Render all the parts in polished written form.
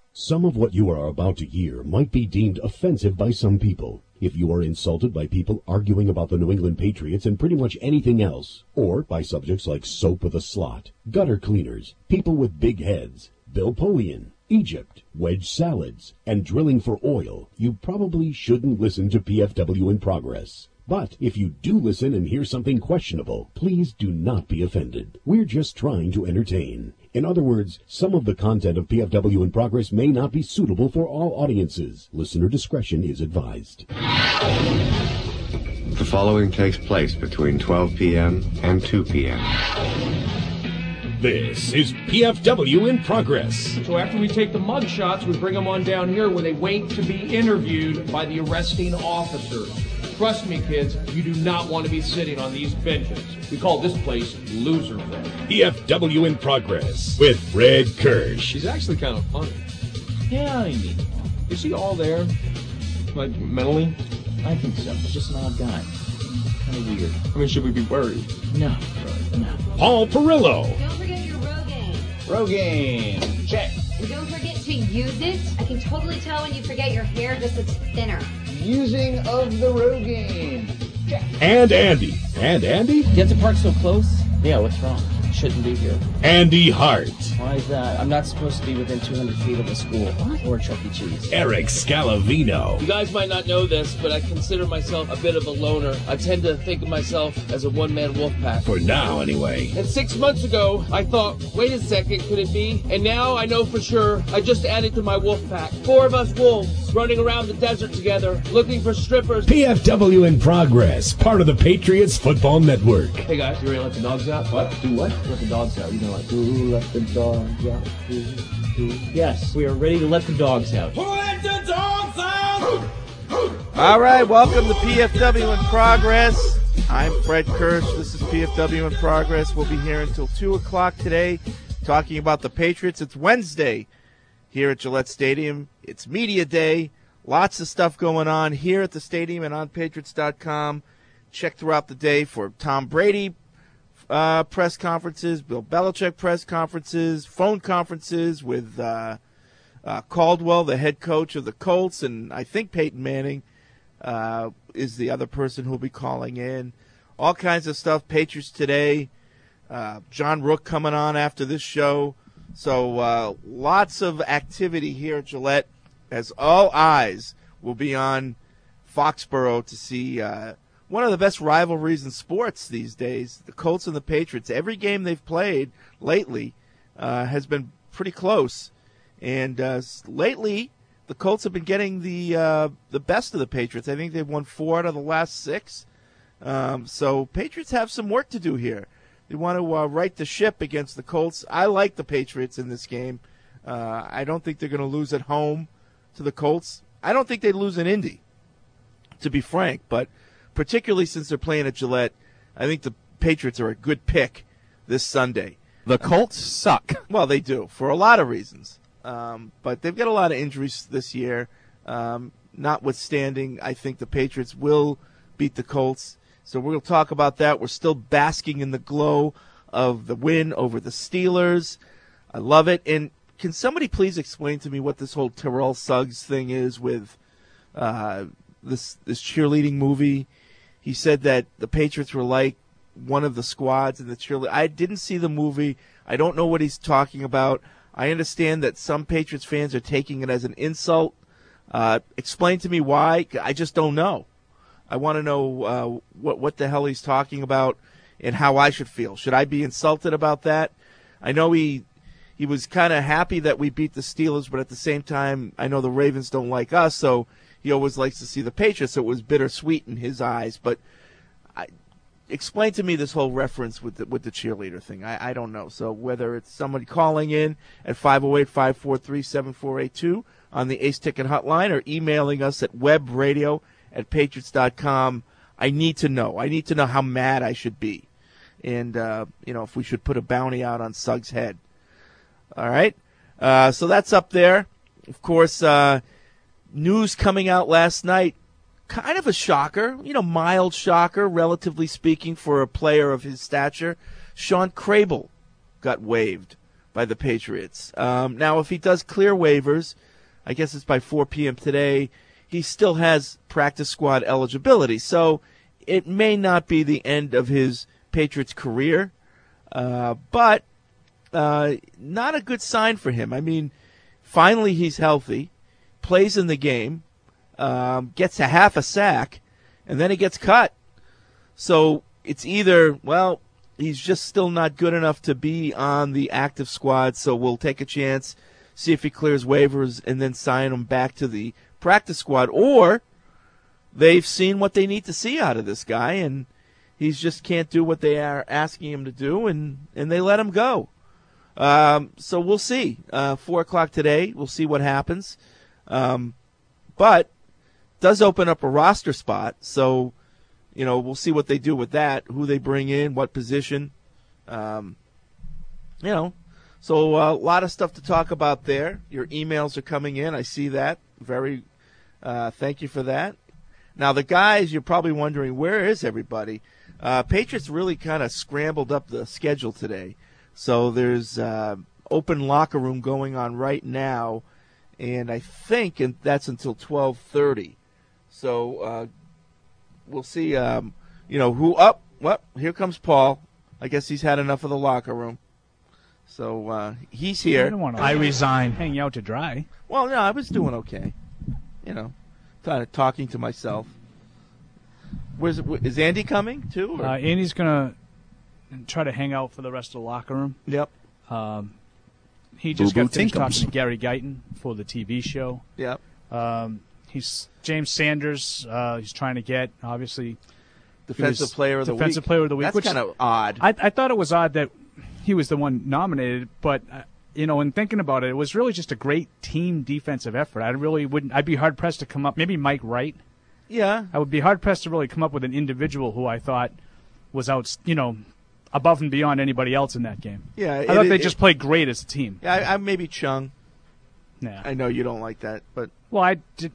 Some of what you are about to hear might be deemed offensive by some people. If you are insulted by people arguing about the New England Patriots and pretty much anything else, or by subjects like soap with a slot, gutter cleaners, people with big heads, Bill Polian, Egypt, wedge salads, and drilling for oil, you probably shouldn't listen to PFW in Progress. But if you do listen and hear something questionable, please do not be offended. We're just trying to entertain. In other words, some of the content of PFW in Progress may not be suitable for all audiences. Listener discretion is advised. The following takes place between 12 p.m. and 2 p.m. This is PFW in Progress. So after we take the mug shots, we bring them on down here where they wait to be interviewed by the arresting officers. Trust me, kids, you do not want to be sitting on these benches. We call this place Loserville. PFW in Progress with Fred Kirsch. She's actually kind of funny. Yeah, I mean, Is she all there? Like, mentally? I think so. Just an odd guy. Kind of weird. I mean, should we be worried? No. Paul Perillo. Don't forget your Rogaine. Rogaine. Check. And don't forget to use it. I can totally tell when you forget your hair just looks thinner. Using of the Rogaine. Check. And Andy. And Andy? Get to park so close? Yeah, what's wrong? Shouldn't be here. Andy Hart. Why is that? I'm not supposed to be within 200 feet of a school. What? Or Chuck E. Cheese. Eric Scalavino. You guys might not know this, but I consider myself a bit of a loner. I tend to think of myself as a one-man wolf pack. For now, anyway. And 6 months ago, I thought, wait a second, could it be? And now I know for sure I just added to my wolf pack. 4 of us wolves running around the desert together, looking for strippers. PFW in Progress, part of the Patriots Football Network. Hey guys, you ready to let the dogs out? What? Do what? Let the dogs out. You know, like, who let the dogs out? Who? Yes, we are ready to let the dogs out. Who let the dogs out? All right, welcome to PFW in Progress. I'm Fred Kirsch. This is PFW in Progress. We'll be here until 2 o'clock today talking about the Patriots. It's Wednesday here at Gillette Stadium. It's Media Day. Lots of stuff going on here at the stadium and on Patriots.com. Check throughout the day for Tom Brady press conferences, Bill Belichick press conferences, phone conferences with Caldwell, the head coach of the Colts, and I think Peyton Manning is the other person who'll be calling in. All kinds of stuff. Patriots Today. John Rook coming on after this show. So lots of activity here at Gillette as all eyes will be on Foxborough to see one of the best rivalries in sports these days, the Colts and the Patriots. Every game they've played lately has been pretty close. And lately, the Colts have been getting the best of the Patriots. I think they've won 4 out of the last 6. So Patriots have some work to do here. They want to right the ship against the Colts. I like the Patriots in this game. I don't think they're going to lose at home to the Colts. I don't think they'd lose in Indy, to be frank. But particularly since they're playing at Gillette, I think the Patriots are a good pick this Sunday. The Colts suck. Well, they do, for a lot of reasons. But they've got a lot of injuries this year. Notwithstanding, I think the Patriots will beat the Colts. So we'll talk about that. We're still basking in the glow of the win over the Steelers. I love it. And can somebody please explain to me what this whole Terrell Suggs thing is with this cheerleading movie? He said that the Patriots were like one of the squads in the cheerleading. I didn't see the movie. I don't know what he's talking about. I understand that some Patriots fans are taking it as an insult. Explain to me why. I just don't know. I want to know what the hell he's talking about and how I should feel. Should I be insulted about that? I know he was kind of happy that we beat the Steelers, but at the same time, I know the Ravens don't like us, so he always likes to see the Patriots, so it was bittersweet in his eyes. But explain to me this whole reference with the cheerleader thing. I don't know. So whether it's somebody calling in at 508-543-7482 on the Ace Ticket Hotline or emailing us at webradio@patriots.com, I need to know. I need to know how mad I should be. And, if we should put a bounty out on Suggs' head. All right? So that's up there. Of course, news coming out last night, kind of a shocker, mild shocker, relatively speaking, for a player of his stature. Sean Crable got waived by the Patriots. Now, if he does clear waivers, I guess it's by 4 p.m. today, he still has practice squad eligibility. So it may not be the end of his Patriots career, but not a good sign for him. I mean, finally he's healthy, plays in the game, gets a half a sack, and then he gets cut. So it's either, well, he's just still not good enough to be on the active squad, so we'll take a chance, see if he clears waivers, and then sign him back to the practice squad, or they've seen what they need to see out of this guy, and he just can't do what they are asking him to do, and they let him go. So we'll see. 4 o'clock today, we'll see what happens. But does open up a roster spot, so we'll see what they do with that, who they bring in, what position. So a lot of stuff to talk about there. Your emails are coming in. I see that. Very thank you for that. Now, the guys, you're probably wondering, where is everybody? Patriots really kind of scrambled up the schedule today. So there's open locker room going on right now, and I think that's until 12:30. So we'll see, who up. Well, here comes Paul. I guess he's had enough of the locker room. So he's here. I resign. Hanging out to dry. Well, no, I was doing okay. Kind of talking to myself. Is Andy coming too? Andy's going to try to hang out for the rest of the locker room. Yep. He just got finished talking to Gary Guyton for the TV show. Yep. He's James Sanders. He's trying to get, obviously, Defensive Player of the Week. Defensive Player of the Week. That's kind of odd. I thought it was odd that he was the one nominated, but in thinking about it, it was really just a great team defensive effort. I'd be hard pressed to come up. Maybe Mike Wright. Yeah. I would be hard pressed to really come up with an individual who I thought was out, above and beyond anybody else in that game. Yeah. I thought they just played great as a team. Yeah, I maybe Chung. Yeah. I know you don't like that, but I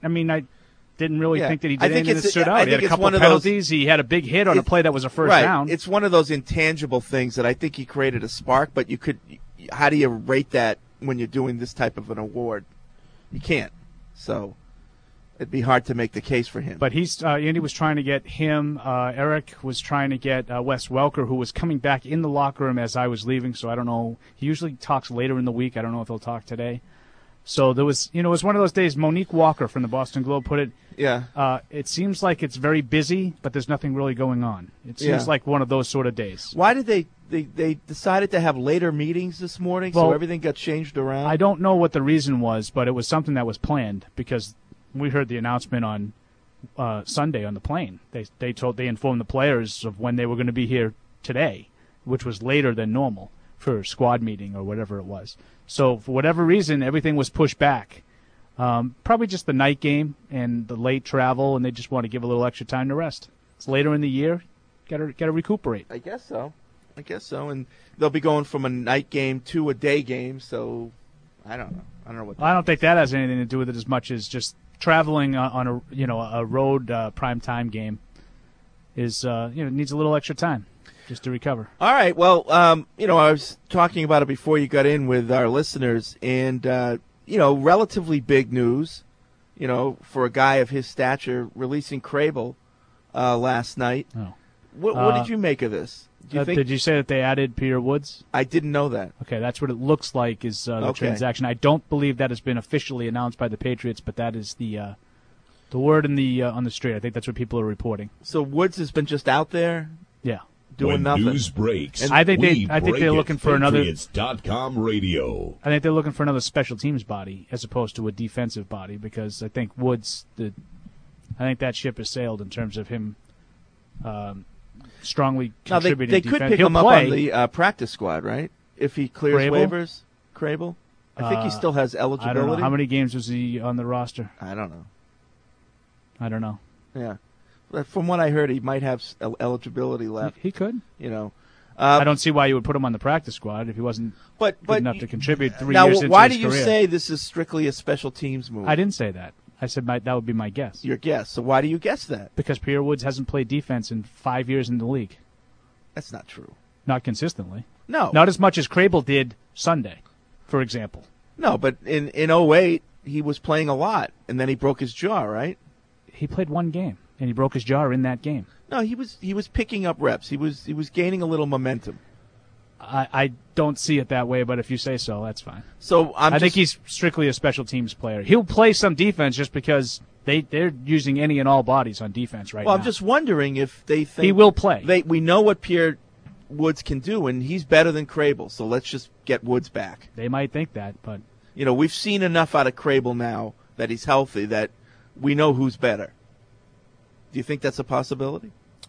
didn't really think that he did anything that stood out. He had a couple of penalties. He had a big hit on a play that was a first down. It's one of those intangible things that I think he created a spark, but how do you rate that when you're doing this type of an award? You can't. So it'd be hard to make the case for him. But Andy was trying to get him. Eric was trying to get Wes Welker, who was coming back in the locker room as I was leaving. So I don't know. He usually talks later in the week. I don't know if he'll talk today. So there was, it was one of those days. Monique Walker from the Boston Globe put it. Yeah. It seems like it's very busy, but there's nothing really going on. It seems like one of those sort of days. Why did they decided to have later meetings this morning, so everything got changed around? I don't know what the reason was, but it was something that was planned because we heard the announcement on Sunday on the plane. They informed the players of when they were going to be here today, which was later than normal for a squad meeting or whatever it was. So for whatever reason, everything was pushed back. Probably just the night game and the late travel, and they just want to give a little extra time to rest. It's later in the year. Got to recuperate. I guess so. And they'll be going from a night game to a day game, so I don't know. I don't know what. I don't think that has anything to do with it as much as just traveling on a road prime time game is needs a little extra time just to recover. All right. Well, I was talking about it before you got in with our listeners, and relatively big news, for a guy of his stature, releasing Crable last night. Oh. What did you make of this? Did you say that they added Peter Woods? I didn't know that. Okay, that's what it looks like is the transaction. I don't believe that has been officially announced by the Patriots, but that is the word on the street. I think that's what people are reporting. So Woods has been just out there, doing nothing. News breaks, and I think they're looking for another Patriots.com radio. I think they're looking for another special teams body as opposed to a defensive body because I think Woods, I think that ship has sailed in terms of him. Strongly contributing. They could pick him up on the practice squad, right? If he clears waivers, Crable. I think he still has eligibility. I don't know. How many games was he on the roster? I don't know. Yeah. From what I heard, he might have eligibility left. He could. I don't see why you would put him on the practice squad if he wasn't good enough to contribute 3 years into his career. Now, why do you say this is strictly a special teams move? I didn't say that. I said that would be my guess. Your guess. So why do you guess that? Because Pierre Woods hasn't played defense in 5 years in the league. That's not true. Not consistently. No. Not as much as Crable did Sunday. for example. No, but in 08, he was playing a lot, and then he broke his jaw, right? He played one game, and he broke his jaw in that game. No, he was picking up reps. He was gaining a little momentum. I don't see it that way, but if you say so, that's fine. So I think he's strictly a special teams player. He'll play some defense just because they're using any and all bodies on defense right now. Well, I'm just wondering if they think he will play. We know what Pierre Woods can do, and he's better than Crable. So let's just get Woods back. They might think that, but we've seen enough out of Crable now that he's healthy that we know who's better. Do you think that's a possibility?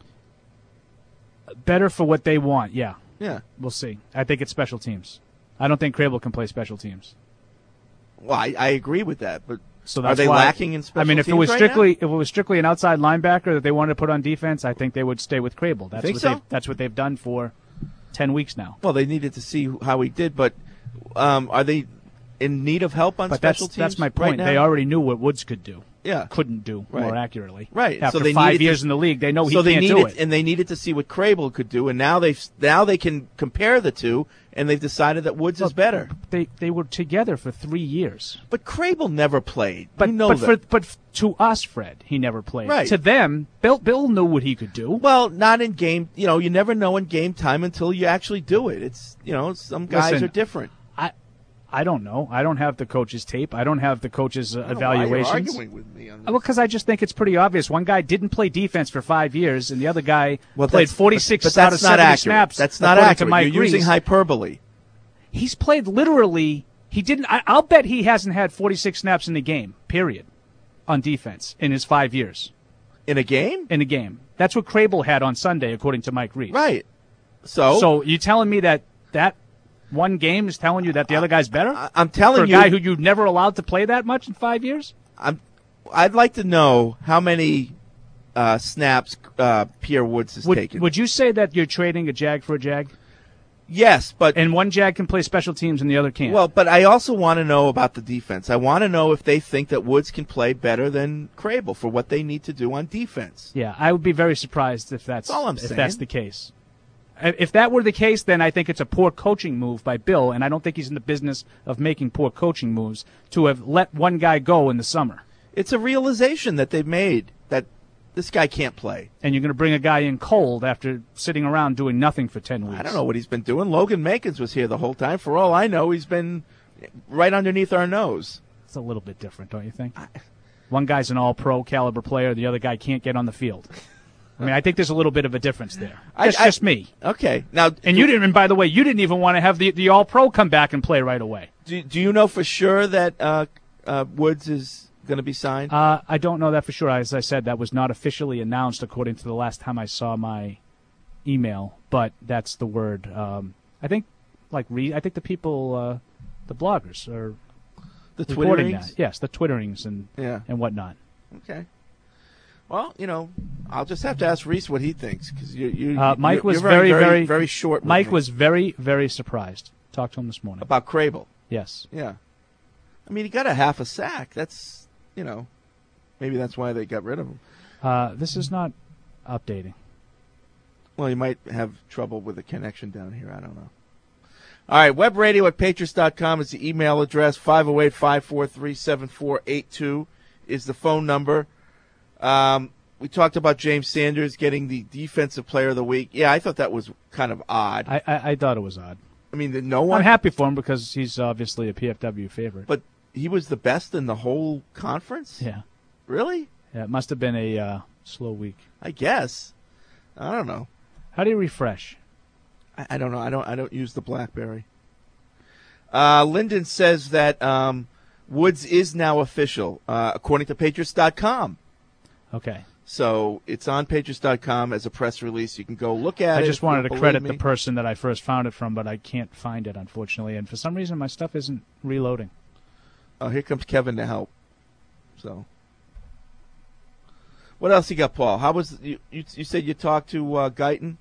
Better for what they want, yeah. Yeah. We'll see. I think it's special teams. I don't think Crable can play special teams. Well, I agree with that, but so that's are they lacking in special teams? If it was strictly an outside linebacker that they wanted to put on defense, I think they would stay with Crable. That's what they've done for 10 weeks now. Well, they needed to see how he did, but are they in need of help on special teams? That's my point. Right now? They already knew what Woods could do. Yeah. Couldn't do more accurately. Right. After so 5 years in the league, they know he can't do it. And they needed to see what Crable could do, and now they can compare the two, and they've decided that Woods is better. They were together for 3 years. But Crable never played. But that. But to us, Fred, he never played. Right. To them, Bill knew what he could do. Well, not in game. You never know in game time until you actually do it. It's some guys are different. I don't know. I don't have the coach's tape. I don't have the coach's evaluations. Why you're arguing with me on this. Well, because I just think it's pretty obvious. One guy didn't play defense for 5 years, and the other guy played 46 out of 70 snaps. That's not accurate. You're using hyperbole. He's played literally. He didn't. I'll bet he hasn't had 46 snaps in the game. Period. On defense in his 5 years. In a game? In a game. That's what Crable had on Sunday, according to Mike Reese. Right. So you telling me that one game is telling you that the other guy's better? I'm telling you. For a guy who you've never allowed to play that much in 5 years? I'd like to know how many snaps Pierre Woods has taken. Would you say that you're trading a Jag for a Jag? Yes, but... And one Jag can play special teams and the other can't. Well, but I also want to know about the defense. I want to know if they think that Woods can play better than Crable for what they need to do on defense. Yeah, I would be very surprised if that's the case. If that were the case, then I think it's a poor coaching move by Bill, and I don't think he's in the business of making poor coaching moves to have let one guy go in the summer. It's a realization that they've made that this guy can't play. And you're going to bring a guy in cold after sitting around doing nothing for 10 weeks. I don't know what he's been doing. Logan Mankins was here the whole time. For all I know, he's been right underneath our nose. It's a little bit different, don't you think? One guy's an all-pro caliber player. The other guy can't get on the field. I mean, I think there's a little bit of a difference there. That's just me. Okay. Now, and you didn't. And by the way, you didn't even want to have the All-Pro come back and play right away. Do you know for sure that Woods is going to be signed? I don't know that for sure. As I said, that was not officially announced according to the last time I saw my email. But that's the word. I think, I think the people, the bloggers are the reporting Twitterings. that. Yes, the Twitterings and whatnot. Okay. Well, I'll just have to ask Reese what he thinks because Mike was very short. Mike was very, very surprised. Talked to him this morning about Crable. Yes. Yeah. I mean, he got a half a sack. That's maybe that's why they got rid of him. This is not updating. Well, you might have trouble with the connection down here. I don't know. All right, webradio@patriots.com is the email address. 508-543-7482 is the phone number. We talked about James Sanders getting the Defensive Player of the Week. Yeah, I thought that was kind of odd. I thought it was odd. I mean, no one. I'm happy for him because he's obviously a PFW favorite. But he was the best in the whole conference? Yeah. Really? Yeah, it must have been a slow week. I guess. I don't know. How do you refresh? I don't know. I don't use the BlackBerry. Lyndon says that Woods is now official, according to Patriots.com. Okay. So it's on Patriots.com as a press release. You can go look at it. I just wanted to credit the person that I first found it from, but I can't find it, unfortunately. And for some reason, my stuff isn't reloading. Oh, here comes Kevin to help. So, what else you got, Paul? How was you said you talked to Guyton?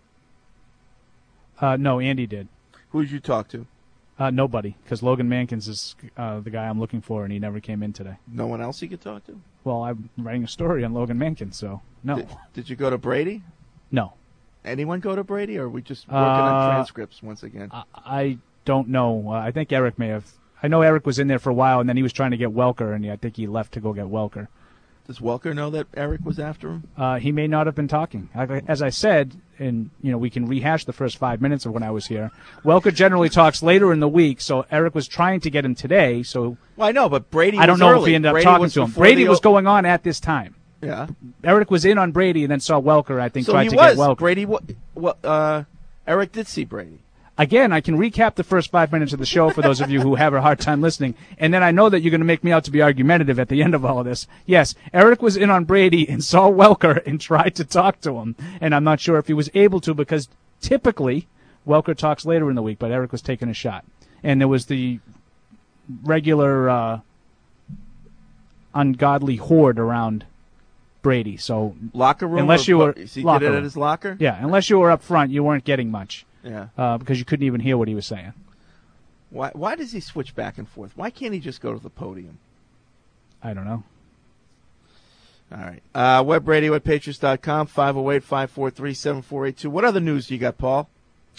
No, Andy did. Who did you talk to? Nobody, because Logan Mankins is the guy I'm looking for, and he never came in today. No one else you could talk to? Well, I'm writing a story on Logan Mankins, so no. Did you go to Brady? No. Anyone go to Brady, or are we just working on transcripts once again? I don't know. I think Eric may have. I know Eric was in there for a while, and then he was trying to get Welker, and I think he left to go get Welker. Does Welker know that Eric was after him? He may not have been talking. As I said, and we can rehash the first 5 minutes of when I was here. Welker generally talks later in the week, so Eric was trying to get him today. So well, I know, but Brady. I don't know early. if he ended up Brady talking to him. Brady was going on at this time. Yeah. Eric was in on Brady and then saw Welker. I think so tried to get Welker. Brady. Eric did see Brady. Again, I can recap the first 5 minutes of the show for those of you who have a hard time listening, and then I know that you're going to make me out to be argumentative at the end of all of this. Yes, Eric was in on Brady and saw Welker and tried to talk to him, and I'm not sure if he was able to because typically Welker talks later in the week, but Eric was taking a shot. And there was the regular ungodly horde around Brady. So locker room? Unless you were he did it at his locker? Yeah, unless you were up front, you weren't getting much. Yeah. Because you couldn't even hear what he was saying. Why does he switch back and forth? Why can't he just go to the podium? I don't know. All right. WebRadio@Patriots.com, 508-543-7482. What other news do you got, Paul?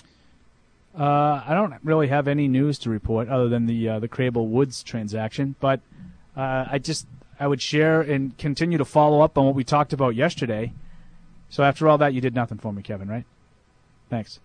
I don't really have any news to report other than the Crable Woods transaction, but I would share and continue to follow up on what we talked about yesterday. So after all that, you did nothing for me, Kevin, right? Thanks.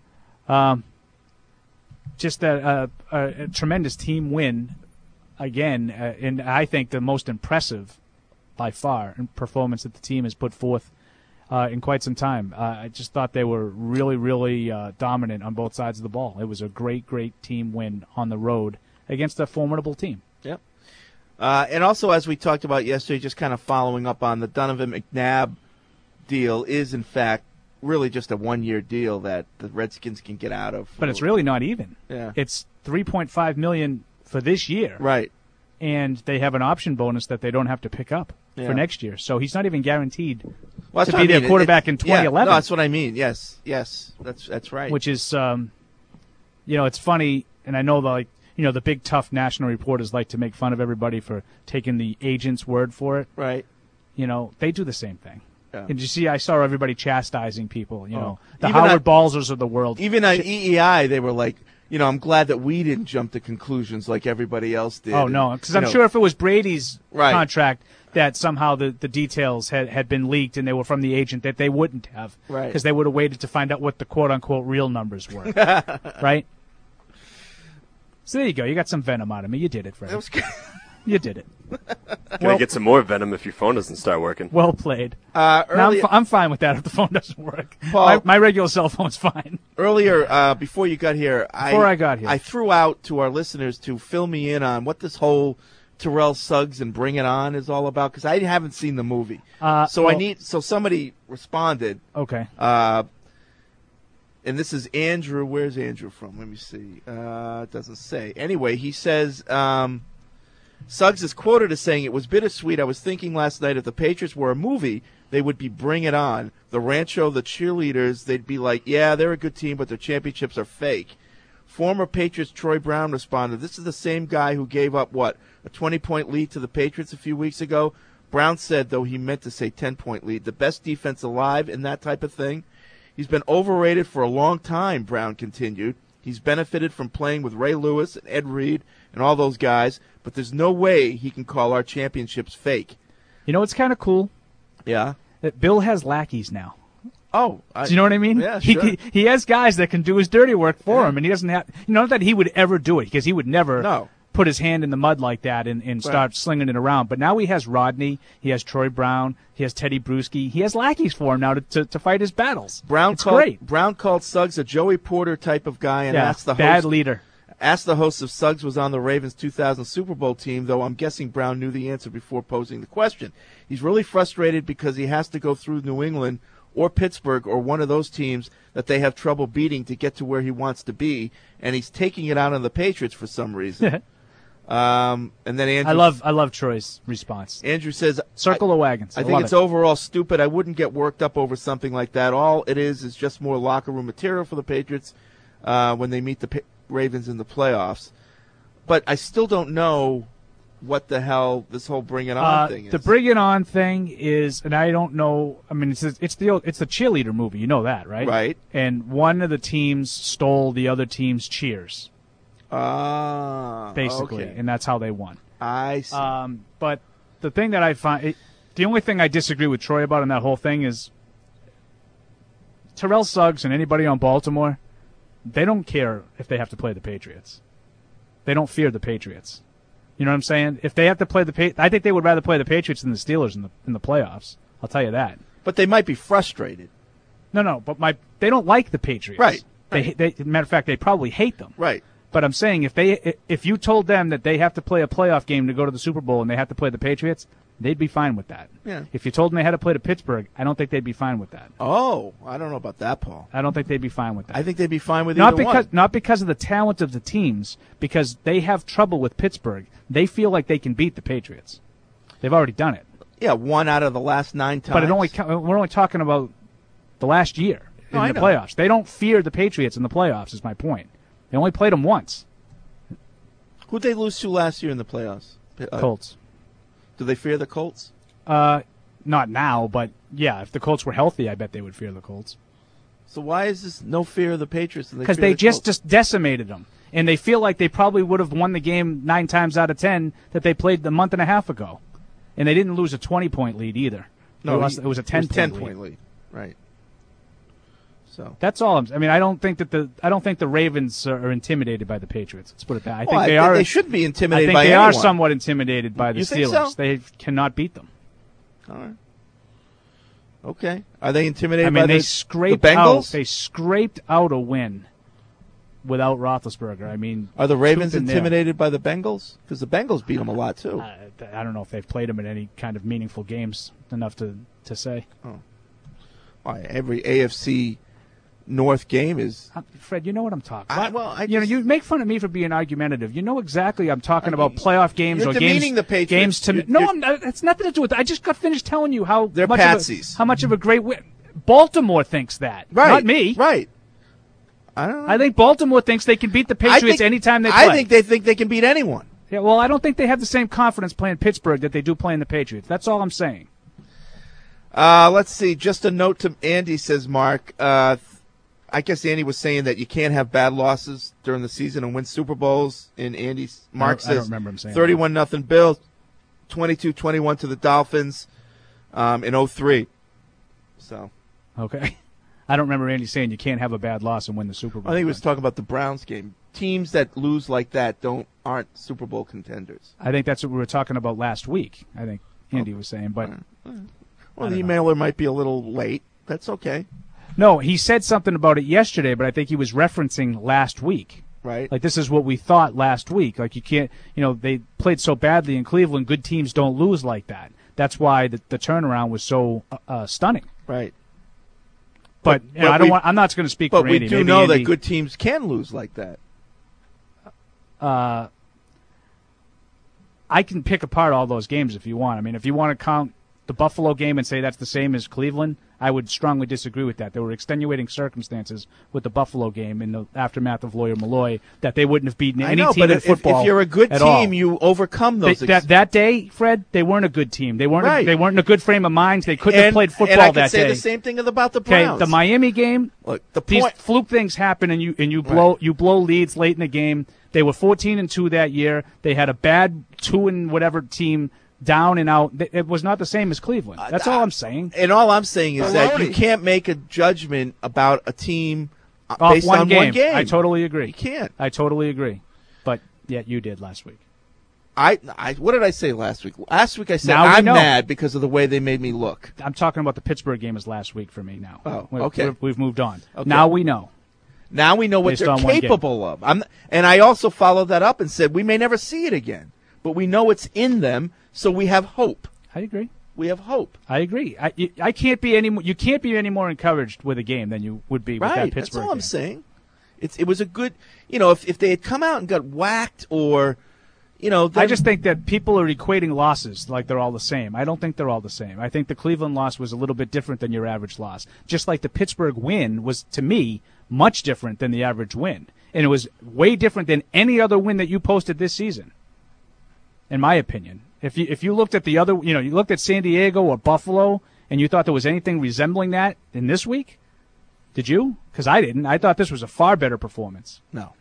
Just a tremendous team win again, and I think the most impressive by far performance that the team has put forth in quite some time. I just thought they were really, really dominant on both sides of the ball. It was a great, great team win on the road against a formidable team. Yep. And also, as we talked about yesterday, just kind of following up on the Donovan McNabb deal is, in fact, really just a one-year deal that the Redskins can get out of. But it's really not even. Yeah. It's $3.5 million for this year. Right. And they have an option bonus that they don't have to pick up for next year. So he's not even guaranteed to be their quarterback in 2011. Yeah, no, that's what I mean. Yes, that's right. Which is, it's funny, and I know the big tough national reporters like to make fun of everybody for taking the agent's word for it. Right. They do the same thing. Yeah. And you see, I saw everybody chastising people, the Howard Balzers of the world. Even on EEI, they were like, I'm glad that we didn't jump to conclusions like everybody else did. Oh, no, because I'm sure if it was Brady's contract that somehow the details had been leaked and they were from the agent, that they wouldn't have. Right. Because they would have waited to find out what the quote-unquote real numbers were. Right? So there you go. You got some venom out of me. You did it, Fred. That was good. You did it. Gonna get some more venom if your phone doesn't start working. Well played. I'm fine with that if the phone doesn't work. Paul, my regular cell phone's fine. Earlier, before you got here, I threw out to our listeners to fill me in on what this whole Terrell Suggs and Bring It On is all about, because I haven't seen the movie. So somebody responded. Okay. And this is Andrew. Where's Andrew from? Let me see. It doesn't say. Anyway, he says, Suggs is quoted as saying, "It was bittersweet. I was thinking last night if the Patriots were a movie, they would be Bring It On. The Rancho, the cheerleaders, they'd be like, yeah, they're a good team, but their championships are fake." Former Patriots Troy Brown responded, "This is the same guy who gave up, a 20-point lead to the Patriots a few weeks ago?" Brown said, though he meant to say 10-point lead, "The best defense alive and that type of thing. He's been overrated for a long time," Brown continued. "He's benefited from playing with Ray Lewis and Ed Reed and all those guys, but there's no way he can call our championships fake." You know what's kind of cool? Yeah. That Bill has lackeys now. Oh. Do you know what I mean? Yeah, sure. He has guys that can do his dirty work for him, and he doesn't have – not that he would ever do it, because he would never put his hand in the mud like that and start slinging it around. But now he has Rodney, he has Troy Brown, he has Teddy Bruschi. He has lackeys for him now to fight his battles. Great. Brown called Suggs a Joey Porter type of guy and asked the host – bad leader. Asked the host if Suggs was on the Ravens' 2000 Super Bowl team, though I'm guessing Brown knew the answer before posing the question. He's really frustrated because he has to go through New England or Pittsburgh or one of those teams that they have trouble beating to get to where he wants to be, and he's taking it out on the Patriots for some reason. And then Andrew, I love Troy's response. Andrew says, "Circle the wagons." I think it's overall stupid. I wouldn't get worked up over something like that. All it is just more locker room material for the Patriots when they meet the Ravens in the playoffs. But I still don't know what the hell this whole Bring It On thing is. The Bring It On thing is, and I don't know. I mean, it's the cheerleader movie. You know that, right? Right. And one of the teams stole the other team's cheers. basically, okay. and that's how they won. I see. But the thing that I find, the only thing I disagree with Troy about in that whole thing is Terrell Suggs and anybody on Baltimore, they don't care if they have to play the Patriots. They don't fear the Patriots. You know what I'm saying? If they have to play I think they would rather play the Patriots than the Steelers in the playoffs. I'll tell you that. But they might be frustrated. No, but they don't like the Patriots. Right. Matter of fact, they probably hate them. Right. But I'm saying if you told them that they have to play a playoff game to go to the Super Bowl and they have to play the Patriots, they'd be fine with that. Yeah. If you told them they had to play to Pittsburgh, I don't think they'd be fine with that. Oh, I don't know about that, Paul. I don't think they'd be fine with that. I think they'd be fine with not either because one. not because of the talent of the teams, because they have trouble with Pittsburgh. They feel like they can beat the Patriots. They've already done it. Yeah, 1 out of the last 9 times. But we're only talking about the last year in the playoffs. They don't fear the Patriots in the playoffs, is my point. They only played them once. Who'd they lose to last year in the playoffs? Colts. Do they fear the Colts? Not now, but yeah, if the Colts were healthy, I bet they would fear the Colts. So why is this no fear of the Patriots? Because they just decimated them. And they feel like they probably would have won the game 9 times out of 10 that they played a month and a half ago. And they didn't lose a 20-point lead either. No, it was a 10-point lead. Right. So that's all. I don't think the Ravens are intimidated by the Patriots. Let's put it that. I think they are. They should be intimidated by I think they anyone. are somewhat intimidated by the You Steelers. think so? They cannot beat them. All right. Okay. Are they intimidated by the Bengals? They scraped out a win without Roethlisberger. Are the Ravens intimidated by the Bengals? Because the Bengals beat them a lot too. I don't know if they've played them in any kind of meaningful games enough to say. Oh. Every AFC North game is. Fred, you know what I'm talking about. You make fun of me for being argumentative. You know exactly I'm talking about playoff games or games. The Patriots. It's nothing to do with it. I just got finished telling you how they're much patsies. How much of a great win. Baltimore thinks that, right? Not me, right? I don't know. I think Baltimore thinks they can beat the Patriots anytime they play. I think they think they can beat anyone. Yeah, well, I don't think they have the same confidence playing Pittsburgh that they do playing the Patriots. That's all I'm saying. Let's see. Just a note to Andy, says Mark. I guess Andy was saying that you can't have bad losses during the season and win Super Bowls. And Mark says, I don't remember him saying 31-0 Bills, 22-21 to the Dolphins in 03. So, okay. I don't remember Andy saying you can't have a bad loss and win the Super Bowl. I think he was talking about the Browns game. Teams that lose like that aren't Super Bowl contenders. I think that's what we were talking about last week. I think Andy was saying, but well, the emailer might be a little late. That's okay. No, he said something about it yesterday, but I think he was referencing last week. Right. Like, this is what we thought last week. Like, you can't, they played so badly in Cleveland, good teams don't lose like that. That's why the turnaround was so stunning. Right. But I'm not going to speak for Andy. But we do know that good teams can lose like that. I can pick apart all those games if you want. If you want to count the Buffalo game and say that's the same as Cleveland, I would strongly disagree with that. There were extenuating circumstances with the Buffalo game in the aftermath of Lawyer Malloy that they wouldn't have beaten any team in football. If you're a good team, you overcome those. That day, Fred, they weren't a good team. They weren't. They weren't in a good frame of mind. They couldn't have played football that day. And I can say the same thing about the Browns. Okay, the Miami game. Look, these fluke things happen, and you blow leads late in the game. They were 14-2 that year. They had a bad 2-whatever team. Down and out. It was not the same as Cleveland. That's all I'm saying. And all I'm saying is that you can't make a judgment about a team based on one game. I totally agree. You can't. I totally agree. But yet you did last week. What did I say last week? Last week I said I'm mad because of the way they made me look. I'm talking about the Pittsburgh game as last week for me now. Oh, okay. We've moved on. Okay. Now we know. Now we know what they're capable of. And I also followed that up and said we may never see it again, but we know it's in them, so we have hope. I agree. We have hope. I agree. I can't be any more. You can't be any more encouraged with a game than you would be with that Pittsburgh That's all I'm game. saying. It was a good. If they had come out and got whacked or, I just think that people are equating losses like they're all the same. I don't think they're all the same. I think the Cleveland loss was a little bit different than your average loss. Just like the Pittsburgh win was, to me, much different than the average win, and it was way different than any other win that you posted this season, in my opinion. If you looked at the other, you looked at San Diego or Buffalo, and you thought there was anything resembling that in this week, did you? Because I didn't. I thought this was a far better performance. No.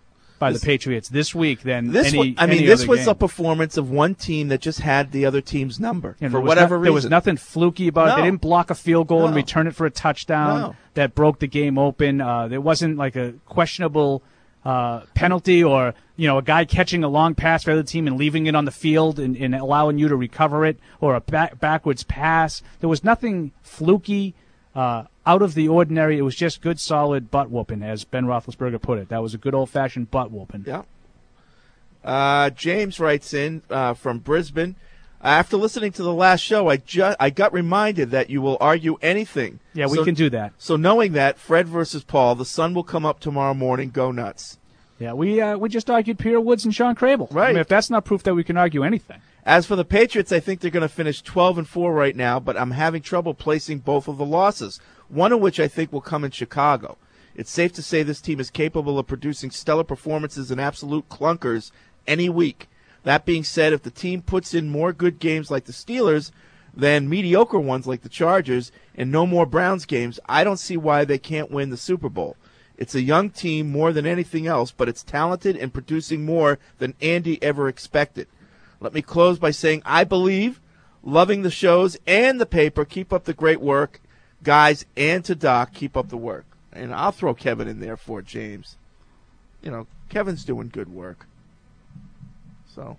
by the Patriots this week than this any this other was game. a performance of one team that just had the other team's number You know, for there was whatever reason. There was nothing fluky about it. No. They didn't block a field goal and No. return it for a touchdown No. that broke the game open. There wasn't like a questionable penalty or a guy catching a long pass for the other team and leaving it on the field and allowing you to recover it, or a backwards pass. There was nothing fluky, out of the ordinary. It was just good, solid butt whooping, as Ben Roethlisberger put it. That was a good old-fashioned butt whooping. Yeah. James writes in from Brisbane. After listening to the last show, I got reminded that you will argue anything. Yeah, we can do that. So knowing that, Fred versus Paul, the sun will come up tomorrow morning. Go nuts. Yeah, we just argued Peter Woods and Sean Crable. Right. I mean, if that's not proof that we can argue anything. As for the Patriots, I think they're going to finish 12-4 right now, but I'm having trouble placing both of the losses, one of which I think will come in Chicago. It's safe to say this team is capable of producing stellar performances and absolute clunkers any week. That being said, if the team puts in more good games like the Steelers than mediocre ones like the Chargers and no more Browns games, I don't see why they can't win the Super Bowl. It's a young team more than anything else, but it's talented and producing more than Andy ever expected. Let me close by saying I believe, loving the shows and the paper. Keep up the great work, guys, and to Doc, keep up the work. And I'll throw Kevin in there for James. Kevin's doing good work. So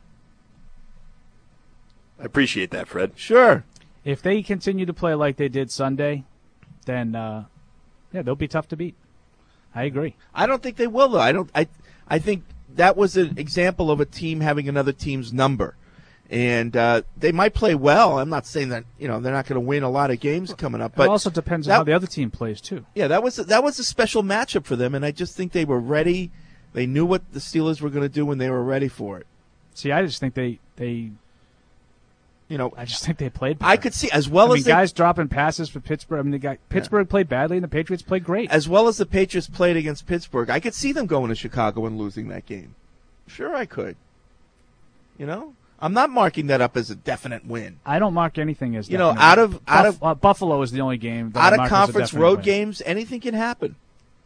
I appreciate that, Fred. Sure. If they continue to play like they did Sunday, then they'll be tough to beat. I agree. I don't think they will, though. I think that was an example of a team having another team's number. And they might play well. I'm not saying that they're not going to win a lot of games coming up. But it also depends on how the other team plays, too. Yeah, that was a special matchup for them, and I just think they were ready. They knew what the Steelers were going to do when they were ready for it. See, I just think they I just think they played better. I could see, as well as guys dropping passes for Pittsburgh. I mean, Pittsburgh played badly, and the Patriots played great. As well as the Patriots played against Pittsburgh, I could see them going to Chicago and losing that game. Sure, I could. I'm not marking that up as a definite win. I don't mark anything as definite. out of Buffalo is the only game. That out I of mark as a conference definite road win. games, anything can happen.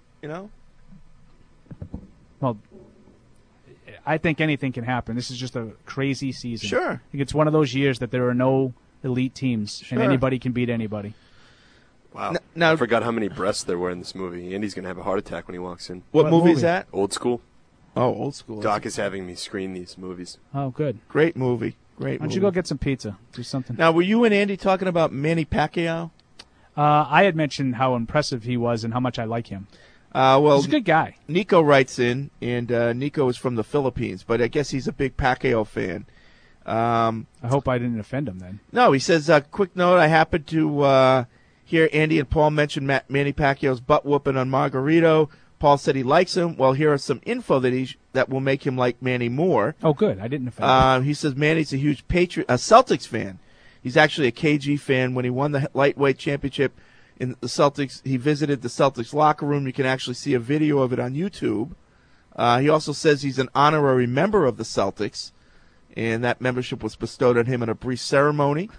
Well, I think anything can happen. This is just a crazy season. Sure. I think it's one of those years that there are no elite teams, Sure. and anybody can beat anybody. Wow. Now, I forgot how many breasts there were in this movie. Andy's going to have a heart attack when he walks in. What movie is that? Old School. Oh, Old School. Doc is having me screen these movies. Oh, good. Great movie. Why don't you go get some pizza? Do something. Now, were you and Andy talking about Manny Pacquiao? I had mentioned how impressive he was and how much I like him. Well, he's a good guy. Nico writes in, and Nico is from the Philippines, but I guess he's a big Pacquiao fan. I hope I didn't offend him then. No, he says, quick note, I happened to hear Andy and Paul mention Manny Pacquiao's butt whooping on Margarito. Paul said he likes him. Well, here are some info that will make him like Manny more. Oh, good. I didn't offend him. He says Manny's a huge Celtics fan. He's actually a KG fan. When he won the lightweight championship in the Celtics, he visited the Celtics locker room. You can actually see a video of it on YouTube. He also says he's an honorary member of the Celtics, and that membership was bestowed on him in a brief ceremony.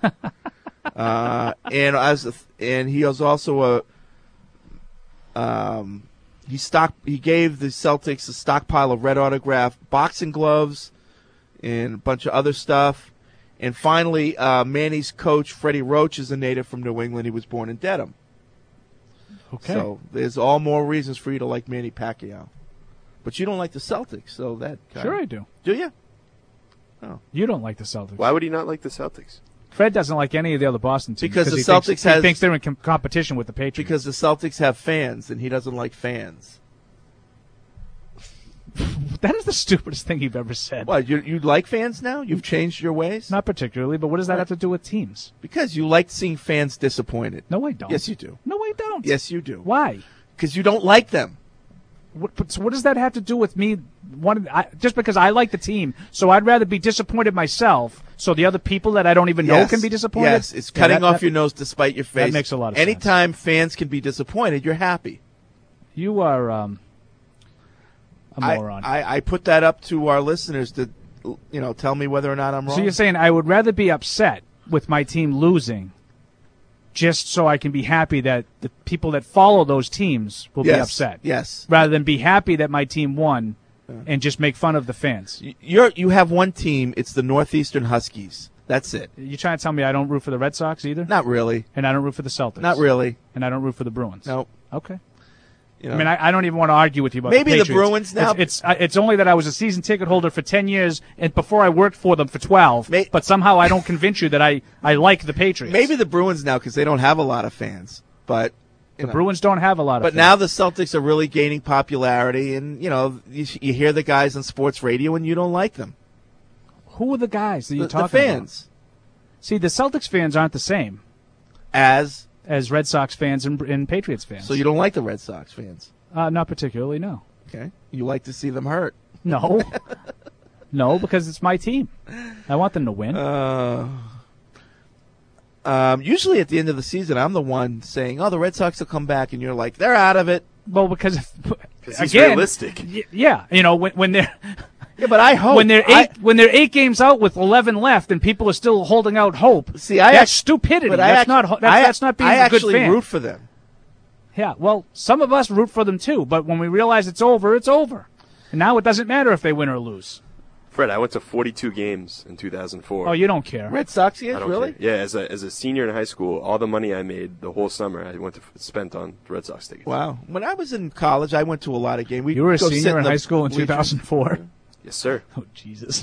And he was also he gave the Celtics a stockpile of red autograph boxing gloves and a bunch of other stuff. And finally, Manny's coach, Freddie Roach, is a native from New England. He was born in Dedham. Okay. So there's all more reasons for you to like Manny Pacquiao. But you don't like the Celtics, so that Sure I do. Do you? Oh. You don't like the Celtics. Why would he not like the Celtics? Fred doesn't like any of the other Boston teams. Because the he Celtics he thinks they're in competition with the Patriots. Because the Celtics have fans, and he doesn't like fans. That is the stupidest thing you've ever said. What, you like fans now? You've changed your ways? Not particularly, but what does that have to do with teams? Because you like seeing fans disappointed. No, I don't. Yes, you do. No, I don't. Yes, you do. Why? Because you don't like them. So what does that have to do with me? Just because I like the team, so I'd rather be disappointed myself, so the other people that I don't even know can be disappointed? Yes, it's cutting off your nose to spite your face. That makes a lot of sense. Anytime fans can be disappointed, you're happy. You are a moron. I put that up to our listeners to tell me whether or not I'm wrong. So you're saying I would rather be upset with my team losing just so I can be happy that the people that follow those teams will be upset. Yes. Rather than be happy that my team won and just make fun of the fans. You have one team. It's the Northeastern Huskies. That's it. You trying to tell me I don't root for the Red Sox either? Not really. And I don't root for the Celtics? Not really. And I don't root for the Bruins? Nope. Okay. You know. I mean, I don't even want to argue with you about maybe the the Bruins now. It's only that I was a season ticket holder for 10 years and before I worked for them for 12. But somehow I don't convince you that I like the Patriots. Maybe the Bruins now because they don't have a lot of fans. But the Bruins don't have a lot of fans. But now the Celtics are really gaining popularity, and you hear the guys on sports radio, and you don't like them. Who are the guys that you're talking about? The fans. See, the Celtics fans aren't the same as Red Sox fans and Patriots fans. So you don't like the Red Sox fans? Not particularly, no. Okay. You like to see them hurt? No. No, because it's my team. I want them to win. Usually at the end of the season, I'm the one saying, "Oh, the Red Sox will come back," and you're like, "They're out of it." Well, because he's realistic. Yeah, when they're. Yeah, but I hope when they're 8 games out with 11 left and people are still holding out hope. See, that's stupidity. That's not being a good fan. I actually root for them. Yeah, well, some of us root for them too, but when we realize it's over, it's over. And now it doesn't matter if they win or lose. Fred, I went to 42 games in 2004. Oh, you don't care. Red Sox games, really? Care. Yeah, as a senior in high school, all the money I made the whole summer I spent on the Red Sox tickets. Wow. When I was in college, I went to a lot of games. You were a senior in high school in 2004? Yes, sir. Oh, Jesus.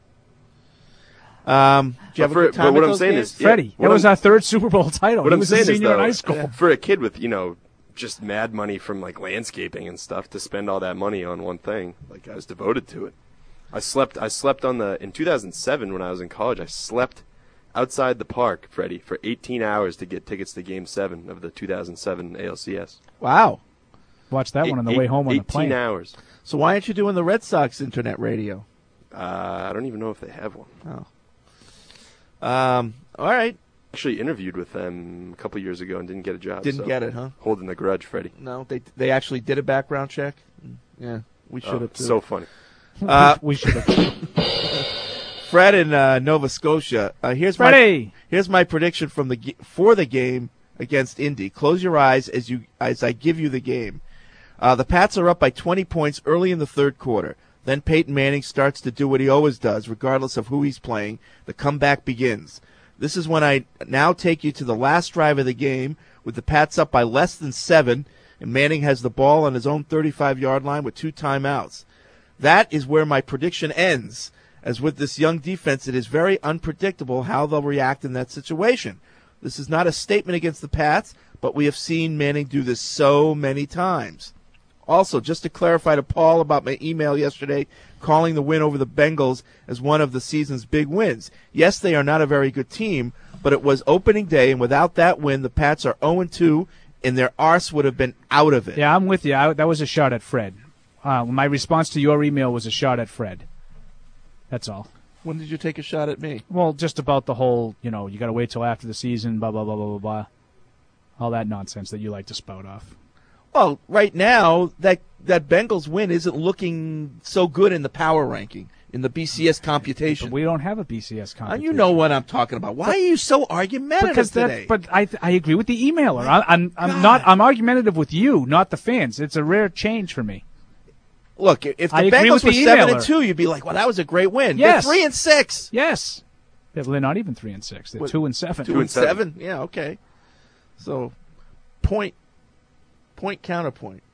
Do you have a good time what I'm saying is, Freddie, that was our 3rd Super Bowl title. What he I'm was saying a senior is, in high school. For a kid with, just mad money from like landscaping and stuff to spend all that money on one thing, like I was devoted to it. I slept in 2007 when I was in college, I slept outside the park, Freddie, for 18 hours to get tickets to Game 7 of the 2007 ALCS. Wow. Watch that one on the way home on the plane. 18 hours. So why aren't you doing the Red Sox internet radio? I don't even know if they have one. Oh. All right. Actually interviewed with them a couple years ago and didn't get a job. Didn't get it, huh? Holding a grudge, Freddie. No, they actually did a background check? Yeah, we should have. So funny. We should have. Fred in Nova Scotia. Here's my prediction for the game against Indy. Close your eyes as I give you the game. The Pats are up by 20 points early in the third quarter. Then Peyton Manning starts to do what he always does, regardless of who he's playing. The comeback begins. This is when I now take you to the last drive of the game, with the Pats up by less than 7, and Manning has the ball on his own 35-yard line with 2 timeouts. That is where my prediction ends, as with this young defense, it is very unpredictable how they'll react in that situation. This is not a statement against the Pats, but we have seen Manning do this so many times. Also, just to clarify to Paul about my email yesterday, calling the win over the Bengals as one of the season's big wins. Yes, they are not a very good team, but it was opening day, and without that win, the Pats are 0-2, and their arse would have been out of it. Yeah, I'm with you. That was a shot at Fred. My response to your email was a shot at Fred. That's all. When did you take a shot at me? Well, just about the whole, you got to wait till after the season, blah, blah, blah, blah, blah, blah. All that nonsense that you like to spout off. Well, right now, that Bengals win isn't looking so good in the power ranking, in the BCS computation. But we don't have a BCS computation. You know what I'm talking about. Why are you so argumentative today? But I agree with the emailer. I'm argumentative with you, not the fans. It's a rare change for me. Look, if the Bengals were 7-2, you'd be like, "Well, that was a great win." Yes. They're 3-6. Yes. Yeah, well, they're not even 3-6. They're 2-7. 2-7. Yeah, okay. So, point counterpoint.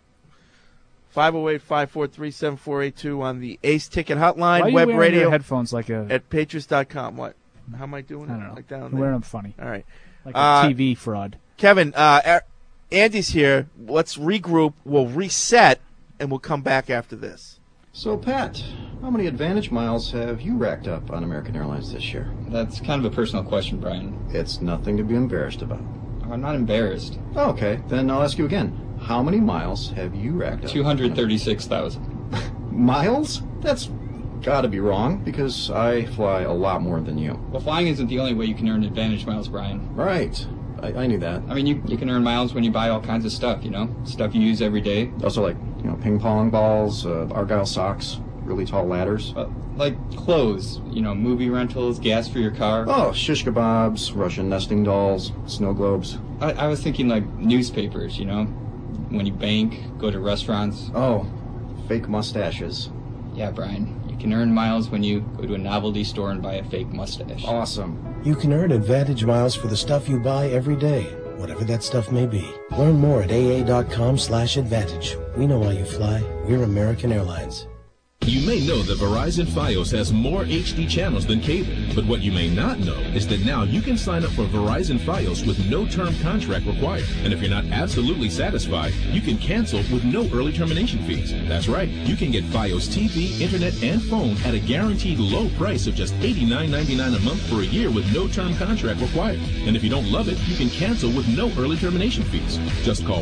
508-543-7482 on the Ace Ticket Hotline. Why are you web wearing radio your headphones like a at Patriots.com. What? How am I doing? I don't know. Like down I'm there? wearing them funny. All right. Like a TV fraud. Kevin, Andy's here. Let's regroup. We'll reset, and we'll come back after this. So, Pat, how many Advantage miles have you racked up on American Airlines this year? That's kind of a personal question, Brian. It's nothing to be embarrassed about. I'm not embarrassed. Oh, okay, then I'll ask you again. How many miles have you racked up? 236,000. Miles? That's got to be wrong, because I fly a lot more than you. Well, flying isn't the only way you can earn Advantage miles, Brian. Right. I knew that. I mean, you can earn miles when you buy all kinds of stuff, stuff you use every day. Also, like, ping pong balls, Argyle socks, really tall ladders. Like clothes, movie rentals, gas for your car. Oh, shish kebabs, Russian nesting dolls, snow globes. I was thinking like newspapers, when you bank, go to restaurants. Oh, fake mustaches. Yeah, Brian. You can earn miles when you go to a novelty store and buy a fake mustache. Awesome. You can earn Advantage miles for the stuff you buy every day, whatever that stuff may be. Learn more at aa.com/advantage. We know why you fly. We're American Airlines. You may know that Verizon Fios has more HD channels than cable, but what you may not know is that now you can sign up for Verizon Fios with no term contract required. And if you're not absolutely satisfied, you can cancel with no early termination fees. That's right, you can get Fios TV, internet, and phone at a guaranteed low price of just $89.99 a month for a year with no term contract required. And if you don't love it, you can cancel with no early termination fees. Just call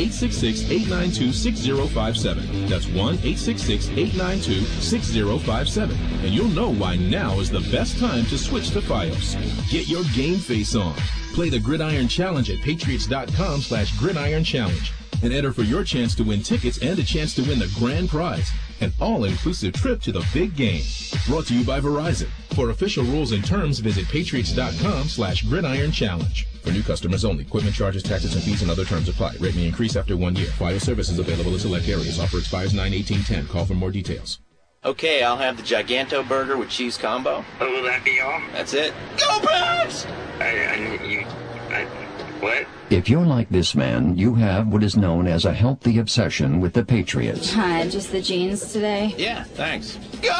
1-866-892-6057. That's 1-866-892-6057, and you'll know why now is the best time to switch to Fios. Get your game face on. Play the Gridiron Challenge at patriots.com/Gridiron Challenge and enter for your chance to win tickets and a chance to win the grand prize, an all-inclusive trip to the big game. Brought to you by Verizon. For official rules and terms, visit patriots.com/Gridiron Challenge. For new customers only. Equipment charges, taxes, and fees and other terms apply. Rate may increase after 1 year. Fios services available in select areas. Offer expires 9/18/10. Call for more details. Okay, I'll have the Giganto burger with cheese combo. Oh, will that be all? That's it. Go Pats! What? If you're like this man, you have what is known as a healthy obsession with the Patriots. Hi, just the jeans today? Yeah, thanks. Go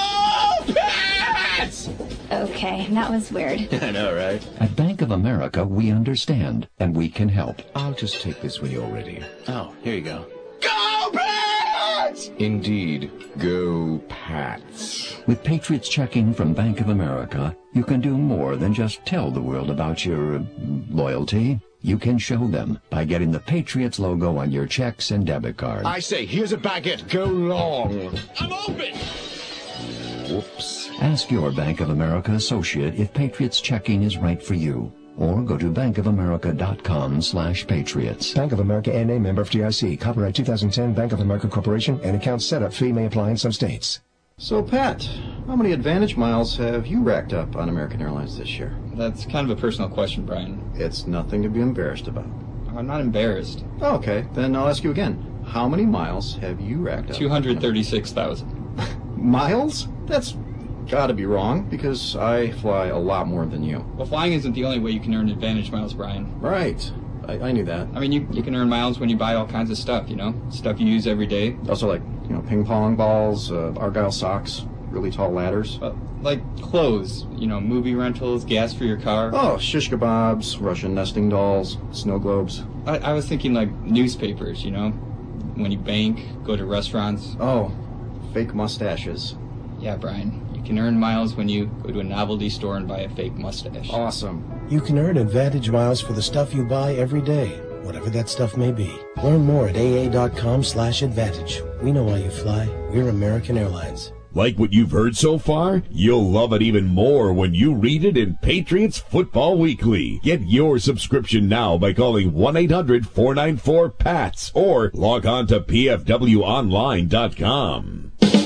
Pats! Okay, that was weird. I know, right? At Bank of America, we understand, and we can help. I'll just take this when you're ready. Oh, here you go. Go Pats! Indeed, go Pats. With Patriots checking from Bank of America, you can do more than just tell the world about your loyalty. You can show them by getting the Patriots logo on your checks and debit cards. I say, here's a baguette. Go long. I'm open! Whoops. Ask your Bank of America associate if Patriots checking is right for you. Or go to bankofamerica.com/patriots. Bank of America N.A. member FDIC. Copyright 2010 Bank of America Corporation. And account setup fee may apply in some states. So, Pat, how many Advantage miles have you racked up on American Airlines this year? That's kind of a personal question, Brian. It's nothing to be embarrassed about. I'm not embarrassed. Okay, then I'll ask you again. How many miles have you racked up? 236,000. Miles? That's gotta be wrong, because I fly a lot more than you. Well, flying isn't the only way you can earn Advantage miles, Brian. Right. I knew that. I mean, you can earn miles when you buy all kinds of stuff, you know? Stuff you use every day. Also like, ping pong balls, Argyle socks, really tall ladders. Like clothes, movie rentals, gas for your car. Oh, shish kebabs, Russian nesting dolls, snow globes. I was thinking like newspapers, when you bank, go to restaurants. Oh, fake mustaches. Yeah, Brian. You can earn miles when you go to a novelty store and buy a fake mustache. Awesome. You can earn Advantage miles for the stuff you buy every day, whatever that stuff may be. Learn more at aa.com/advantage. We know why you fly. We're American Airlines. Like what you've heard so far? You'll love it even more when you read it in Patriots Football Weekly. Get your subscription now by calling 1-800-494-PATS or log on to pfwonline.com.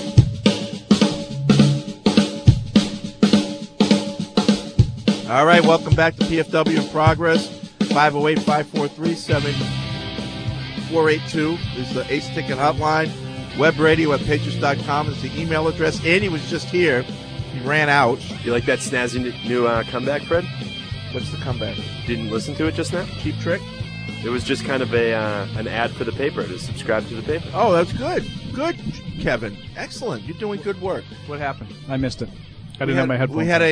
All right, welcome back to PFW in Progress. 508-543-7482 is the Ace Ticket Hotline. Web radio at patriots.com is the email address. Andy was just here. He ran out. You like that snazzy new comeback, Fred? What's the comeback? Didn't listen to it just now? Cheap trick? It was just kind of an ad for the paper, to subscribe to the paper. Oh, that's good. Good, Kevin. Excellent. You're doing good work. What happened? I missed it. I didn't have my headphones. We had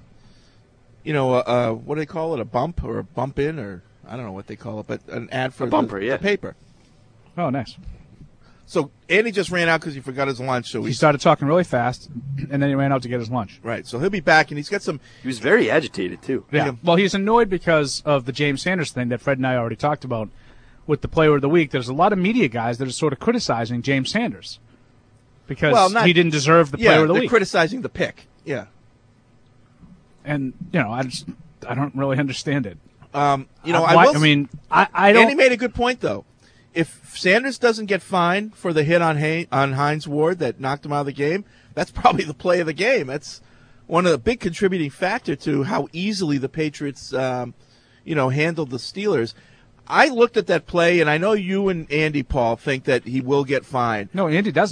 what do they call it? A bump or a bump in, or I don't know what they call it, but an ad for the paper. Oh, nice. So Andy just ran out because he forgot his lunch. So he started talking really fast, and then he ran out to get his lunch. Right. So he'll be back, and he's got some. He was very agitated too. Yeah. Well, he's annoyed because of the James Sanders thing that Fred and I already talked about with the Player of the Week. There's a lot of media guys that are sort of criticizing James Sanders because he didn't deserve the Player of the Week. They're criticizing the pick. Yeah. And I don't really understand it. I don't. Andy made a good point though. If Sanders doesn't get fined for the hit on Hines Ward that knocked him out of the game, that's probably the play of the game. That's one of the big contributing factor to how easily the Patriots, handled the Steelers. I looked at that play, and I know you and Andy, Paul, think that he will get fined. No, Andy doesn't.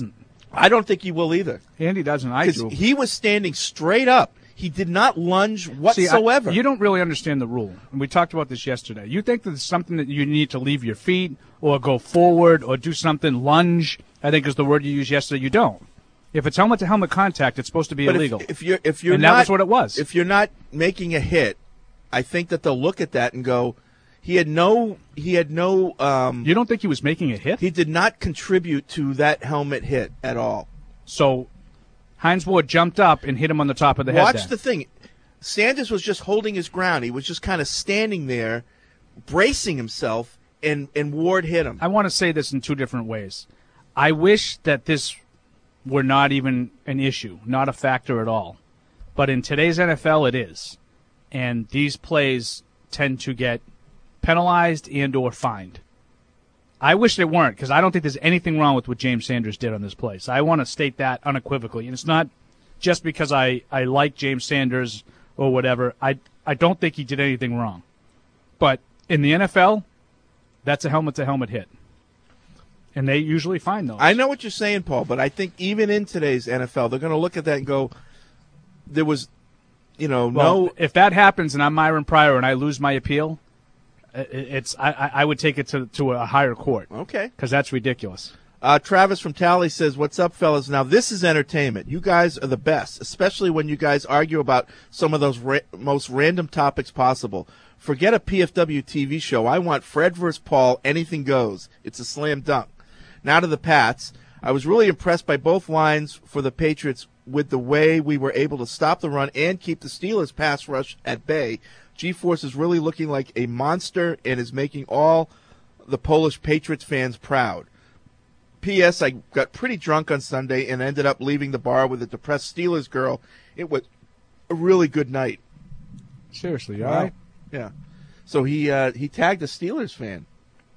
I don't think he will either. Andy doesn't. I do. He was standing straight up. He did not lunge whatsoever. You don't really understand the rule. And we talked about this yesterday. You think that it's something that you need to leave your feet or go forward or do something, lunge, I think is the word you used yesterday. You don't. If it's helmet-to-helmet contact, it's supposed to be illegal. If you're and not, that was what it was. If you're not making a hit, I think that they'll look at that and go, he had no. You don't think he was making a hit? He did not contribute to that helmet hit at all. So Hines Ward jumped up and hit him on the top of the head. Watch the thing. Sanders was just holding his ground. He was just kind of standing there, bracing himself, and Ward hit him. I want to say this in two different ways. I wish that this were not even an issue, not a factor at all. But in today's NFL, it is. And these plays tend to get penalized and or fined. I wish they weren't, because I don't think there's anything wrong with what James Sanders did on this play. So I want to state that unequivocally. And it's not just because I like James Sanders or whatever. I don't think he did anything wrong. But in the NFL, that's a helmet-to-helmet hit. And they usually find those. I know what you're saying, Paul, but I think even in today's NFL, they're going to look at that and go, there was, no. If that happens and I'm Myron Pryor and I lose my appeal, I would take it to a higher court. Okay. Because that's ridiculous. Travis from Tally says, "What's up, fellas? Now, this is entertainment. You guys are the best, especially when you guys argue about some of those most random topics possible. Forget a PFW TV show. I want Fred versus Paul. Anything goes. It's a slam dunk. Now to the Pats. I was really impressed by both lines for the Patriots with the way we were able to stop the run and keep the Steelers' pass rush at bay. G-Force is really looking like a monster and is making all the Polish Patriots fans proud. P.S. I got pretty drunk on Sunday and ended up leaving the bar with a depressed Steelers girl. It was a really good night." Seriously, wow. All right? Yeah. So he tagged a Steelers fan.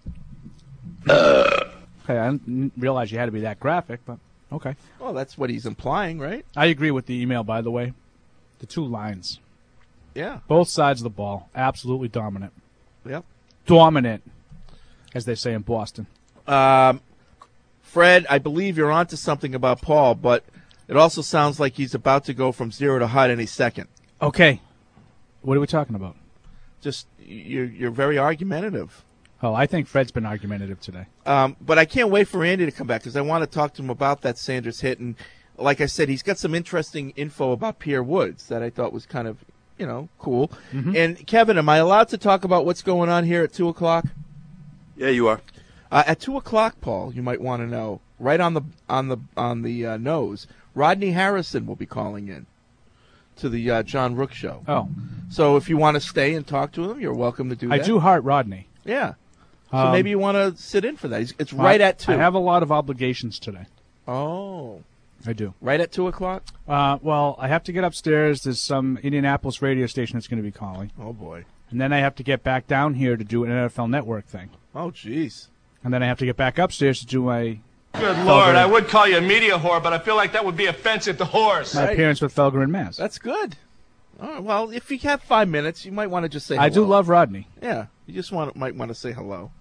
Okay, I didn't realize you had to be that graphic, but okay. Well, that's what he's implying, right? I agree with the email, by the way. The two lines. Yeah. Both sides of the ball. Absolutely dominant. Yep. Dominant, as they say in Boston. Fred, I believe you're onto something about Paul, but it also sounds like he's about to go from 0 to hot any second. Okay. What are we talking about? Just, you're very argumentative. Oh, I think Fred's been argumentative today. But I can't wait for Andy to come back because I want to talk to him about that Sanders hit. And like I said, he's got some interesting info about Pierre Woods that I thought was kind of, cool. Mm-hmm. And Kevin, am I allowed to talk about what's going on here at 2 o'clock? Yeah, you are. At 2 o'clock, Paul, you might want to know, right on the nose, Rodney Harrison will be calling in to the John Rook Show. Oh. So if you want to stay and talk to him, you're welcome to do that. I do heart Rodney. Yeah. So maybe you want to sit in for that. It's right at 2. I have a lot of obligations today. Oh. I do. Right at 2 o'clock? Well, I have to get upstairs. There's some Indianapolis radio station that's going to be calling. Oh, boy. And then I have to get back down here to do an NFL Network thing. Oh, jeez. And then I have to get back upstairs to do my... Good Lord, I would call you a media whore, but I feel like that would be offensive to horse. My appearance with Felger and Maz. That's good. All right, well, if you have 5 minutes, you might want to just say hello. I do love Rodney. Yeah, you just might want to say hello.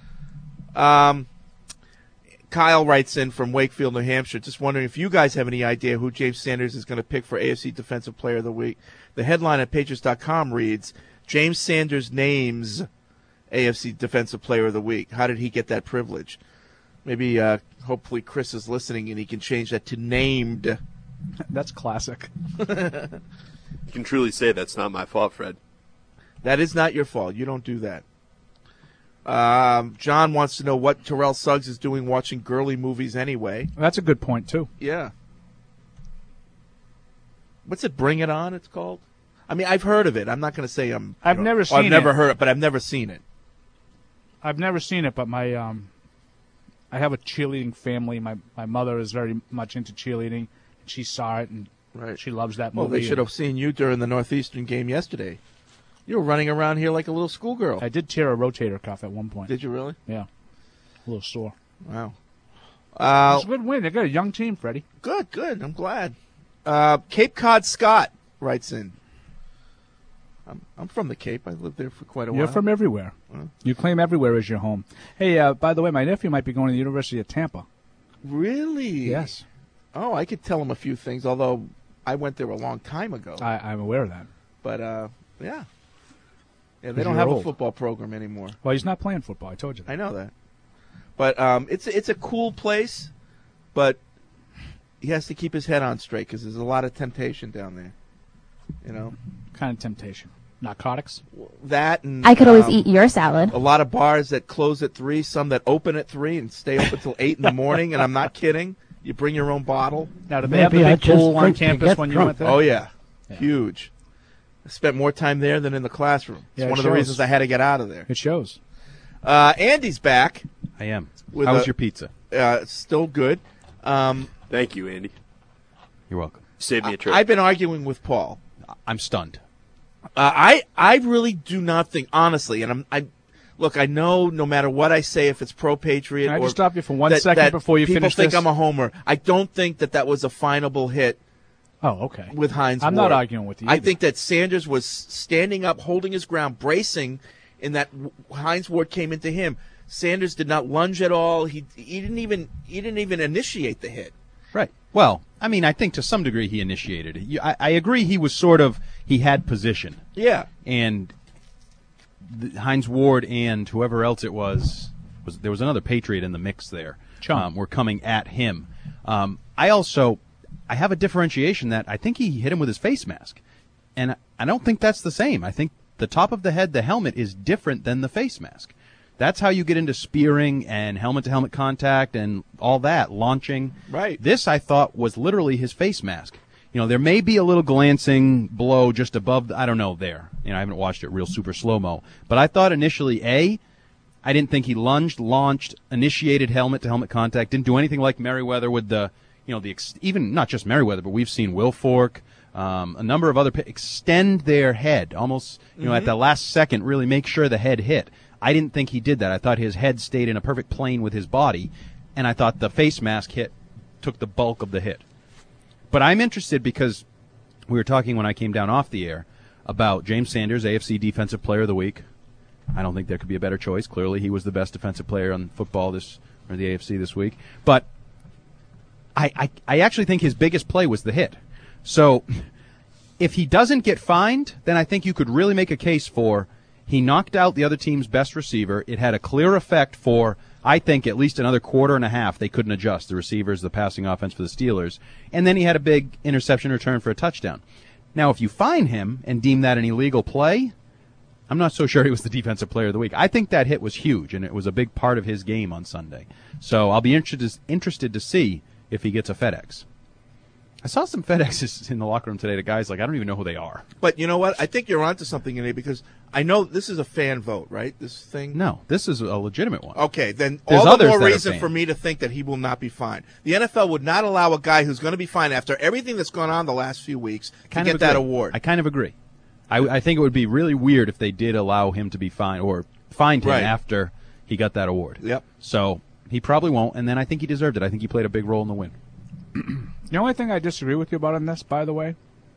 Kyle writes in from Wakefield, New Hampshire, just wondering if you guys have any idea who James Sanders is going to pick for AFC Defensive Player of the Week. The headline at Patriots.com reads, James Sanders names AFC Defensive Player of the Week. How did he get that privilege? Maybe, hopefully Chris is listening and he can change that to named. That's classic. You can truly say that's not my fault, Fred. That is not your fault. You don't do that. John wants to know what Terrell Suggs is doing watching girly movies anyway. Well, that's a good point, too. Yeah. What's it, Bring It On, it's called? I mean, I've heard of it. I'm not going to say I've never seen it. I've never heard it, but I've never seen it. I've never seen it, but my I have a cheerleading family. My mother is very much into cheerleading. She saw it, and she loves that movie. Well, they should have seen you during the Northeastern game yesterday. You were running around here like a little schoolgirl. I did tear a rotator cuff at one point. Did you really? Yeah. A little sore. Wow. It's a good win. They got a young team, Freddie. Good. I'm glad. Cape Cod Scott writes in. I'm from the Cape. I lived there for quite a while. You're from everywhere. You claim everywhere as your home. Hey, by the way, my nephew might be going to the University of Tampa. Really? Yes. Oh, I could tell him a few things, although I went there a long time ago. I'm aware of that. But, yeah. Yeah, they 'Cause don't you're have old. a football program anymore. Well, he's not playing football. I told you that. I know that. But it's a cool place, but he has to keep his head on straight because there's a lot of temptation down there. You know? Kind of temptation. Narcotics? That and I could always eat your salad. A lot of bars that close at 3, some that open at 3 and stay open until 8 in the morning, and I'm not kidding. You bring your own bottle. Now, did they have the big pool on campus when you went there? Oh, yeah. Huge. I spent more time there than in the classroom. It's Yeah, it one of the shows. reasons I had to get out of there. It shows. Andy's back. I am. With How was your pizza? Still good. Thank you, Andy. You're welcome. Saved me a trip. I've been arguing with Paul. I'm stunned. I really do not think, honestly, and look, I know no matter what I say, if it's pro-Patriot, Can I or just stop you for 1 that- second that before you finish people think this? I'm a homer. I don't think that was a finable hit. Oh, okay. With Hines I'm Ward. not arguing with you I either. think that Sanders was standing up, holding his ground, bracing, in that Hines Ward came into him. Sanders did not lunge at all. He didn't even initiate the hit. Right. Well, I mean, I think to some degree he initiated it. I agree he was he had position. Yeah. And Hines Ward and whoever else it was there was another Patriot in the mix there. Were coming at him. I have a differentiation that I think he hit him with his face mask. And I don't think that's the same. I think the top of the head, the helmet, is different than the face mask. That's how you get into spearing and helmet-to-helmet contact and all that, launching. Right. This, I thought, was literally his face mask. You know, there may be a little glancing blow just above, I don't know, there. You know, I haven't watched it real super slow-mo. But I thought initially, I didn't think he lunged, launched, initiated helmet-to-helmet contact, didn't do anything like Merriweather with even not just Merriweather, but we've seen Will Fork, a number of other extend their head almost, at the last second, really make sure the head hit. I didn't think he did that. I thought his head stayed in a perfect plane with his body, and I thought the face mask hit took the bulk of the hit. But I'm interested because we were talking when I came down off the air about James Sanders, AFC Defensive Player of the Week. I don't think there could be a better choice. Clearly, he was the best defensive player on football the AFC this week. But I actually think his biggest play was the hit. So if he doesn't get fined, then I think you could really make a case for he knocked out the other team's best receiver. It had a clear effect for, I think, at least another quarter and a half. They couldn't adjust, the receivers, the passing offense for the Steelers. And then he had a big interception return for a touchdown. Now, if you fine him and deem that an illegal play, I'm not so sure he was the defensive player of the week. I think that hit was huge, and it was a big part of his game on Sunday. So I'll be interested to see if he gets a FedEx. I saw some FedExes in the locker room today to guys like, I don't even know who they are. But you know what? I think you're onto something in it because I know this is a fan vote, right? This thing? No, this is a legitimate one. Okay, then There's all the others more that are reason fans. for me to think that he will not be fined. The NFL would not allow a guy who's going to be fined after everything that's gone on the last few weeks to get that award. I kind of agree. I think it would be really weird if they did allow him to be fined or fined him Right. after he got that award. Yep. So he probably won't, and then I think he deserved it. I think he played a big role in the win. The only thing I disagree with you about on this, by the way,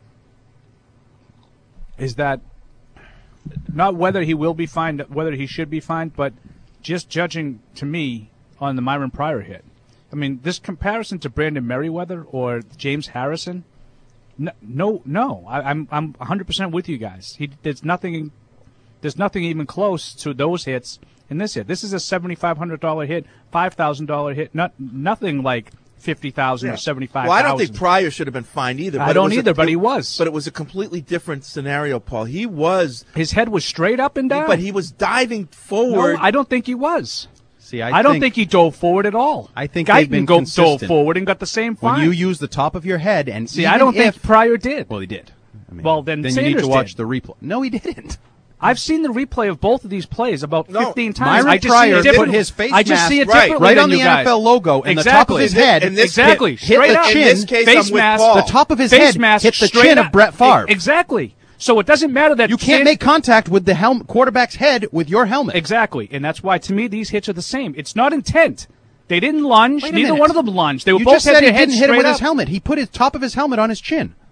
is that not whether he will be fined, whether he should be fined, but just judging to me on the Myron Pryor hit. I mean, this comparison to Brandon Merriweather or James Harrison, no. I'm 100% with you guys. There's nothing even close to those hits in this hit. This is a $7,500 hit, $5,000 hit, nothing like $50,000 or $75,000. Well, I don't think Pryor should have been fined either. I don't either, but he was. But it was a completely different scenario, Paul. His head was straight up and down. But he was diving forward. No, I don't think he was. See, I don't think he dove forward at all. I think Guyton they've been dove consistent. forward and got the same fine. When you use the top of your head and see, I don't think Pryor did. Well, he did. I mean, well, then you Sanders need to watch did. the replay. No, he didn't. I've seen the replay of both of these plays about 15 times. Myron I just Pryor see it put his face I just see it mask differently right than on the you guys. NFL logo, and exactly. the top of his head exactly hit straight the up. chin. In this case, face I'm mask, with Paul. the top of his face head mask hit the straight chin up. of Brett Favre. Exactly. So it doesn't matter that you can't make contact with the quarterback's head with your helmet. Exactly, and that's why to me these hits are the same. It's not intent. They didn't lunge. Wait a Neither minute. one of them lunged. They were You both just said had he their heads didn't hit him straight with up. his helmet. He put his top of his helmet on his chin.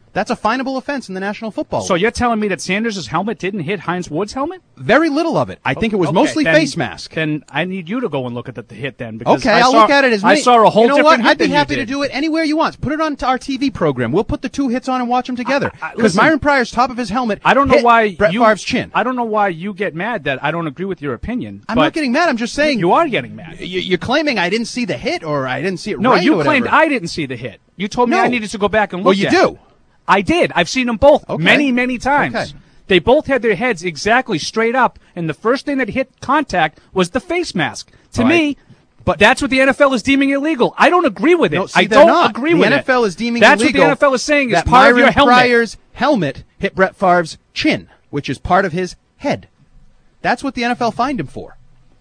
That's a finable offense in the National Football League. So you're telling me that Sanders' helmet didn't hit Hines Ward's helmet? Very little of it. I think it was mostly face mask. Then I need you to go and look at the hit then. Because Okay, I'll look at it as I saw a whole you know different what? hit I'd be than you happy to did. do it anywhere you want. Put it on to our TV program. We'll put the two hits on and watch them together. Because listen, Myron Pryor's top of his helmet I don't know hit why Brett Favre's chin. I don't know why you get mad that I don't agree with your opinion. I'm but not getting mad. I'm just saying. You are getting mad. You're claiming I didn't see the hit or I didn't see it No, right or you whatever. claimed I didn't see the hit. You told me No. I needed to go back and look Well, you at it. do. I did. I've seen them both Okay. many times. Okay. They both had their heads exactly straight up, and the first thing that hit contact was the face mask. To All right. me, but that's what the NFL is deeming illegal. I don't agree with it. No, see, I they're don't not. agree with it. The NFL is deeming that's illegal. what the NFL is saying is that part Myron of your helmet. Pryor's helmet hit Brett Favre's chin, which is part of his head. That's what the NFL fined him for.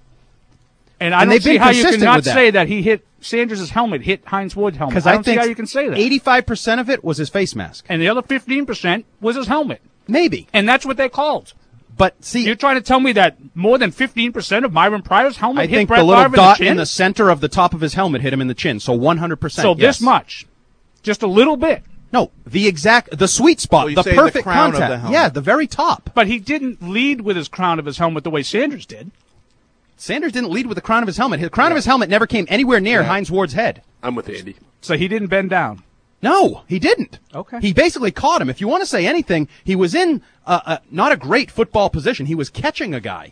And I don't they've see been how you consistent cannot with that. say that he hit Sanders' helmet, hit Hines Ward's helmet. Because I I don't see think how you can say that. 85% of it was his face mask. And the other 15% was his helmet. Maybe. And that's what they called. But see, you're trying to tell me that more than 15% of Myron Pryor's helmet I hit think Brett the little Favre dot in the chin? in the center of the top of his helmet hit him in the chin. So 100%. So this much. Just a little bit. No, the sweet spot, Well, you the say the perfect crown of contact. the helmet. Yeah, the very top. But he didn't lead with his crown of his helmet the way Sanders did. Sanders didn't lead with the crown of his helmet. The crown of his helmet never came anywhere near Hines Ward's head. I'm with Andy. So he didn't bend down. No, he didn't. Okay. He basically caught him. If you want to say anything, he was in not a great football position. He was catching a guy.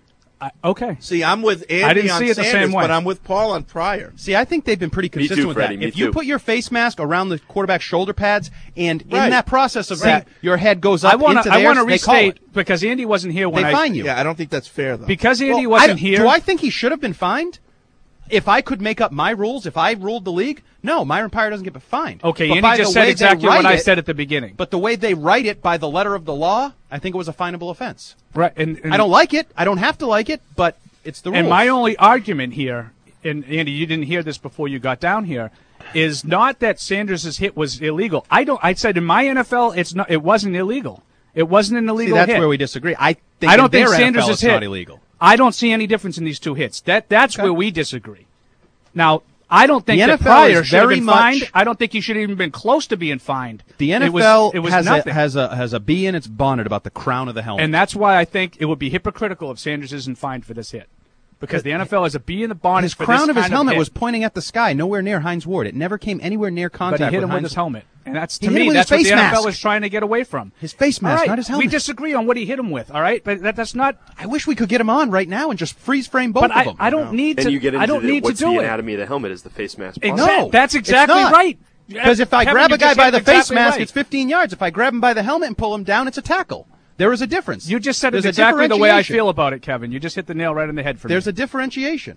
Okay. See, I'm with Andy I didn't on see it the Sanders, same way. but I'm with Paul on Pryor. See, I think they've been pretty Me consistent too, with Freddie, that. me If you too. put your face mask around the quarterback's shoulder pads, and Right. in that process of See, that, your head goes up I want into to theirs, they call restate it. because Andy wasn't here when They fine you. Yeah, I don't think that's fair, though. Because Andy Well, wasn't here. Do I think he should have been fined? If I could make up my rules, if I ruled the league, no, Myron Pryor doesn't get fined. Okay, But Andy by just the said way they exactly write what I it- said at the beginning. But the way they write it by the letter of the law, I think it was a finable offense. Right, and I don't like it. I don't have to like it, but it's the rules. And my only argument here, and Andy, you didn't hear this before you got down here, is not that Sanders' hit was illegal. I said in my NFL, it wasn't illegal. It wasn't an illegal See, that's hit. where we disagree. I think I don't in think their Sanders' NFL it's hit not illegal. I don't see any difference in these two hits. That's where we disagree. Now, I don't think The that NFL Pryor is should have very been much- fined. I don't think he should have even been close to being fined. The It was NFL nothing. has a bee in its bonnet about the crown of the helmet. And that's why I think it would be hypocritical if Sanders isn't fined for this hit. Because the NFL has a bee in the bonnet his for crown this of his kind helmet hit. was pointing at the sky, nowhere near Hines Ward. It never came anywhere near contact But he hit him Hines with his helmet. And that's, He to hit him me, with that's his what the face NFL mask. is trying to get away from. His face mask, All right, not his helmet. we disagree on what he hit him with, all right? But that's not... I wish we could get him on right now and just freeze frame both But of them. I don't need Then to... you get into I don't need to what's do the it. anatomy of the helmet is the face mask. Exactly. That's exactly It's not. right. Because if I Kevin, grab you a guy just by hit the it face exactly mask, right. it's 15 yards. If I grab him by the helmet and pull him down, it's a tackle. There is a difference. You just said it There's a exactly the way I differentiation. feel about it, Kevin. You just hit the nail right on the head for There's me. a differentiation.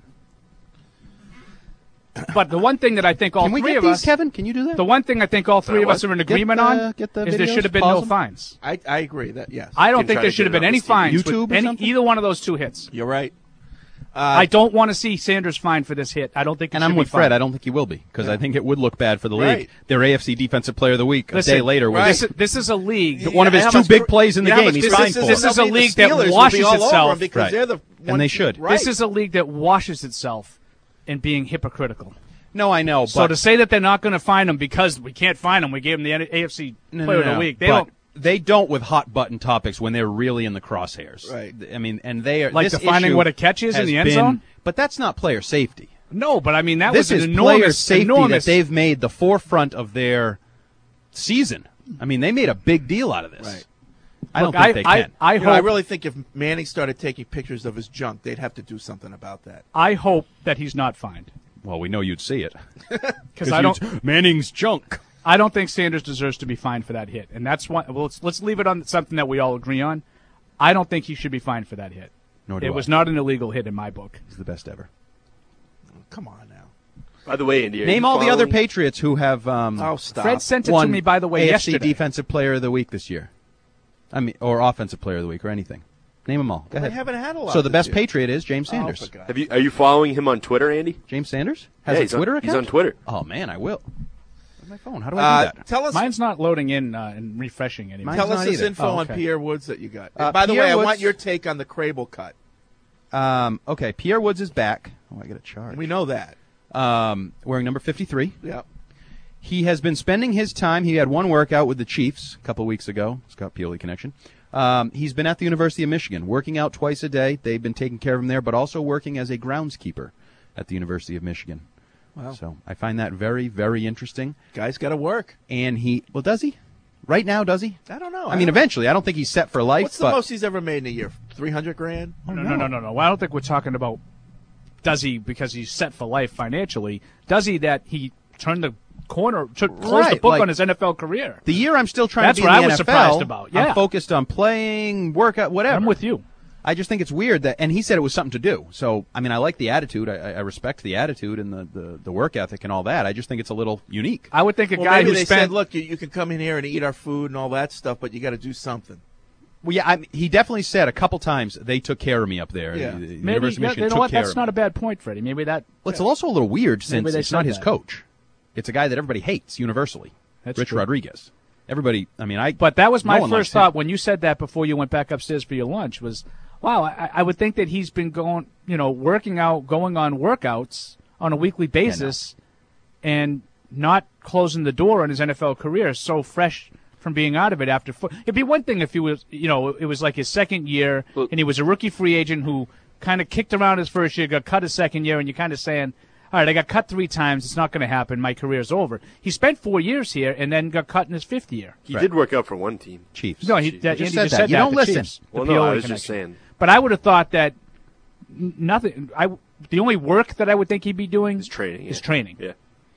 But the one thing that I think all Can we three get of these, us... Kevin? Can you do that? The one thing I think all three of us are in agreement on get the is there videos, should have been pause no them. fines. I agree that, yes. I don't can think try there to should get have been it on any the fines YouTube or with something? either one of those two hits. You're right. I don't want to see Sanders fined for this hit. I don't think. And he I'm should with be fined. Fred. I don't think he will be because I think it would look bad for the league. Right. Their AFC Defensive Player of the Week Listen, a day later. right. This is a league. One of his two big plays in the game. He's fined for. This is a league that Steelers will be washes all over itself. them because Right. they're the And ones- they should. Right. This is a league that washes itself in being hypocritical. No, I know. So but to say that they're not going to fine him because we can't fine him, we gave him the AFC Player of the Week. They But don't They don't with hot button topics when they're really in the crosshairs. Right. I mean, and they are Like this defining issue what a catch is in has the end been- zone? But that's not player safety. No, but I mean that This was is an player enormous safety enormous. that they've made the forefront of their season. I mean, they made a big deal out of this. Right. I don't Look, think they can. I You hope know, I really think if Manning started taking pictures of his junk, they'd have to do something about that. I hope that he's not fined Well, we know you'd see it because I don't. Manning's junk. I don't think Sanders deserves to be fined for that hit, and that's why. Well, let's leave it on something that we all agree on. I don't think he should be fined for that hit. Nor do It I. was not an illegal hit in my book. He's the best ever. Come on now. By the way, Andy, are Name you all the other following- Patriots who have Oh, stop. Fred sent it to won me, by the way, AFC yesterday. Defensive Player of the Week this year. I mean, or Offensive Player of the Week, or anything. Name them all. Go They ahead. haven't had a lot So the this best year. Patriot is James Oh, Sanders. for God's Are you following him on Twitter, Andy? James Sanders has Yeah, a he's on- Twitter account. he's on Twitter. Oh man, I will. Where's my phone? How do I do that? Tell us, Mine's not loading in and refreshing anymore. Mine's tell us not this either. info Oh, on okay. Pierre Woods that you got. Uh, By the Pierre way, I Woods- want your take on the Crable cut. Okay, Pierre Woods is back. Oh, I got a chart. We know that. Wearing number 53. Yeah. He has been spending his time. He had one workout with the Chiefs a couple weeks ago. Scott Pioli connection. He's been at the University of Michigan, working out twice a day. They've been taking care of him there, but also working as a groundskeeper at the University of Michigan. Wow. So I find that very, very interesting. Guy's got to work. And does he? Right now, does he? I don't know. I mean, eventually. I don't think he's set for life. What's the most he's ever made in a year? $300,000? No. I don't think we're talking about does he because he's set for life financially. Does he that he turned the corner, closed the book on his NFL career? The year I'm still trying to be in the NFL. That's what I was surprised about. Yeah. I'm focused on playing, workout, whatever. I'm with you. I just think it's weird that, and he said it was something to do. So, I mean, I like the attitude. I respect the attitude and the work ethic and all that. I just think it's a little unique. I would think a guy maybe who they spent. said, look, you can come in here and eat our food and all that stuff, but you got to do something. Well, yeah, he definitely said a couple times they took care of me up there. Yeah. The Maybe University of Michigan you know took what? care That's of me. not a bad point, Freddie. Maybe that. Well, it's also a little weird Maybe since they it's not said his that. coach. It's a guy that everybody hates universally. That's Rich true. Rodriguez. Everybody. I mean, But that was no my one likes first him. thought when you said that before you went back upstairs for your lunch. Was wow, I would think that he's been going, working out, going on workouts on a weekly basis, and not closing the door on his NFL career. So fresh from being out of it after. It'd be one thing if he was, it was like his second year, and he was a rookie free agent who kind of kicked around his first year, got cut his second year, and you're kind of saying, all right, I got cut 3 times. It's not going to happen. My career's over. He spent 4 years here and then got cut in his 5th year. He did work out for one team. Chiefs. No, Andy just said said that. You don't the listen. Chiefs, the Well, no, I Pioli was just connection. saying. But I would have thought that nothing. The only work that I would think he'd be doing is training. Is training. Yeah.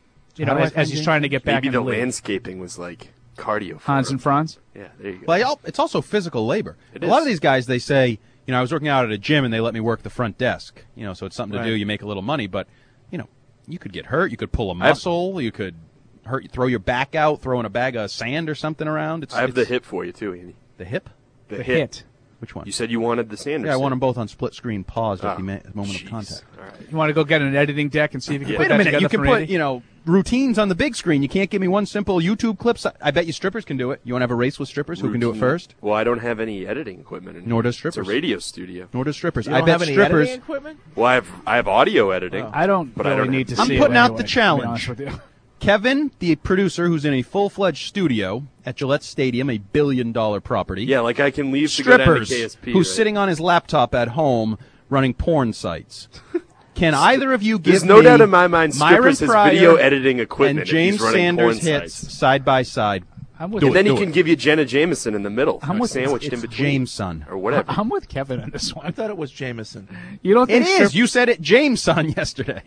As he's trying to get back Maybe in the the league. landscaping was like cardio. For Hans him. and Franz. Yeah, there you go. Well, it's also physical labor. It a lot is. of these guys, they say, I was working out at a gym and they let me work the front desk. So it's something to Right. do. You make a little money, but you could get hurt. You could pull a muscle. You could throw your back out, throwing a bag of sand or something around. I have the hip for you too, Andy. The hip? The hit. hit. Which one? You said you wanted the Sanders. Yeah, I want them both on split screen, paused at the moment jeez. of contact. All right. You want to go get an editing deck and see if you can put Wait a that minute, together you can for put, Andy? routines on the big screen. You can't give me one simple YouTube clip. I bet you strippers can do it. You want to have a race with strippers? Who can do it Routine. first? Well, I don't have any editing equipment. Nor does strippers. It's a radio studio. Nor does strippers. You I don't bet have any strippers. editing equidement? Well, I have audio editing. I don't but really I don't need to have- see I'm putting it out anyway, the to be challenge. honest with you. Kevin, the producer, who's in a full-fledged studio at Gillette Stadium, a $1 billion property. Yeah, like I can leave to go down to Strippers, KSP. who's right? sitting on his laptop at home running porn sites. Can either of you give There's no me doubt in my mind Myron Strippers has Pryor video editing equipment and if he's James running Sanders porn hits sites. side by side? I'm with And then he do can it. give you Jenna Jameson in the middle, I'm with- sandwiched in It's between. Jameson. Or whatever. I'm with Kevin on this one. I thought it was Jameson. You don't It think is. You said it, Jameson, yesterday.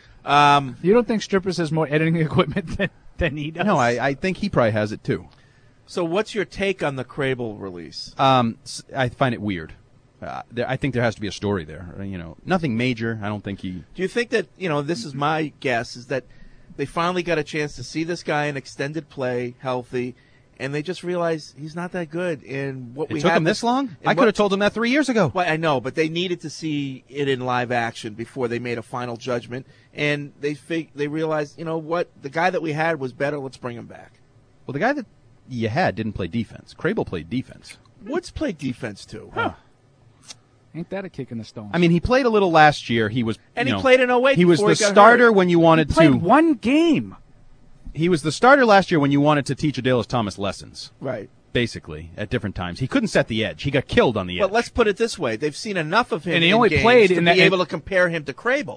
You don't think Strippers has more editing equipment than he does? No, I think he probably has it too. So what's your take on the Crable release? I find it weird. I think there has to be a story there. Nothing major. I don't think he. Do you think that, this is my guess, is that they finally got a chance to see this guy in extended play, healthy, and they just realized he's not that good. And what It we took had him this was- long? and I could have told him that 3 years ago. Well, I know, but they needed to see it in live action before they made a final judgment. And they realized, what, the guy that we had was better. Let's bring him back. Well, the guy that you had didn't play defense. Crable played defense. Woods played defense too. Ain't that a kick in the stone? I mean, he played a little last year. He was, And he played in 08 He was before the he got starter hurt. when you wanted he played to. one game. He was the starter last year when you wanted to teach Adalys Thomas lessons. Right. Basically, at different times. He couldn't set the edge. He got killed on the edge. But let's put it this way: they've seen enough of him, And he in only games played to in be that- able to compare him to Crable.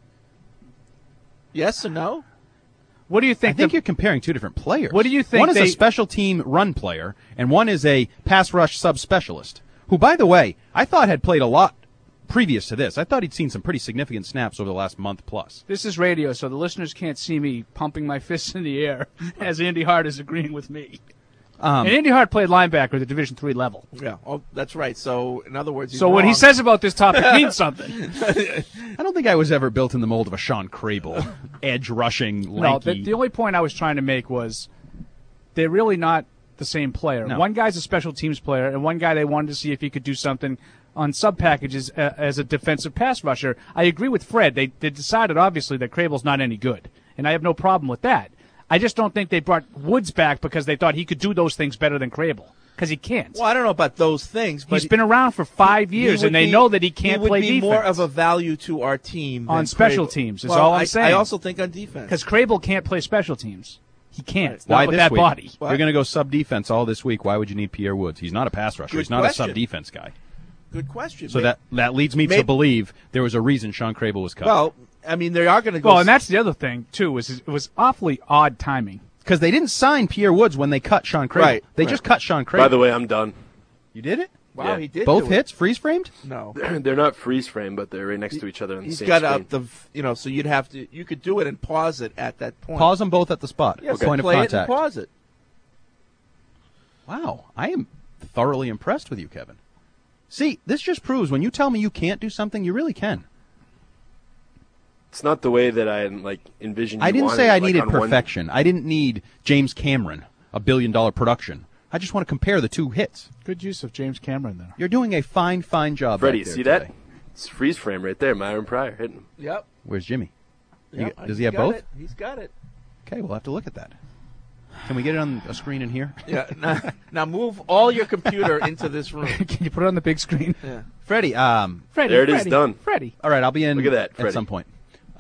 Yes or no? What do you think? I think you're comparing two different players. What do you think One is they- a special team run player, and one is a pass rush subspecialist, who, by the way, I thought had played a lot previous to this. I thought he'd seen some pretty significant snaps over the last month plus. This is radio, so the listeners can't see me pumping my fists in the air as Andy Hart is agreeing with me. And Andy Hart played linebacker at the Division III level. Yeah, that's right. So, in other words, he's So what he wrong. says about this topic means something. I don't think I was ever built in the mold of a Sean Crable, edge rushing, No, lanky. the only point I was trying to make was they're really not the same player. No. One guy's a special teams player, and one guy they wanted to see if he could do something on sub packages as a defensive pass rusher. I agree with Fred. They decided, obviously, that Crable's not any good, and I have no problem with that. I just don't think they brought Woods back because they thought he could do those things better than Crable, because he can't. Well, I don't know about those things, but He's been around for 5 years, and they know that he can't play He would be defense. more of a value to our team On than special Crable. teams, is Well, all I'm saying. I also think on defense. Because Crable can't play special teams. He can't. Right. Not Why with this that week? body. You're going to go sub-defense all this week. Why would you need Pierre Woods? He's not a pass rusher. Good He's not question. a sub-defense guy. Good question. So that leads me to believe there was a reason Sean Crable was cut. Well, I mean, they are going to go. Well, and that's the other thing, too, is it was awfully odd timing. Because they didn't sign Pierre Woods when they cut Sean Crable. Right, They right. just cut Sean Crable. By the way, I'm done. You did it? Wow, Yeah. he did Both do hits, freeze-framed? It. No. They're not freeze frame, but they're right next to each other on the He's same got screen. so you'd have to, you could do it and pause it at that point. Pause them both at the spot. Yes, Point of play it and contact. pause it. Wow, I am thoroughly impressed with you, Kevin. See, this just proves when you tell me you can't do something, you really can. It's not the way that I envisioned. I didn't wanted say it, I like, needed on one- perfection. I didn't need James Cameron, $1 billion production. I just want to compare the two hits. Good use of James Cameron there. You're doing a fine job. Freddie, back there see today. that? It's freeze frame right there. Myron Pryor hitting him. Yep. Where's Jimmy? Yep, Does he have got both? it. He's got it. Okay, we'll have to look at that. Can we get it on a screen in here? Yeah. Now move all your computer into this room. Can you put it on the big screen? Yeah. Freddie, Freddie, There it is, done. Freddie. all right, I'll be in Look at that, at Freddie. some point.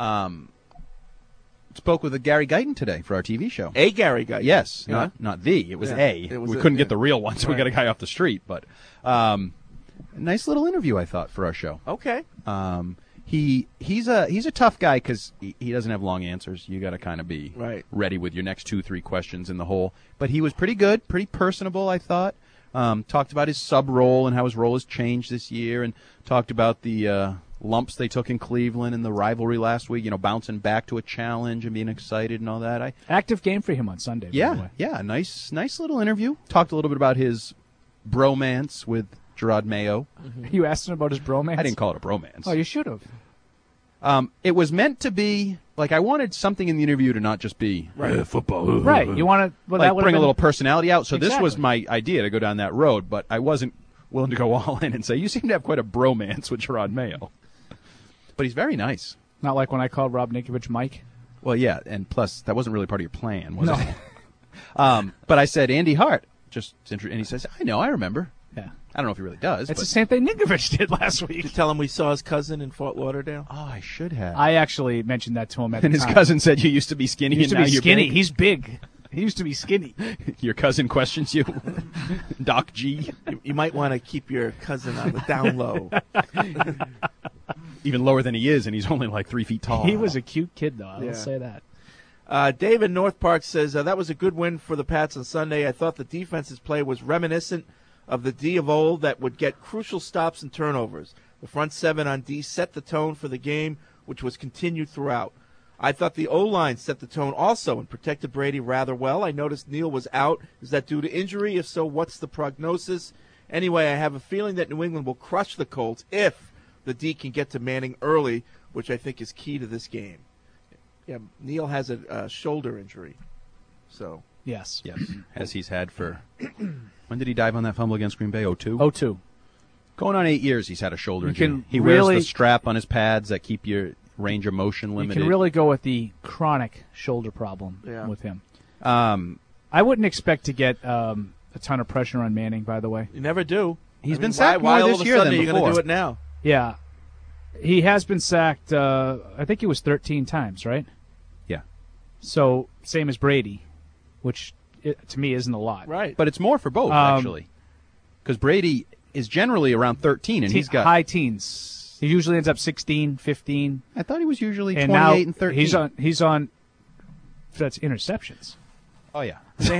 Spoke with Gary Guyton today for our TV show. A Gary guy. Yes, Yeah. not the. It was Yeah. A. It was We a- couldn't yeah. get the real one, so we Right. got a guy off the street. But nice little interview, I thought, for our show. Okay. He's a tough guy because he doesn't have long answers. You got to kind of be Right. ready with your next 2-3 questions in the hole. But he was pretty good, pretty personable, I thought. Talked about his sub role and how his role has changed this year, and talked about the lumps they took in Cleveland and the rivalry last week. Bouncing back to a challenge and being excited and all that. Active game for him on Sunday. By the way. Yeah, nice little interview. Talked a little bit about his bromance with Gerard Mayo. You asked him about his bromance? I didn't call it a bromance. Oh, you should have. It was meant to be I wanted something in the interview to not just be football. Right. You want to bring a little personality out. So this was Exactly. my idea to go down that road, but I wasn't willing to go all in and say you seem to have quite a bromance with Gerard Mayo. But he's very nice. Not like when I called Rob Ninkovich Mike. Well, yeah, and plus that wasn't really part of your plan, was No. it? But I said Andy Hart, and he says, "I know, I remember." Yeah. I don't know if he really does. It's but the same thing Ninkovich did last week. Did you tell him we saw his cousin in Fort Lauderdale? Oh, I should have. I actually mentioned that to him at And the his time. cousin said you used to be skinny, He used to and be now you're skinny. big. He's big. He used to be skinny. Your cousin questions you, Doc G. You might want to keep your cousin on the down low. Even lower than he is, and he's only like 3 feet tall. He was a cute kid, though. I'll Yeah. say that. David North Park says, that was a good win for the Pats on Sunday. I thought the defense's play was reminiscent of the D of old that would get crucial stops and turnovers. The front seven on D set the tone for the game, which was continued throughout. I thought the O-line set the tone also and protected Brady rather well. I noticed Neal was out. Is that due to injury? If so, what's the prognosis? Anyway, I have a feeling that New England will crush the Colts if the D can get to Manning early, which I think is key to this game. Yeah, Neal has a shoulder injury. So Yes. as he's had for. When did he dive on that fumble against Green Bay? 02? 02. Going on 8 years, he's had a shoulder You injury. can He wears really- the strap on his pads that keep your range of motion You limited. can really go with the chronic shoulder problem Yeah. with him. Um, I wouldn't expect to get a ton of pressure on Manning, by the way. you never do. He's I been mean, sacked why more all this of a year sudden than are you going to before. do it now? Yeah. He has been sacked, I think it was 13 times, right? Yeah. So, same as Brady, which to me isn't a lot. Right. But it's more for both, actually. Because Brady is generally around 13, and he's got high teens. He usually ends up 16, 15. I thought he was usually And 28 now and 13. He's on that's interceptions. Oh, yeah.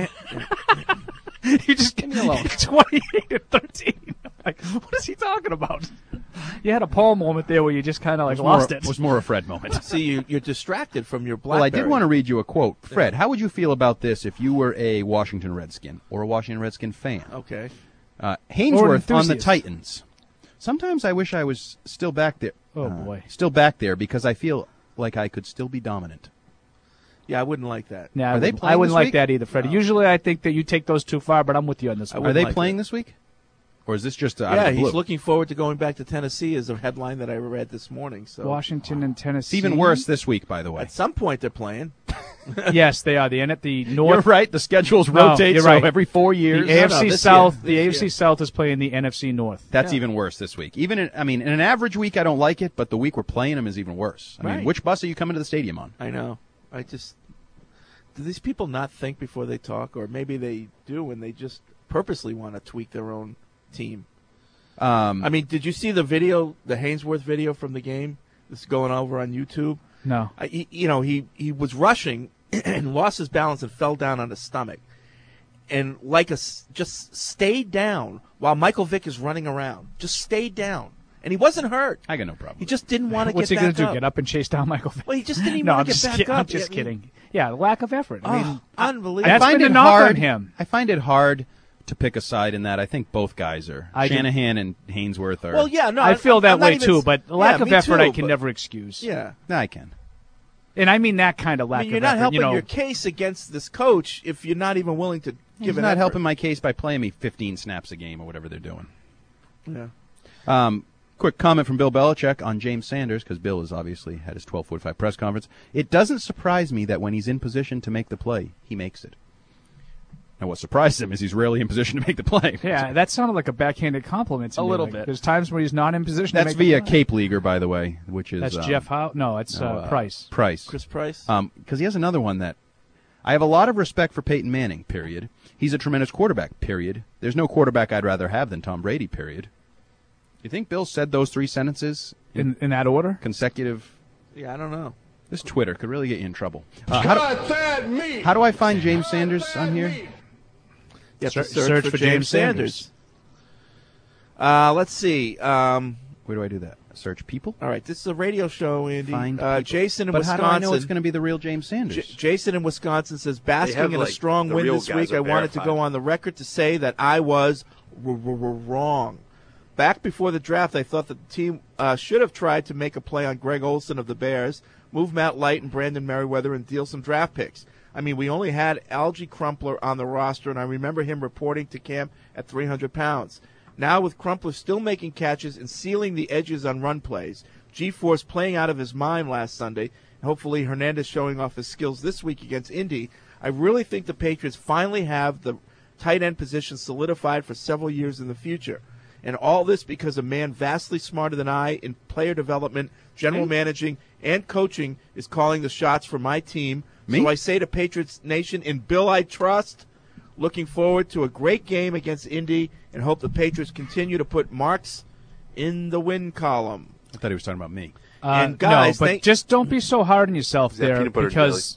You just give me alone. 28 and 13. Like, what is he talking about? You had a Paul moment there where you just kind of like lost it. It was more a Fred moment. See, you're distracted from your Well, BlackBerry. I did want to read you a quote. Fred, how would you feel about this if you were a Washington Redskin or a Washington Redskin fan? Okay. Hainsworth Or an on the enthusiast. Titans. Sometimes I wish I was still back there. Oh, boy. Still back there because I feel like I could still be dominant. Yeah, I wouldn't like that. Nah, Are they I playing wouldn't this like week? that either, Freddie. Usually I think that you take those too far, but I'm with you on this one. Are they like playing that. this week? Or is this just out Yeah, of the blue? he's looking forward to going back to Tennessee is a headline that I read this morning. So Washington and Tennessee. It's even worse this week, by the way. at some point they're playing. Yes, they are. The North. You're right. The schedules No, rotate, you're so right. every 4 years. The AFC this South. year. The This AFC year. South is playing the NFC North. That's even worse this week. Even in an average week, I don't like it, but the week we're playing them is even worse. I mean, Right. which bus are you coming to the stadium on? I know. I just do these people not think before they talk, or maybe they do and they just purposely want to tweak their own team? I mean, did you see the video, the Hainsworth video from the game that's going over on YouTube? No. He was rushing and lost his balance and fell down on his stomach. And just stayed down while Michael Vick is running around. Just stayed down. And he wasn't hurt. I got no problem. He just didn't want to get back up. What's he going to do, get up and chase down Michael Vick? Well, he just didn't even want to get back up. I'm just kidding. Yeah, lack of effort. I mean, unbelievable. That's been a knock on him. I find it hard to pick a side in that. I think both guys are. Shanahan and Hainsworth are. Well, yeah, no. I feel that way, even, too, but the lack of effort too, I can never excuse. Yeah. I can. And I mean that kind of lack of effort. You're not helping your case against this coach if you're not even willing to give it not effort. helping my case by playing me 15 snaps a game or whatever they're doing. Yeah. Quick comment from Bill Belichick on James Sanders, because Bill has obviously had his 12:45 press conference. It doesn't surprise me that when he's in position to make the play, he makes it. Now, what surprises him is he's rarely in position to make the play. Yeah, that sounded like a backhanded compliment to me. A little bit. There's times where he's not in position That's to make via the play. Cape Leaguer, by the way, which is... That's Jeff Howe? No, it's Price. Price. Chris Price? Because he has another one that... I have a lot of respect for Peyton Manning, period. He's a tremendous quarterback, period. There's no quarterback I'd rather have than Tom Brady, period. You think Bill said those three sentences in that order? Consecutive? Yeah, I don't know. This Twitter could really get you in trouble. How do I find James Sanders on here? You have to search for James Sanders. Let's see. Where do I do that? Search people? All right, this is a radio show, Andy. Find people. Jason in but Wisconsin. How do I know it's going to be the real James Sanders? Jason in Wisconsin says, basking in a strong the win real this guys week, are I wanted to verified. go on the record to say that I was wrong. Back before the draft, I thought that the team should have tried to make a play on Greg Olsen of the Bears, move Matt Light and Brandon Merriweather, and deal some draft picks. I mean, we only had Algie Crumpler on the roster, and I remember him reporting to camp at 300 pounds. Now, with Crumpler still making catches and sealing the edges on run plays, G-Force playing out of his mind last Sunday, and hopefully Hernandez showing off his skills this week against Indy, I really think the Patriots finally have the tight end position solidified for several years in the future. And all this because a man vastly smarter than I in player development, general managing, and coaching is calling the shots for my team. Me? So I say to Patriots Nation, in Bill I trust, looking forward to a great game against Indy and hope the Patriots continue to put marks in the win column. I thought he was talking about me. And guys, no, but just don't be so hard on yourself there, because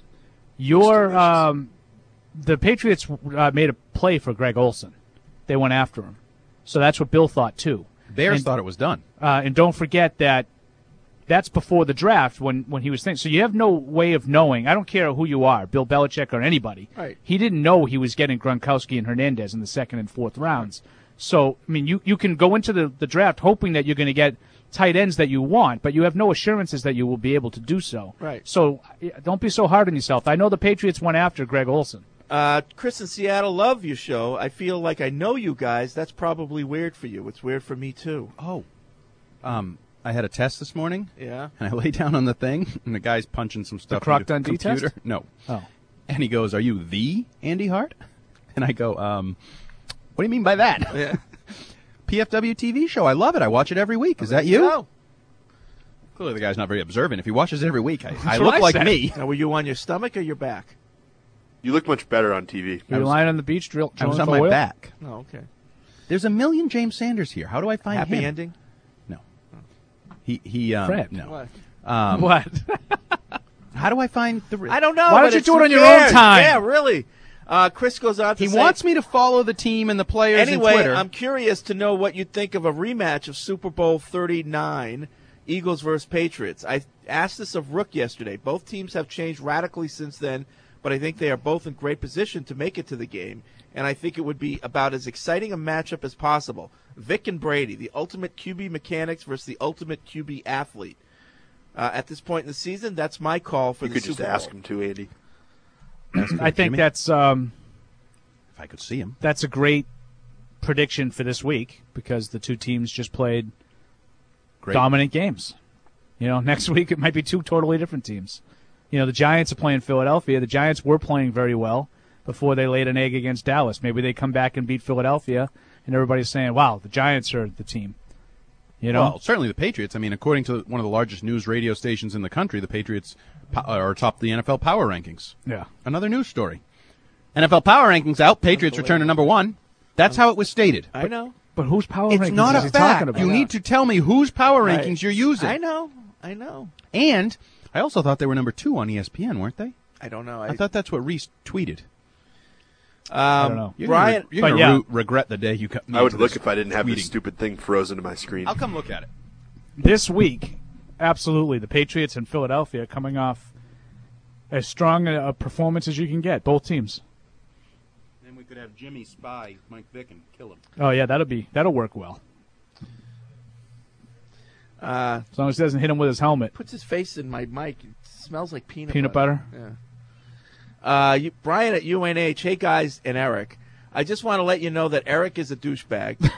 the Patriots made a play for Greg Olsen. They went after him. So that's what Bill thought, too. Bears thought it was done. And don't forget that that's before the draft when he was thinking. So you have no way of knowing. I don't care who you are, Bill Belichick or anybody. Right. He didn't know he was getting Gronkowski and Hernandez in the second and fourth rounds. So, I mean, you can go into the draft hoping that you're going to get tight ends that you want, but you have no assurances that you will be able to do so. Right. So don't be so hard on yourself. I know the Patriots went after Greg Olsen. Chris in Seattle, love your show. I feel like I know you guys. That's probably weird for you. It's weird for me, too. Oh. I had a test this morning. Yeah. And I lay down on the thing, and the guy's punching some stuff Croc into the Dundee computer. test? No. Oh. And he goes, "Are you the Andy Hart?" And I go, "What do you mean by that?" Yeah. PFW TV show. I love it. I watch it every week. Is that you? No. Clearly the guy's not very observant. If he watches it every week, I what look I like said. me. Now, were you on your stomach or your back? You look much better on TV. You're lying on the beach I was drilling on for my oil? back. Oh, okay. There's a million James Sanders here. How do I find Happy him? ending? No. He Fred. No. What? What? How do I find the? I don't know. Why don't but you it's do it on who your own cares? time? Yeah, really. Chris goes on to He say, wants me to follow the team and the players anyway, in Twitter. I'm curious to know what you think of a rematch of Super Bowl 39, Eagles versus Patriots. I asked this of Rook yesterday. Both teams have changed radically since then, but I think they are both in great position to make it to the game, and I think it would be about as exciting a matchup as possible. Vic and Brady, the ultimate QB mechanics versus the ultimate QB athlete. At this point in the season, that's my call for You the could Super just Bowl. ask him to, Andy. I think Jimmy? that's If I could see him. that's a great prediction for this week because the two teams just played dominant games. You know, next week it might be two totally different teams. You know, the Giants are playing Philadelphia. The Giants were playing very well before they laid an egg against Dallas. Maybe they come back and beat Philadelphia, and everybody's saying, wow, the Giants are the team. You know? Well, certainly the Patriots. I mean, according to one of the largest news radio stations in the country, the Patriots are atop the NFL power rankings. Yeah. Another news story. NFL power rankings out. Patriots return to number 1. That's how it was stated. I know. But whose power It's rankings not is a he talking fact. about? You need to tell me whose power Right. rankings you're using. I know. And I also thought they were number 2 on ESPN, weren't they? I don't know. I thought that's what Reese tweeted. I don't know. You're Brian, gonna regret the day you cut me I would into look this if I didn't have tweeting. this stupid thing frozen to my screen. I'll come look at it. This week, absolutely, the Patriots and Philadelphia are coming off as strong a performance as you can get, both teams. Then we could have Jimmy spy Mike Vick and kill him. Oh yeah, that'll work well. As long as he doesn't hit him with his helmet. Puts his face in my mic. It smells like peanut butter. Yeah. Brian at UNH. Hey guys and Eric. I just want to let you know that Eric is a douchebag.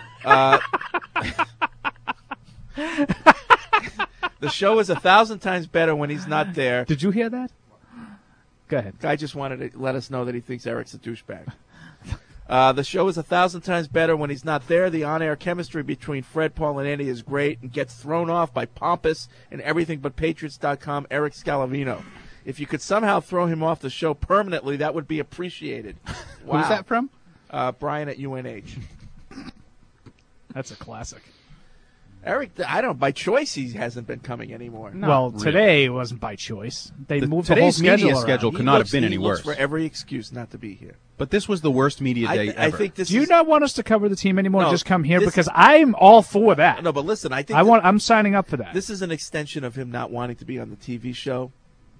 The show is 1,000 times better when he's not there. Did you hear that? Go ahead. Guy just wanted to let us know that he thinks Eric's a douchebag. The show is 1,000 times better when he's not there. The on-air chemistry between Fred, Paul, and Andy is great and gets thrown off by pompous and everythingbutpatriots.com Eric Scalavino. If you could somehow throw him off the show permanently, that would be appreciated. Wow. Who's that from? Brian at UNH. That's a classic. Eric, I don't. By choice, he hasn't been coming anymore. Well, today wasn't by choice. They moved the whole today's schedule media around. schedule could not have been any He looks worse. for every excuse not to be here. But this was the worst media day ever. I think this. Do you not want us to cover the team anymore? No, Just come here this- because I'm all for that. No, but listen, I think I'm signing up for that. This is an extension of him not wanting to be on the TV show.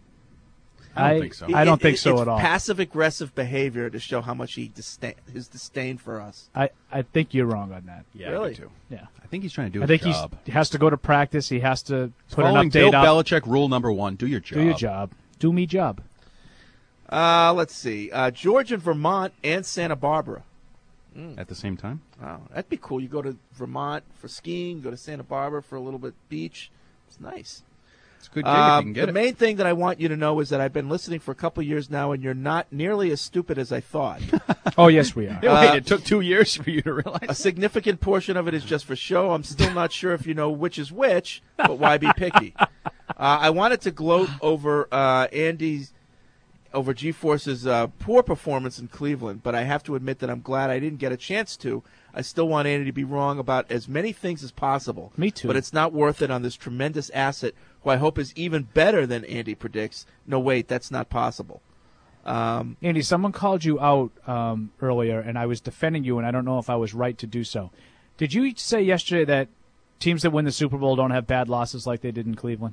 I don't think so. I don't think so it's at all. Passive-aggressive behavior to show how much his disdain for us. I think you're wrong on that. Yeah, Really? me too. Yeah. I think he's trying to do I his think job. he has to go to practice. He has to put an Following update Bill up. Belichick rule number 1, do your job. Do your job. Do me job. Let's see. George in Vermont and Santa Barbara. At the same time? Wow, that'd be cool. You go to Vermont for skiing, go to Santa Barbara for a little bit beach. It's nice. It's a good gig if you can get the it. main thing that I want you to know is that I've been listening for a couple of years now, and you're not nearly as stupid as I thought. Oh, yes, we are. Wait, it took 2 years for you to realize. A significant portion of it is just for show. I'm still not sure if you know which is which, but why be picky? I wanted to gloat over over G-Force's poor performance in Cleveland, but I have to admit that I'm glad I didn't get a chance to. I still want Andy to be wrong about as many things as possible. Me too. But it's not worth it on this tremendous asset, who I hope is even better than Andy predicts. No, wait, that's not possible. Andy, someone called you out earlier, and I was defending you, and I don't know if I was right to do so. Did you say yesterday that teams that win the Super Bowl don't have bad losses like they did in Cleveland?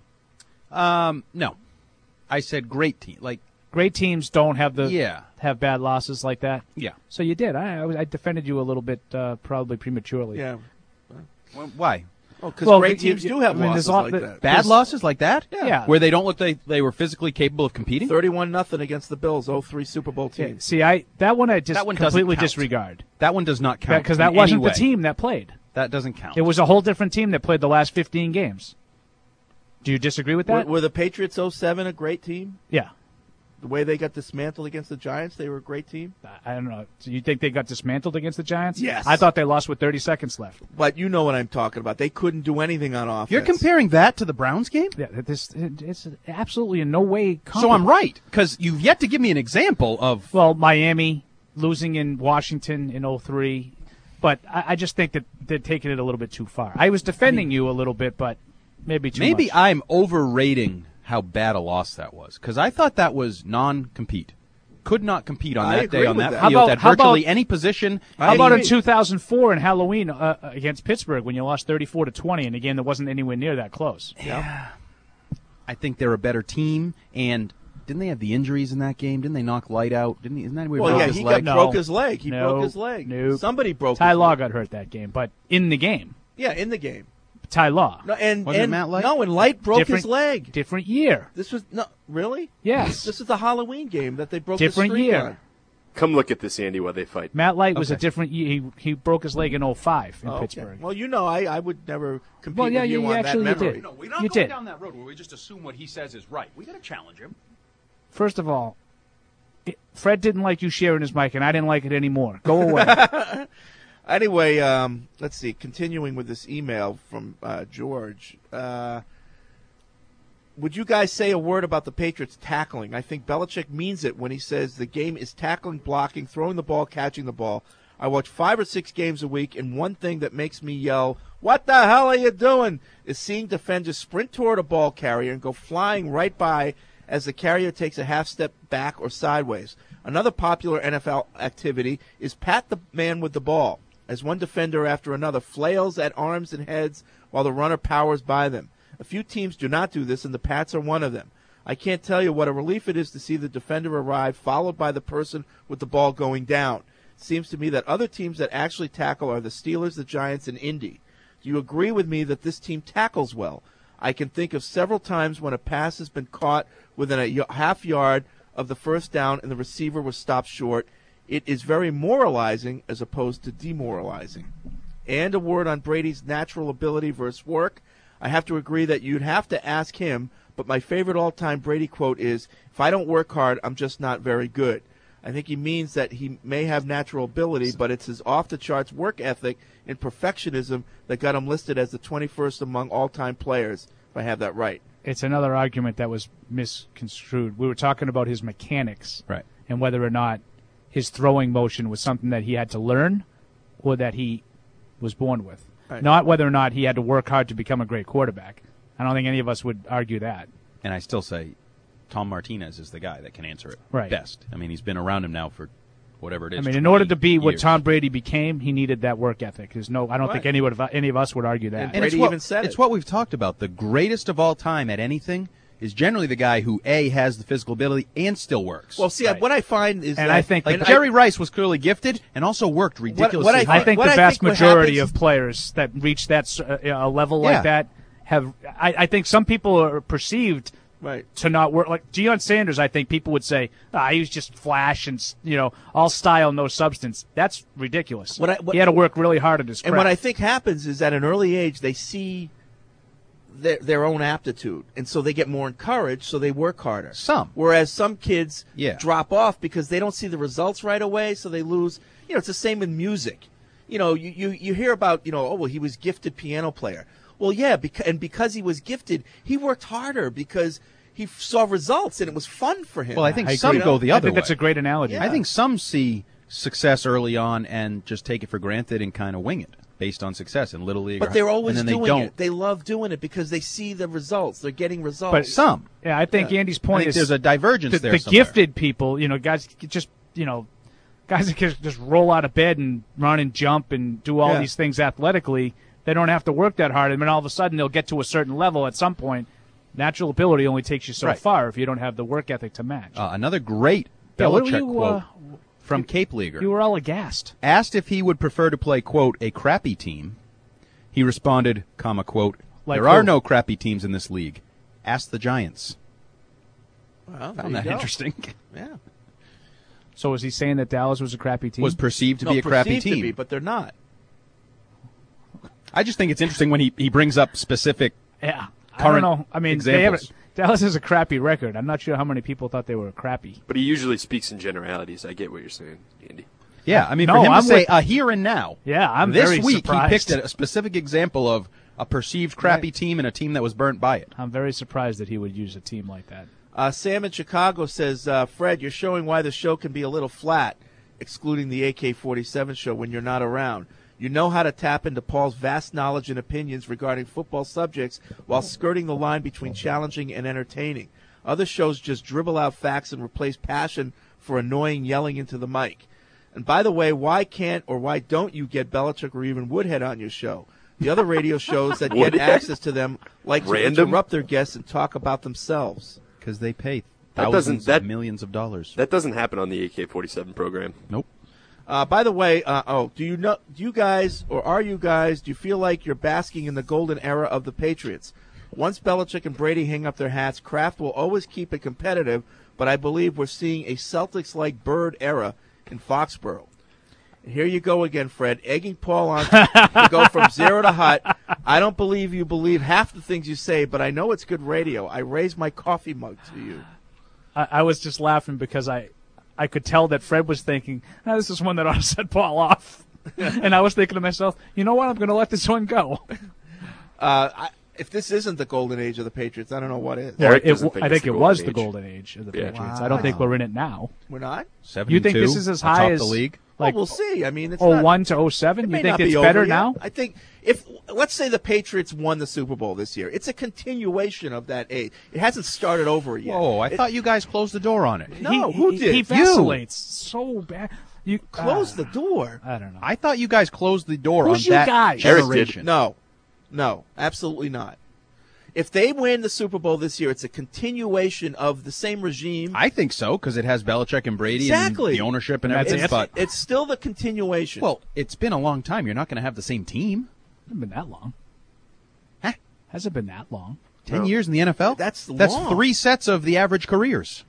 No. I said great team. Like, great teams don't have have bad losses like that? Yeah. So you did. I defended you a little bit, probably prematurely. Yeah. Why? Oh, because great teams do have losses like that. Bad losses like that? Yeah. Where they don't look like they were physically capable of competing? 31-0 against the Bills, 0-3 Super Bowl team. Yeah. See, that one I just That one doesn't completely count. disregard. That one does not count. Because in that wasn't any the way. team that played. That doesn't count. It was a whole different team that played the last 15 games. Do you disagree with that? Were the Patriots 07 a great team? Yeah. The way they got dismantled against the Giants, they were a great team. I don't know. So you think they got dismantled against the Giants? Yes. I thought they lost with 30 seconds left. But you know what I'm talking about. They couldn't do anything on offense. You're comparing that to the Browns game? Yeah, it's absolutely in no way comparable. So I'm right, because you've yet to give me an example of... Well, Miami losing in Washington in 03. But I just think that they're taking it a little bit too far. I was defending you a little bit, but maybe too much. I'm overrating how bad a loss that was, because I thought that was non-compete. Could not compete on I that day agree on with that that. field at How virtually about- any position. How about in 2004 in Halloween against Pittsburgh when you lost 34-20 in a game that wasn't anywhere near that close? Yeah. I think they're a better team, and didn't they have the injuries in that game? Didn't they knock Light out? Isn't that where he Well, broke yeah, his he leg? broke his leg. He broke his leg. No. Somebody broke Ty his Law leg. got hurt that game, but in the game. Yeah, in the game. Ty Law. No, and Wasn't it Matt Light? No, and Light broke Different- his leg. Different year. This was no really. Yes. This is the Halloween game that they broke Different the streak year. on. Come look at this, Andy, while they fight. Matt Light was a Okay. different year. He broke his leg in 05 in Oh, okay. Pittsburgh. Well, you know, I would never compete Well, yeah, with you you on actually that memory. did. No, we're not You going did. down that road where we just assume what he says is right. We got to challenge him. First of all, Fred didn't like you sharing his mic, and I didn't like it anymore. Go away. Anyway, let's see. Continuing with this email from George. Would you guys say a word about the Patriots tackling? I think Belichick means it when he says the game is tackling, blocking, throwing the ball, catching the ball. I watch 5 or 6 games a week, and one thing that makes me yell, "What the hell are you doing?" is seeing defenders sprint toward a ball carrier and go flying right by as the carrier takes a half step back or sideways. Another popular NFL activity is pat the man with the ball, as one defender after another flails at arms and heads while the runner powers by them. A few teams do not do this, and the Pats are one of them. I can't tell you what a relief it is to see the defender arrive, followed by the person with the ball going down. It seems to me that other teams that actually tackle are the Steelers, the Giants, and Indy. Do you agree with me that this team tackles well? I can think of several times when a pass has been caught within a half yard of the first down and the receiver was stopped short. It is very moralizing as opposed to demoralizing. And a word on Brady's natural ability versus work. I have to agree that you'd have to ask him, but my favorite all-time Brady quote is, "If I don't work hard, I'm just not very good." I think he means that he may have natural ability, but it's his off-the-charts work ethic and perfectionism that got him listed as the 21st among all-time players, if I have that right. It's another argument that was misconstrued. We were talking about his mechanics, right, and whether or not his throwing motion was something that he had to learn or that he was born with. Right. Not whether or not he had to work hard to become a great quarterback. I don't think any of us would argue that. And I still say Tom Martinez is the guy that can answer it Right. best. I mean, he's been around him now for whatever it is. I mean, in order to be what years. Tom Brady became, he needed that work ethic. I don't think any of us would argue that. And it's what we've talked about. The greatest of all time at anything is generally the guy who, A, has the physical ability and still works. Well, see, what I find is And that I think like that- Jerry Rice was clearly gifted and also worked ridiculously hard. I think the vast majority of players that reach that a level like that have. I think some people are perceived to not work. Like Deion Sanders, I think people would say he was just flash and all style, no substance. That's ridiculous. He had to work really hard at his craft. And what I think happens is at an early age they see their own aptitude, and so they get more encouraged, so they work harder. Whereas some kids drop off because they don't see the results right away, so they lose. It's the same with music. You hear about he was gifted piano player. Well, yeah, because he was gifted, he worked harder because he saw results and it was fun for him. Well, I think some go the other way. That's a great analogy. I think some see success early on and just take it for granted and kind of wing it based on success in Little League. But they're always and then doing they don't. it. They love doing it because they see the results. They're getting results. But I think Andy's point I think is there's a divergence there The somewhere. gifted people, guys just guys that can just roll out of bed and run and jump and do all these things athletically. They don't have to work that hard. I mean, all of a sudden they'll get to a certain level at some point. Natural ability only takes you so far if you don't have the work ethic to match. Another great Yeah, what were Belichick you, quote from Cape Leaguer. You were all aghast. Asked if he would prefer to play, quote, a crappy team, he responded, quote, Like there are who? no crappy teams in this league. Ask the Giants. Well, Found that interesting. Yeah. So was he saying that Dallas was a crappy team? Was perceived to be a crappy team. To be, but they're not. I just think it's interesting when he brings up specific I current don't know. I mean, examples. Dallas has a crappy record. I'm not sure how many people thought they were crappy. But he usually speaks in generalities. I get what you're saying, Andy. Yeah, I mean, No, for him I'm to say with- here and now. Yeah, I'm this very week surprised. he picked a specific example of a perceived crappy team and a team that was burnt by it. I'm very surprised that he would use a team like that. Sam in Chicago says, Fred, you're showing why the show can be a little flat, excluding the AK-47 show when you're not around. You know how to tap into Paul's vast knowledge and opinions regarding football subjects while skirting the line between challenging and entertaining. Other shows just dribble out facts and replace passion for annoying yelling into the mic. And by the way, why can't or why don't you get Belichick or even Woodhead on your show? The other radio shows that get Woodhead? access to them like to Random? interrupt their guests and talk about themselves. Because they pay That thousands doesn't- that- of millions of dollars. That doesn't happen on the AK-47 program. Nope. By the way, do you feel like you're basking in the golden era of the Patriots? Once Belichick and Brady hang up their hats, Kraft will always keep it competitive, but I believe we're seeing a Celtics-like Bird era in Foxborough. And here you go again, Fred, egging Paul on to go from zero to hot. I don't believe you believe half the things you say, but I know it's good radio. I raise my coffee mug to you. I was just laughing because I could tell that Fred was thinking, this is one that ought to set Paul off. And I was thinking to myself, you know what? I'm going to let this one go. If this isn't the golden age of the Patriots, I don't know what is. Well, I think it was the golden age of the Patriots. Wow. I don't think we're in it now. We're not? You think this is as high as the league? Like, we'll see. I mean, it's 01 to 07? You think it's better now? I think let's say the Patriots won the Super Bowl this year. It's a continuation of that age. It hasn't started over yet. Whoa, I thought you guys closed the door on it. No, who did? He vacillates so bad. You closed the door. I don't know. I thought you guys closed the door Who's on that you guys? generation. No, absolutely not. If they win the Super Bowl this year, it's a continuation of the same regime. I think so, because it has Belichick and Brady and the ownership and everything. But it's still the continuation. Well, it's been a long time. You're not going to have the same team. Hasn't been that long. Huh? Hasn't been that long. 10 years in the NFL? That's long. 3 sets of the average careers.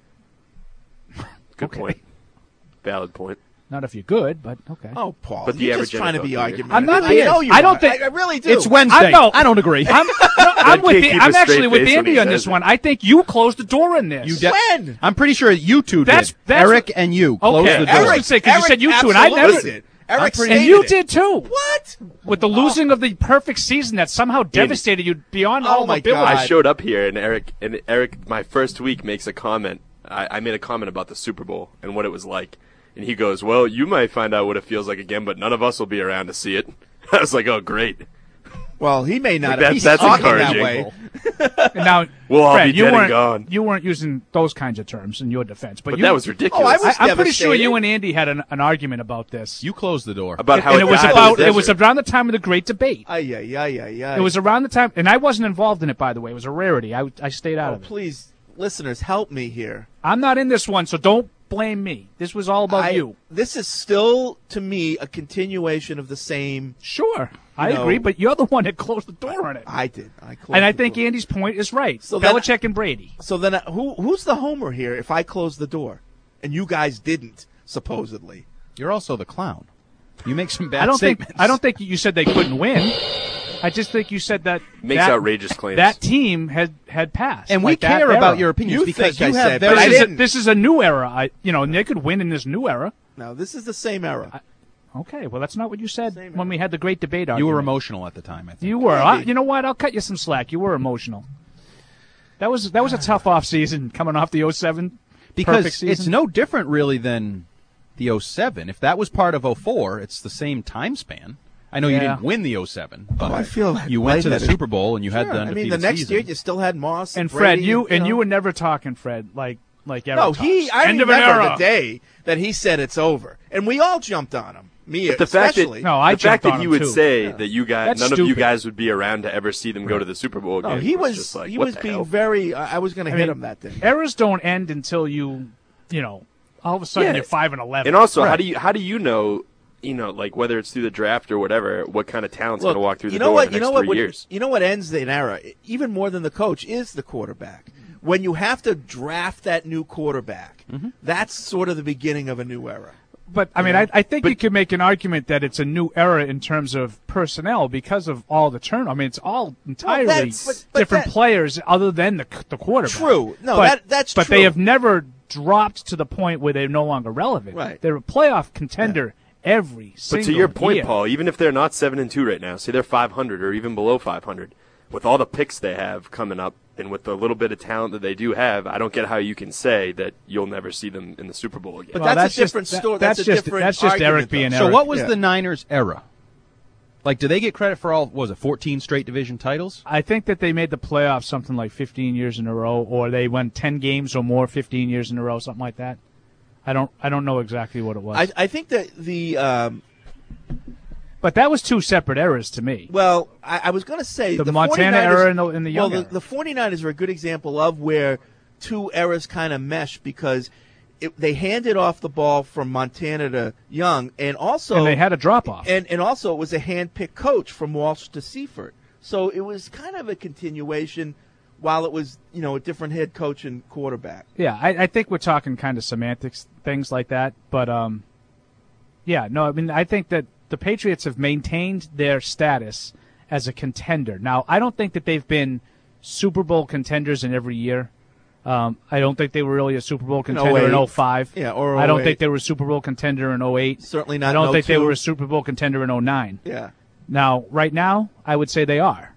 Good point. Valid point. Not if you're good, but okay. Oh, Paul, but you're just trying to be argumentative. I'm not. I don't think. I really do. It's Wednesday. I don't agree. I'm actually with Andy on this one. I think you closed the door in this. When? I'm pretty sure you two did. That's Eric and you closed the door. I was going to say, because you said you two, and I never did. Eric and you did too. What? With the losing of the perfect season that somehow devastated you beyond all ability. I showed up here, and Eric, my first week, makes a comment. I made a comment about the Super Bowl and what it was like. And he goes, well, you might find out what it feels like again, but none of us will be around to see it. I was like, oh, great. Well, he may not. Like that's encouraging. That way. And now, we'll all Fred, be dead and gone. You weren't using those kinds of terms in your defense, but that was ridiculous. I'm pretty sure you and Andy had an argument about this. You closed the door about how and it was around the time of the Great Debate. It was around the time, and I wasn't involved in it, by the way. It was a rarity. I stayed out of it. Please, listeners, help me here. I'm not in this one, so don't blame me. This was all about you. This is still, to me, a continuation of the same. Sure, I agree, but you're the one that closed the door on it. I did. I think Andy's point is right. So Belichick and Brady. So then, who's the homer here? If I closed the door, and you guys didn't, supposedly, you're also the clown. You make some bad statements. I don't think you said they couldn't win. I just think you said that makes outrageous claims. That team had passed, and we care about your opinions because you have. This is a new era. They could win in this new era. No, this is the same era. Okay, well, that's not what you said when we had the Great Debate argument. You were emotional at the time, I think. You were. You know what? I'll cut you some slack. You were emotional. That was a tough off season coming off the 07 because it's no different really than the 07. If that was part of 04, it's the same time span. I know you didn't win the 07, but I feel you went to the Super Bowl and you had the undefeated the next season. year you still had Moss and Brady, Fred. You were never talking, Fred, like Eric. No, I remember the day that he said it's over, and we all jumped on him. Me but the especially. The fact that you would too. say that you guys, That's none stupid. of you guys would be around to ever see them go to the Super Bowl again. No, he was just like, he what was the being hell? very. I was going to hit him that day. Errors don't end until you all of a sudden you're 5-11. And also, how do you know? Like whether it's through the draft or whatever, what kind of talent's going to walk through the door in the next 3 years? You know what ends an era, even more than the coach, is the quarterback. When you have to draft that new quarterback, that's sort of the beginning of a new era. But, I mean, I think you could make an argument that it's a new era in terms of personnel because of all the turnover. I mean, it's all entirely different players other than the quarterback. True. No, that's true. But they have never dropped to the point where they're no longer relevant. Right. They're a playoff contender every single But to your point, year. Paul, even if they're not 7-2 right now, say they're 500 or even below 500, with all the picks they have coming up and with the little bit of talent that they do have, I don't get how you can say that you'll never see them in the Super Bowl again. But that's a different story. That's just Eric being Eric. So what was the Niners' era? Like, do they get credit for 14 straight division titles? I think that they made the playoffs something like 15 years in a row, or they won 10 games or more 15 years in a row, something like that. I don't know exactly what it was. I think that but that was two separate eras to me. Well, I was going to say the Montana era and the Young era. The 49ers are a good example of where two eras kind of mesh because they handed off the ball from Montana to Young, and they had a drop off, and also it was a hand-picked coach from Walsh to Seifert, so it was kind of a continuation. While it was, a different head coach and quarterback. Yeah, I think we're talking kind of semantics, things like that. But, I mean, I think that the Patriots have maintained their status as a contender. Now, I don't think that they've been Super Bowl contenders in every year. I don't think they were really a Super Bowl contender in 05. Yeah, or I don't 08. think they were a Super Bowl contender in 08. Certainly not I don't in think they 02. were a Super Bowl contender in 09. Yeah. Now, right now, I would say they are.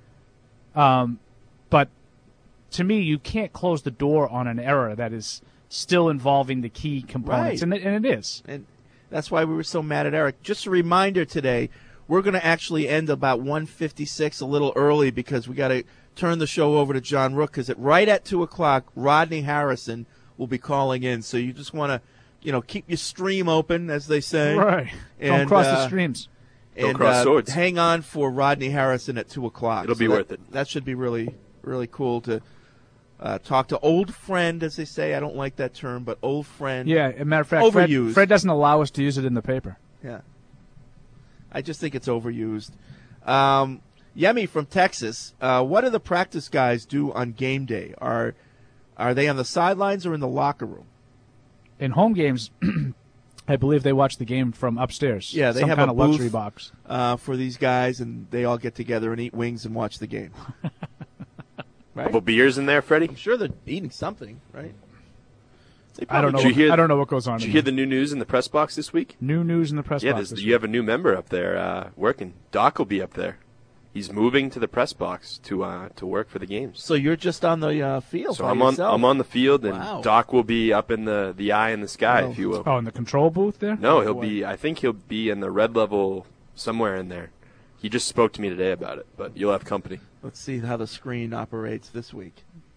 But to me, you can't close the door on an era that is still involving the key components, Right. and it is. And that's why we were so mad at Eric. Just a reminder today, we're going to actually end about 1:56 a little early because we got to turn the show over to John Rook because right at 2 o'clock, Rodney Harrison will be calling in. So you just want to, keep your stream open, as they say. Right. Don't cross the streams. Don't And cross swords. hang on for Rodney Harrison at 2 o'clock. It'll be worth it. That should be really, really cool to talk to old friend, as they say. I don't like that term, but old friend. Yeah, as a matter of fact, overused. Fred doesn't allow us to use it in the paper. Yeah. I just think it's overused. Yemi from Texas, what do the practice guys do on game day? Are they on the sidelines or in the locker room? In home games, I believe they watch the game from upstairs. Yeah, they some have kind a of luxury booth, box for these guys, and they all get together and eat wings and watch the game. Right? Couple beers in there, Freddie? I'm sure they're eating something, right? I don't know. I don't know what goes on. Did you hear the new news in the press box this week? New news in the press box. Yeah, you have a new member up there working. Doc will be up there. He's moving to the press box to work for the games. So you're just on the field. So by I'm yourself. on the field, and Wow. Doc will be up in the eye in the sky, if you will. Oh, in the control booth there? No, I think he'll be in the red level somewhere in there. He just spoke to me today about it, but you'll have company. Let's see how the screen operates this week.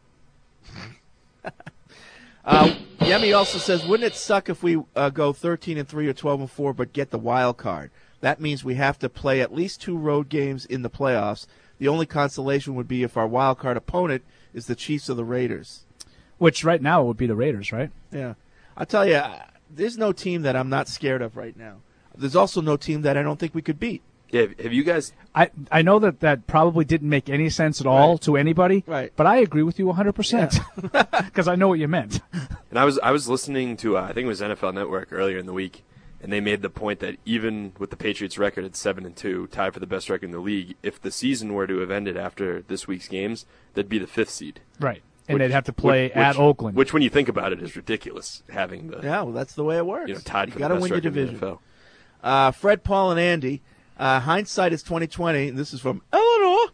Yemi also says, wouldn't it suck if we go 13-3 or 12-4 but get the wild card? That means we have to play at least 2 road games in the playoffs. The only consolation would be if our wild card opponent is the Chiefs or the Raiders. Which right now would be the Raiders, right? Yeah. I'll tell you, there's no team that I'm not scared of right now. There's also no team that I don't think we could beat. Yeah, have you guys? I know that probably didn't make any sense at all to anybody. Right. But I agree with you 100% because I know what you meant. And I was listening to I think it was NFL Network earlier in the week, and they made the point that even with the Patriots' record at 7-2, tied for the best record in the league, if the season were to have ended after this week's games, they'd be the 5th seed. Right. And they'd have to play at Oakland. Which, when you think about it, is ridiculous. Having the well, that's the way it works. Tied for gotta the best win your record in the division. NFL. Fred, Paul, and Andy. Hindsight is 20/20, and this is from Eleanor.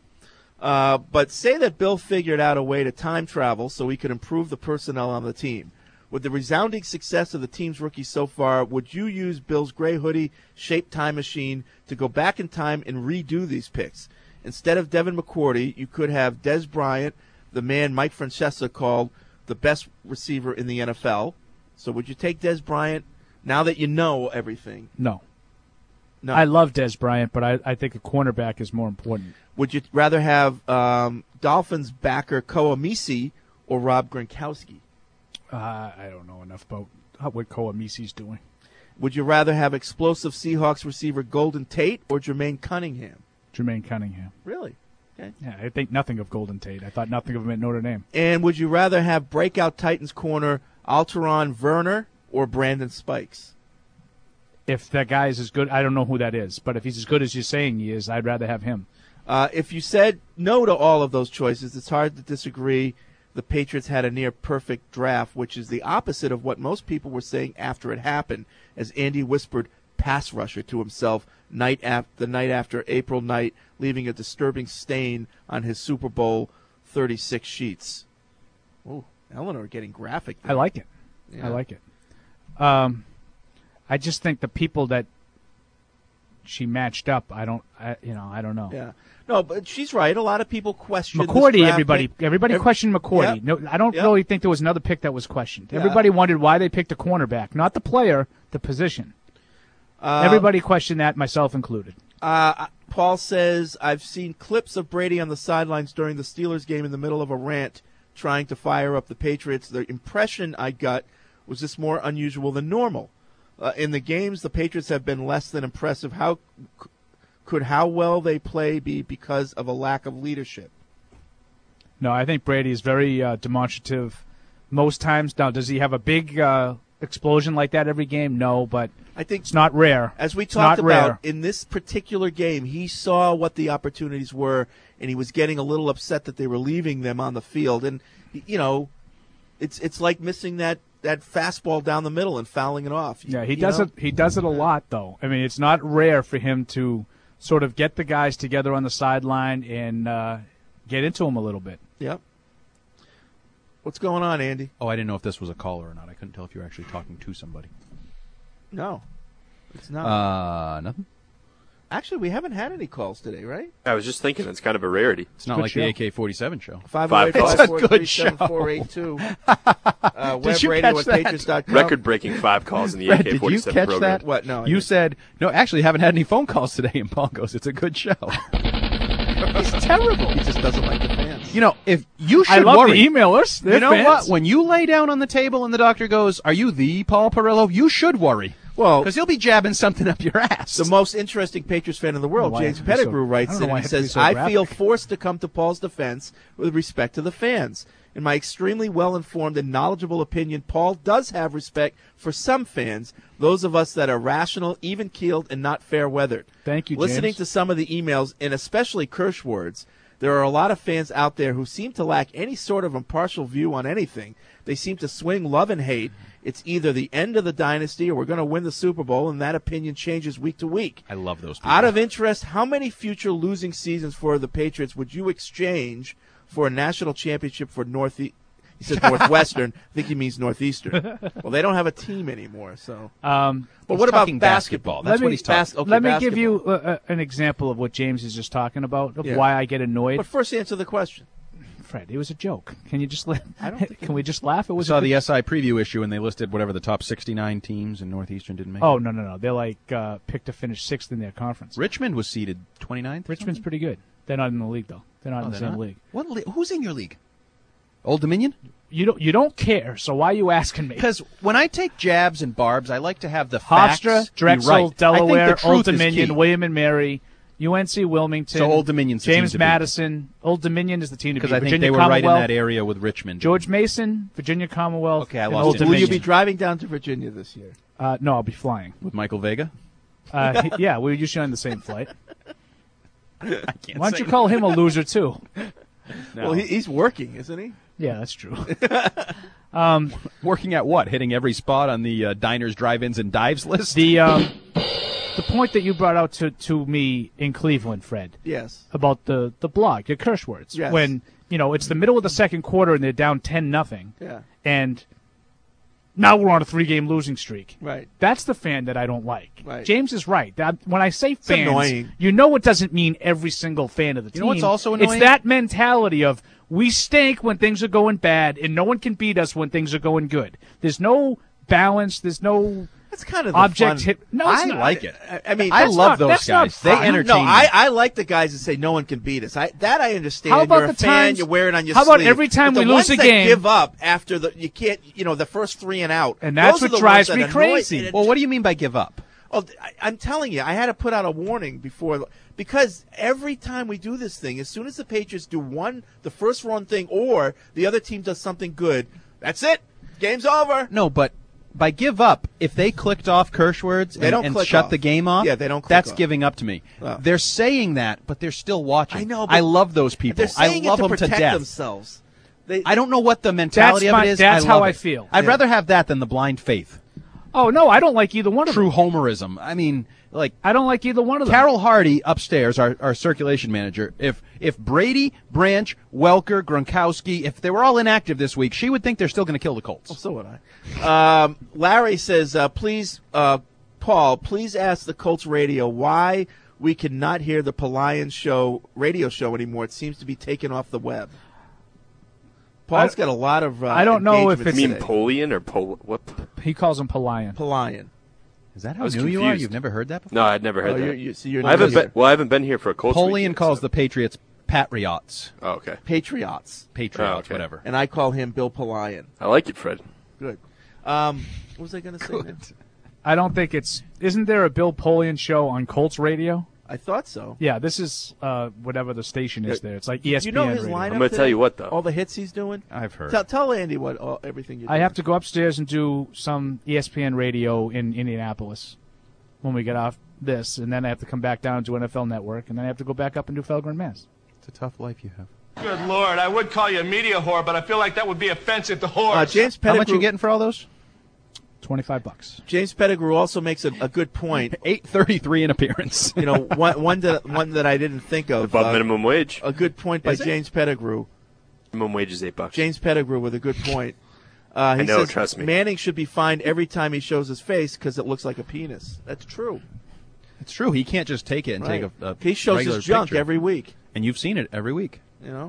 But say that Bill figured out a way to time travel so he could improve the personnel on the team. With the resounding success of the team's rookies so far, would you use Bill's gray hoodie-shaped time machine to go back in time and redo these picks? Instead of Devin McCourty, you could have Des Bryant, the man Mike Francesa called the best receiver in the NFL. So would you take Des Bryant now that you know everything? No. No. I love Des Bryant, but I think a cornerback is more important. Would you rather have Dolphins backer Koamisi or Rob Gronkowski? I don't know enough about what Koamisi's doing. Would you rather have explosive Seahawks receiver Golden Tate or Jermaine Cunningham? Jermaine Cunningham. Really? Okay. Yeah, I think nothing of Golden Tate. I thought nothing of him at Notre Dame. And would you rather have breakout Titans corner Alteron Werner or Brandon Spikes? If that guy is as good, I don't know who that is, but if he's as good as you're saying he is, I'd rather have him. If you said no to all of those choices, it's hard to disagree. The Patriots had a near-perfect draft, which is the opposite of what most people were saying after it happened, as Andy whispered pass rusher to himself the night after April night, leaving a disturbing stain on his Super Bowl 36 sheets. Oh, Eleanor getting graphic there. I like it. Yeah. I like it. I just think the people that she matched up, I don't know. Yeah. No, but she's right. A lot of people question McCourty. this Everybody questioned McCourty. Yep. No, I don't really think there was another pick that was questioned. Everybody wondered why they picked a cornerback, not the player, the position. Everybody questioned that, myself included. Paul says, I've seen clips of Brady on the sidelines during the Steelers game in the middle of a rant trying to fire up the Patriots. The impression I got was this more unusual than normal. In the games, the Patriots have been less than impressive. How well they play be because of a lack of leadership? No, I think Brady is very demonstrative most times. Now, does he have a big explosion like that every game? No, but I think it's not rare. As we It's talked not about, rare. in this particular game, he saw what the opportunities were, and he was getting a little upset that they were leaving them on the field. And, It's like missing that fastball down the middle and fouling it off. Yeah, he does it. He does it a lot, though. I mean, it's not rare for him to sort of get the guys together on the sideline and get into them a little bit. Yep. What's going on, Andy? Oh, I didn't know if this was a caller or not. I couldn't tell if you were actually talking to somebody. No, it's not. Nothing. Actually, we haven't had any calls today, right? I was just thinking it's kind of a rarity. It's not like the AK-47 show. 508-543-7482. Did you catch that? Record-breaking 5 calls in the Fred, AK-47 did you catch program. that? What? No. You said, no, actually haven't had any phone calls today, and Paul goes, it's a good show. He's terrible. He just doesn't like the fans. You know, if you should I love worry. the emailers. They're You know fans. what? When you lay down on the table and the doctor goes, are you the Paul Perillo? You should worry. Well, because he'll be jabbing something up your ass. The most interesting Patriots fan in the world, James Pettigrew, writes in and says, I feel forced to come to Paul's defense with respect to the fans. In my extremely well-informed and knowledgeable opinion, Paul does have respect for some fans, those of us that are rational, even-keeled, and not fair-weathered. Thank you, Listening James. to some of the emails, and especially Kirsch words, there are a lot of fans out there who seem to lack any sort of impartial view on anything. They seem to swing love and hate. It's either the end of the dynasty or we're going to win the Super Bowl, and that opinion changes week to week. I love those people. Out of interest, how many future losing seasons for the Patriots would you exchange for a national championship for Northeast? He said Northwestern. I think he means Northeastern. Well, they don't have a team anymore, so. But what about basketball? That's what he's talking. Let me give you an example of what James is just talking about, of why I get annoyed. But first answer the question. Fred, it was a joke. Can you just can we just laugh? It was. I saw the SI preview issue, and they listed whatever the top 69 teams, and Northeastern didn't make it. Oh, no. They're like picked to finish 6th in their conference. Richmond was seeded 29th. Richmond's pretty good. They're not in the league, though. They're not in the they're same not? league. What? Who's in your league? Old Dominion? You don't care, so why are you asking me? Because when I take jabs and barbs, I like to have the Hofstra, facts be Drexel, right. Delaware, I think the Old truth is Dominion, key. William and Mary, UNC Wilmington. So Old Dominion's the team James to beat. Madison. Old Dominion is the team to beat. Because I think Virginia they were right in Commonwealth, that area with Richmond. George Mason, Virginia Commonwealth. Okay, I and lost Old it. Dominion. Will you be driving down to Virginia this year? No, I'll be flying. With Michael Vega? Yeah, we're usually on the same flight. I can't Why don't say you call him a loser, too? Well, he's working, isn't he? Yeah, that's true. Working at what? Hitting every spot on the diners, drive-ins, and dives list? The point that you brought out to me in Cleveland, Fred. Yes. About the blog, your curse words. Yes. When, it's the middle of the second quarter and they're down 10-0. Yeah. And now we're on a 3-game losing streak. Right. That's the fan that I don't like. Right. James is right. When I say fans, annoying. it doesn't mean every single fan of the team. You know what's also annoying? It's that mentality of we stink when things are going bad and no one can beat us when things are going good. There's no balance. There's no That's kind of the objective. fun. No, it's I not. like it. I mean, I that's love not- those that's not guys. They fun. entertain No, me. I like the guys that say no one can beat us. I understand. How about You're a the fan, times- you wear it on your how about sleeve. every time But we the lose ones a that game- give up after the the first 3 and out, And that's those are what the drives ones me that annoy- crazy. and Well, what do you mean by give up? Oh, I'm telling you, I had to put out a warning before because every time we do this thing, as soon as the Patriots do the first wrong thing, or the other team does something good, that's it. Game's over. No, but by give up, if they clicked off curse words They don't and click shut off. the game off, Yeah, they don't click that's off. giving up to me. Oh. They're saying that, but they're still watching. I know, but I love those people. They're saying I love it to them to protect death. themselves. I don't know what the mentality That's of it is. that's I how love I it. feel. I'd Yeah. rather have that than the blind faith. Oh, no, I don't like either one of them. True homerism. I mean, like I don't like either one of them. Carol Hardy upstairs, our circulation manager. If Brady, Branch, Welker, Gronkowski, if they were all inactive this week, she would think they're still going to kill the Colts. So would I. Larry says, please, Paul, please ask the Colts radio why we cannot hear the Polian radio show anymore. It seems to be taken off the web. Paul's got a lot of I don't know if engagements You mean today. Polian or what? He calls him Polian. Polian. Is that I how was new you are? confused. You've never heard that before? No, I'd never heard Oh, that. so you're I haven't not been. I haven't been here for a Colts week Polian yet, calls so- the Patriots Patriots. Oh, okay. Patriots. Patriots, Oh, okay. whatever. And I call him Bill Polian. I like it, Fred. Good. What was I going to say? now? I don't think isn't there a Bill Polian show on Colts radio? I thought so. Yeah, this is whatever the station is there. It's like ESPN Do you know his radio. lineup? I'm gonna today? tell you what, though. All the hits he's doing. I've heard. Tell Andy what everything you're doing. I have to go upstairs and do some ESPN radio in Indianapolis when we get off this, and then I have to come back down to NFL Network, and then I have to go back up and do Felgren, Mass. It's a tough life you have. Good Lord, I would call you a media whore, but I feel like that would be offensive to whores. James Pettigrew. How much you getting for all those? $25. James Pettigrew also makes a good point. $8.33 an appearance. You know, one that I didn't think of. Above minimum wage. A good point by James Pettigrew. Minimum wage is $8. James Pettigrew with a good point. I know, says trust me. Manning should be fined every time he shows his face because it looks like a penis. That's true. It's true. He can't just take it and Right. take a He shows regular his junk picture. every week. And you've seen it every week. You know?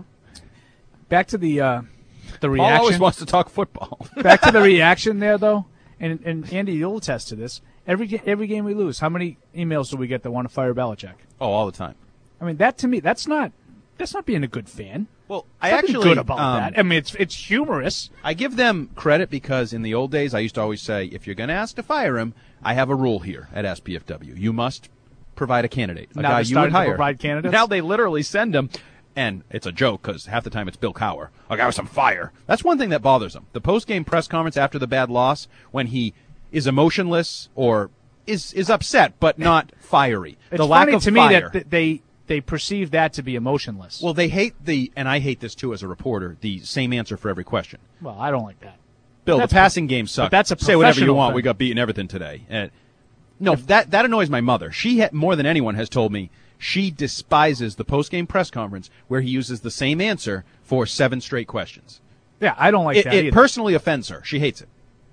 Back to the reaction. Paul always wants to talk football. Back to the reaction there, though. And Andy, you'll attest to this. Every game we lose, how many emails do we get that want to fire Belichick? Oh, all the time. I mean, that to me, that's not being a good fan. Well, There's I nothing actually good about that. I mean, it's humorous. I give them credit because in the old days, I used to always say, if you're going to ask to fire him, I have a rule here at SPFW. You must provide a candidate, a Now guy they're you would starting to hire. provide candidates? Now they literally send him, and it's a joke because half the time it's Bill Cowher, a guy with some fire. That's one thing that bothers him. The post-game press conference after the bad loss, when he is emotionless or is upset but not fiery. It's the lack funny of to fire. me that they perceive that to be emotionless. Well, they hate and I hate this too as a reporter, the same answer for every question. Well, I don't like that. Bill, That's the passing game sucked. but that's a Say whatever you professional want. thing. We got beaten everything today. And no, that annoys my mother. She more than anyone has told me she despises the post-game press conference where he uses the same answer for 7 straight questions. Yeah, I don't like that It either. personally offends her. She hates it.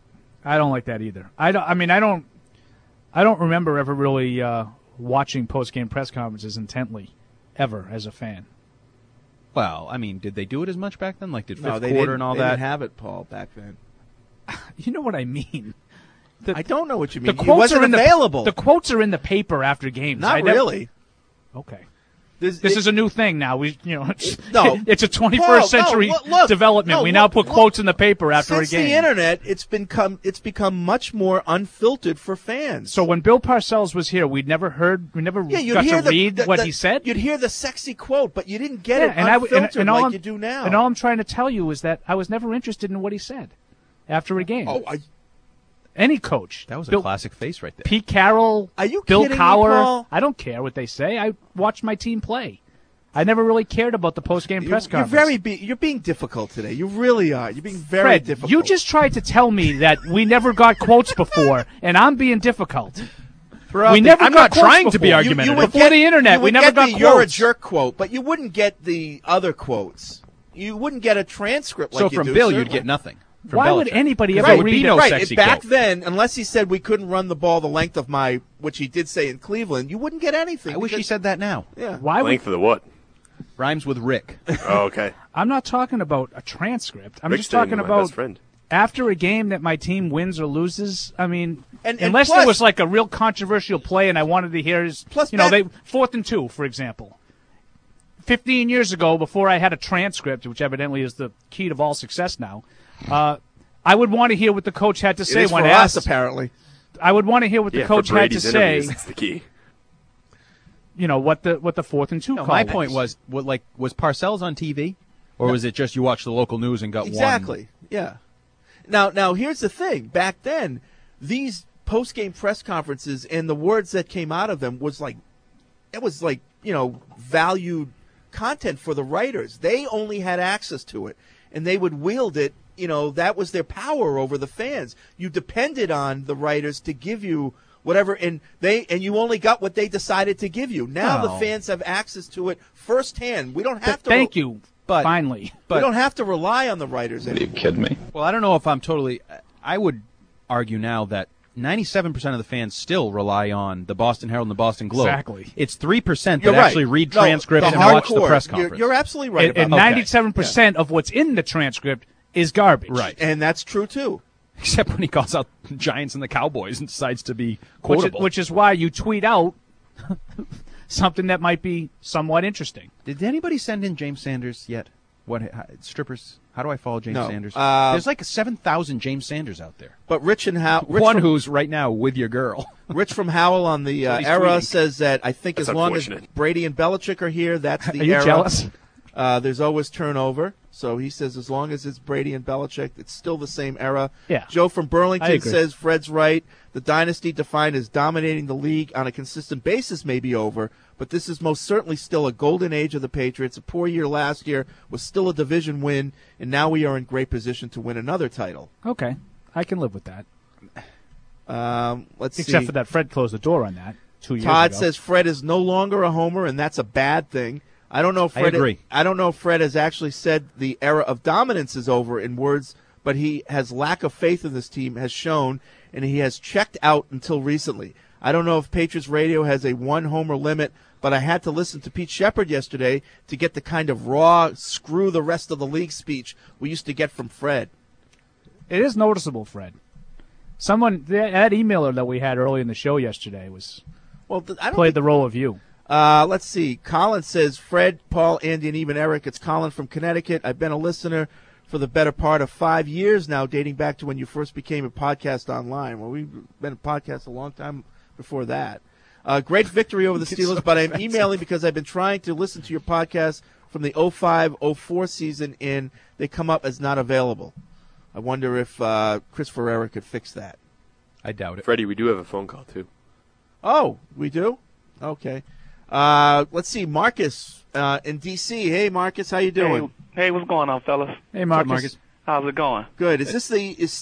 I don't like that either. I don't remember ever really watching post-game press conferences intently, ever as a fan. Well, I mean, did they do it as much back then? Like, did No, fifth they quarter didn't, and all they that? didn't have it, Paul, back then. You know what I mean? I don't know what you mean. The He quotes wasn't are in available. The quotes are in the paper after games. Not really. Okay. This is a new thing now. No, it's a 21st Paul, no, century look, development. no, we now look, put look. quotes in the paper after Since a game. the internet, it's become much more unfiltered for fans. So when Bill Parcells was here, we never you'd got hear to read what he said. You'd hear the sexy quote, but you didn't get it and unfiltered all like I'm- you do now. And all I'm trying to tell you is that I was never interested in what he said after a game. Any coach. That was Bill- a classic face right there. Pete Carroll, Are you Bill kidding me, Cowher. Paul? I don't care what they say. I watched my team play. I never really cared about the post-game press You're conference. you're being difficult today. You really are. You're being very Fred, difficult. you just tried to tell me that we never got quotes before, and I'm being difficult. Throughout We the- never I'm got not quotes trying to be before. argumentative. Before the internet, we never got the "You're a quotes. jerk" quote, but you wouldn't get the other quotes. You wouldn't get a transcript like So you from do, Bill, certainly. you'd get nothing. From Why would Belichick. anybody 'Cause ever there would read be it? no Right, sexy back quote. then, unless he said we couldn't run the ball the length of which he did say in Cleveland, you wouldn't get anything. I wish he said that now. Yeah. Why would Length of the what? Rhymes with Rick. Oh, okay. I'm not talking about a transcript. I'm Rick's just talking dating my about best friend. after a game that my team wins or loses. I mean, And unless plus- there was like a real controversial play and I wanted to hear his, Plus they 4th and 2, for example. 15 years ago, before I had a transcript, which evidently is the key to all success now, I would want to hear what the coach had to It say is when for asked. us, apparently. I would want to hear what the Yeah, coach for had to Brady's say. interviews, that's the key. What the 4th and 2 No, call my point was Parcells on TV, or was it just you watched the local news and got Exactly. Yeah. Now here's the thing. Back then, these post-game press conferences and the words that came out of them was like valued content for the writers. They only had access to it, and they would wield it. That was their power over the fans. You depended on the writers to give you whatever, and you only got what they decided to give you. Now the Oh. fans have access to it firsthand. We don't have to. Thank you. But Finally. We don't have to rely on the writers anymore. Are you kidding me? Well, I don't know if I'm totally. I would argue now that 97% of the fans still rely on the Boston Herald and the Boston Globe. Exactly. It's 3% You're that right. actually read No, transcripts the and watch the hardcore. press conference. You're absolutely right And about that. 97% of what's in the transcript is garbage. Right. And that's true, too. Except when he calls out the Giants and the Cowboys and decides to be quotable. Which is why you tweet out something that might be somewhat interesting. Did anybody send in James Sanders yet? Strippers? How do I follow James No. Sanders? There's like 7,000 James Sanders out there. But Rich One who's right now with your girl. Rich from Howell on the What he's era tweeting. says that I think That's as long as unfortunate. Brady and Belichick are here, that's the Are you era. jealous? There's always turnover. So he says as long as it's Brady and Belichick, it's still the same era. Yeah. Joe from I Burlington agree. says Fred's right. The dynasty defined as dominating the league on a consistent basis may be over, but this is most certainly still a golden age of the Patriots. A poor year last year was still a division win, and now we are in great position to win another title. Okay, I can live with that. Let's see. Except for that Fred closed the door on that 2 years Todd ago. says Fred is no longer a homer, and that's a bad thing. I don't know if Fred. I agree. I don't know if Fred has actually said the era of dominance is over in words, but he has lack of faith in this team has shown, and he has checked out until recently. I don't know if Patriots radio has a one homer limit, but I had to listen to Pete Shepard yesterday to get the kind of raw, screw the rest of the league speech we used to get from Fred. It is noticeable, Fred. Someone, that emailer that we had early in the show yesterday was played the role of you. Let's see. Colin says, Fred, Paul, Andy, and even Eric. It's Colin from Connecticut. I've been a listener for the better part of 5 years now, dating back to when you first became a podcast online. Well, we've been a podcast a long time before that. Great victory over the Steelers, but I'm emailing because I've been trying to listen to your podcast from the 05-04 season, and they come up as not available. I wonder if Chris Ferreira could fix that. I doubt it. Freddie, we do have a phone call, too. Oh, we do? Okay. Let's see. Marcus in D.C. Hey, Marcus, how you doing? Hey, what's going on, fellas? Hey, Marcus. How's it going? Good. Is this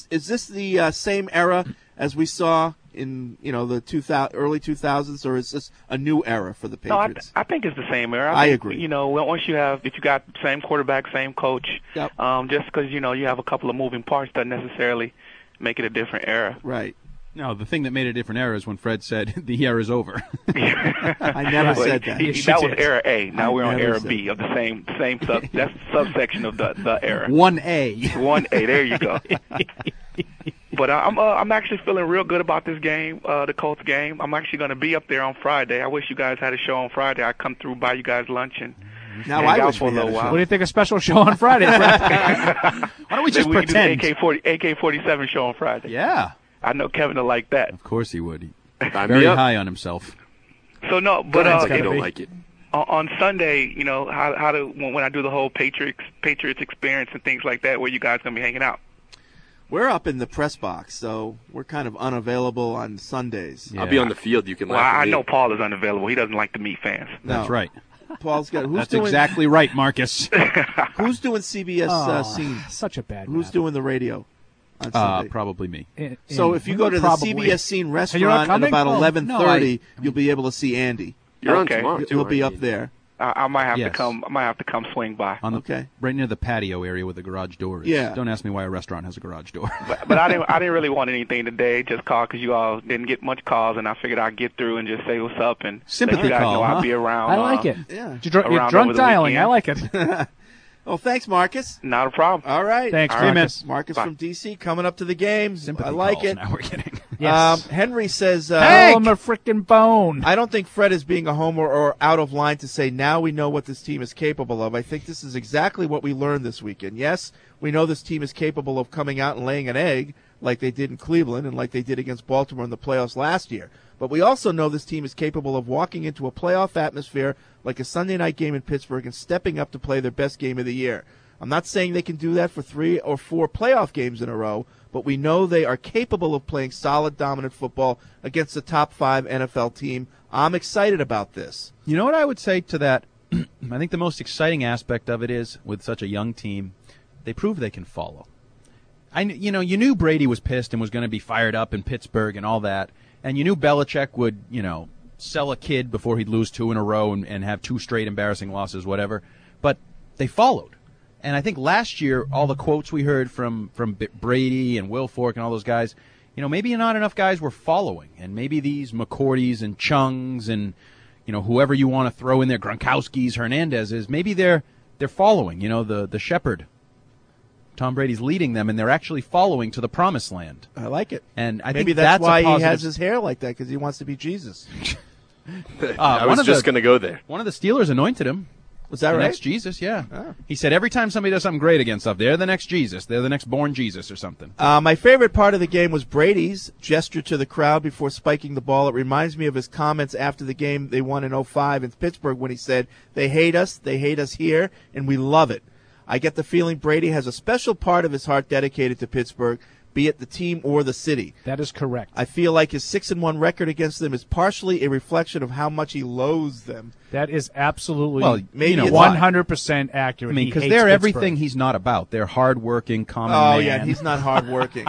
the same era as we saw in the early 2000s, or is this a new era for the Patriots? No, I think it's the same era. I think, agree. Once if you got the same quarterback, same coach, yep. Just because you have a couple of moving parts doesn't necessarily make it a different era. Right. No, the thing that made it a different era is when Fred said the era's over. I never said that. That was era A. Now we're on era B of the same that's subsection of the era. 1A. 1A. There you go. But I'm actually feeling real good about this game, the Colts game. I'm actually going to be up there on Friday. I wish you guys had a show on Friday. I'd come through, buy you guys lunch, and now hang I out wish for a we had little a show. while. What do you think a special show on Friday, Fred? Why don't we just Maybe pretend? We can do AK-47 show on Friday. Yeah. I know Kevin will like that. Of course he would. Sign Very me up. high on himself. So no, but I don't like it. On Sunday, when I do the whole Patriots experience and things like that, where you guys gonna be hanging out? We're up in the press box, so we're kind of unavailable on Sundays. I'll be on the field. You can Well, laugh at I me. know Paul is unavailable. He doesn't like to meet fans. No. That's right. Paul's got. That's exactly right, Marcus. Who's doing CBS scene? Such a bad. Who's doing the radio on Sunday? Probably me. So if you go to the CBS scene You're not restaurant at coming? about Oh, 11:30, you'll be able to see Andy. You're on Okay. tomorrow, too. He'll be aren't up you? there. I might have Yes. to come. I might have to come swing by. On the, Okay. Right near the patio area where the garage door is. Yeah. Don't ask me why a restaurant has a garage door. But I didn't really want anything today. Just call because you all didn't get much calls, and I figured I'd get through and just say what's up and Sympathy let you guys call, know huh? I'll be around. I like it. Yeah. You're Around drunk over the dialing. weekend. I like it. Oh, thanks, Marcus. Not a problem. All right. Thanks, All right. Marcus. Marcus Bye. from D.C. coming up to the game. Sympathy I like calls. it. Now we're kidding. Yes. Henry says, Hey, I'm a freaking bone. I don't think Fred is being a homer or out of line to say now we know what this team is capable of. I think this is exactly what we learned this weekend. Yes, we know this team is capable of coming out and laying an egg like they did in Cleveland and like they did against Baltimore in the playoffs last year. But we also know this team is capable of walking into a playoff atmosphere like a Sunday night game in Pittsburgh and stepping up to play their best game of the year. I'm not saying they can do that for 3 or 4 playoff games in a row, but we know they are capable of playing solid, dominant football against the top 5 NFL team. I'm excited about this. You know what I would say to that? I think the most exciting aspect of it is, with such a young team, they prove they can follow. You knew Brady was pissed and was going to be fired up in Pittsburgh and all that, and you knew Belichick would, sell a kid before he'd lose 2 in a row and have 2 straight embarrassing losses, whatever. But they followed. And I think last year, all the quotes we heard from Brady and Will Fork and all those guys, maybe not enough guys were following. And maybe these McCourtys and Chungs and, whoever you want to throw in there, Gronkowski's, Hernandez's, maybe they're following, the shepherd. Tom Brady's leading them, and they're actually following to the promised land. I like it. And I Maybe think that's why a he positive... has his hair like that, because he wants to be Jesus. I was just going to go there. One of the Steelers anointed him. Was that the right? Next Jesus, yeah. Oh. He said every time somebody does something great against stuff, they're the next Jesus. They're the next born Jesus or something. My favorite part of the game was Brady's gesture to the crowd before spiking the ball. It reminds me of his comments after the game they won in 05 in Pittsburgh when he said, they hate us here, and we love it. I get the feeling Brady has a special part of his heart dedicated to Pittsburgh, be it the team or the city. That is correct. I feel like his 6-1 record against them is partially a reflection of how much he loathes them. That is absolutely maybe 100% accurate. I mean, because they're everything he's not about. They're hardworking, common man. Oh, yeah, he's not hardworking.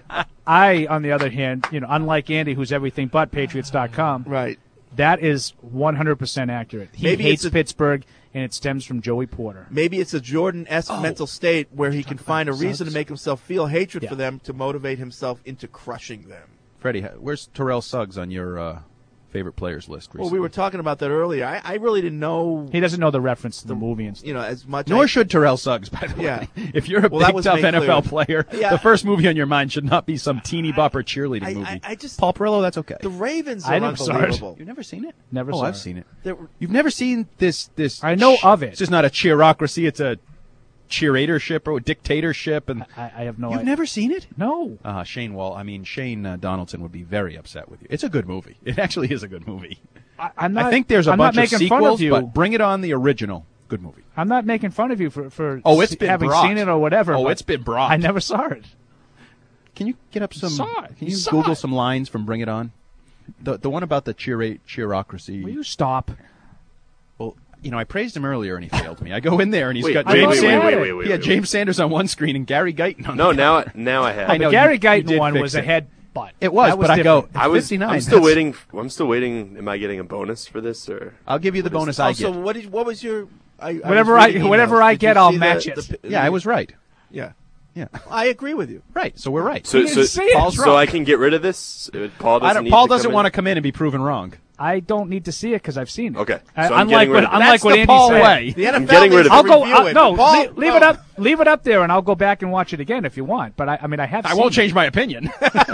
I, on the other hand, unlike Andy, who's everything but Patriots.com, right? That is 100% accurate. He hates Pittsburgh, and it stems from Joey Porter. Maybe it's a Jordan-esque mental state where he can find a reason to make himself feel hatred for them to motivate himself into crushing them. Freddie, where's Terrell Suggs on your favorite players list recently? Well, we were talking about that earlier. I really didn't know. He doesn't know the reference to the movie and stuff. As much. Nor should Terrell Suggs, by the way. Yeah. If you're a big, tough NFL player, the first movie on your mind should not be some teeny bopper cheerleading movie. Paul Perillo, that's okay. The Ravens are unbelievable. You've never seen it? Never saw saw I've it. seen it. You've never seen this? I know of it. It's just not a cheerocracy. It's a cheeratorship or a dictatorship. And I have no You've idea. never seen it? No. Shane Donaldson would be very upset with you. It's a good movie. It actually is a good movie. I'm not, I think there's a I'm bunch not of making fun of sequels, you. but bring it on the original. Good movie. I'm not making fun of you for It's been having brought. seen it or whatever. Oh, but it's been brought. I never saw it. Can you get up some? Saw it. Can You you saw Google it. some lines from Bring It On? The one about the cheerocracy. Will you stop? Well, I praised him earlier and he failed me. I go in there and he's Wait, got wait, James wait, Sanders. wait, wait, wait, He had wait, James Sanders on one screen and Gary Guyton on the No, other. now I have. I know, the Gary you Guyton did one fix was a it. headbutt. It was, That but I different. go. I was. 59. I'm still waiting. I'm still waiting. Am I getting a bonus for this or? I'll give you the bonus I get. So what was your? Whatever I get, I'll match it. Yeah, I was right. Yeah. Yeah. I agree with you. Right. So we're right. So Paul's so wrong. I can get rid of this. Paul doesn't. Paul doesn't want to come in and be proven wrong. I don't need to see it because I've seen it. Okay. So unlike I'm getting rid of it. unlike what That's the Andy Paul said. way. The NFL I'm getting rid of I'll it. go. Review it. No, Paul, leave it up. Leave it up there, and I'll go back and watch it again if you want. But I mean, I have. I seen won't it. change my opinion.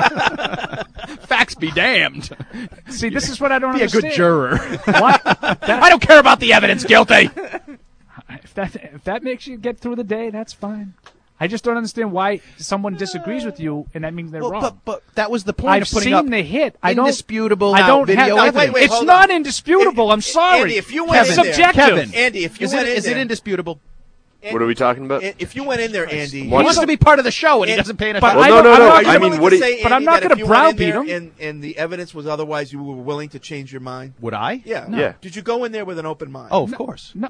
Facts be damned. See, this is what I don't Be a understand. good juror. Why? I don't care about the evidence. Guilty. If that makes you get through the day, that's fine. I just don't understand why someone disagrees with you, and that means they're wrong. But that was the point I've of putting seen up the hit. indisputable I don't video have. evidence. Wait, it's hold not on. indisputable. I'm sorry. Andy, if you went it's in there- subjective. Kevin, Andy, if you is went in it there, indisputable? What are we talking about? If you went in there, Andy, He wants to be part of the show, and he doesn't pay enough But attention. I don't- I'm not Are you gonna- willing what to do you- say, but I'm Andy, not that gonna if you went in browbeat there him. and the evidence was otherwise, you were willing to change your mind? Would I? Yeah. No. Yeah. Did you go in there with an open mind? Oh, of course. No.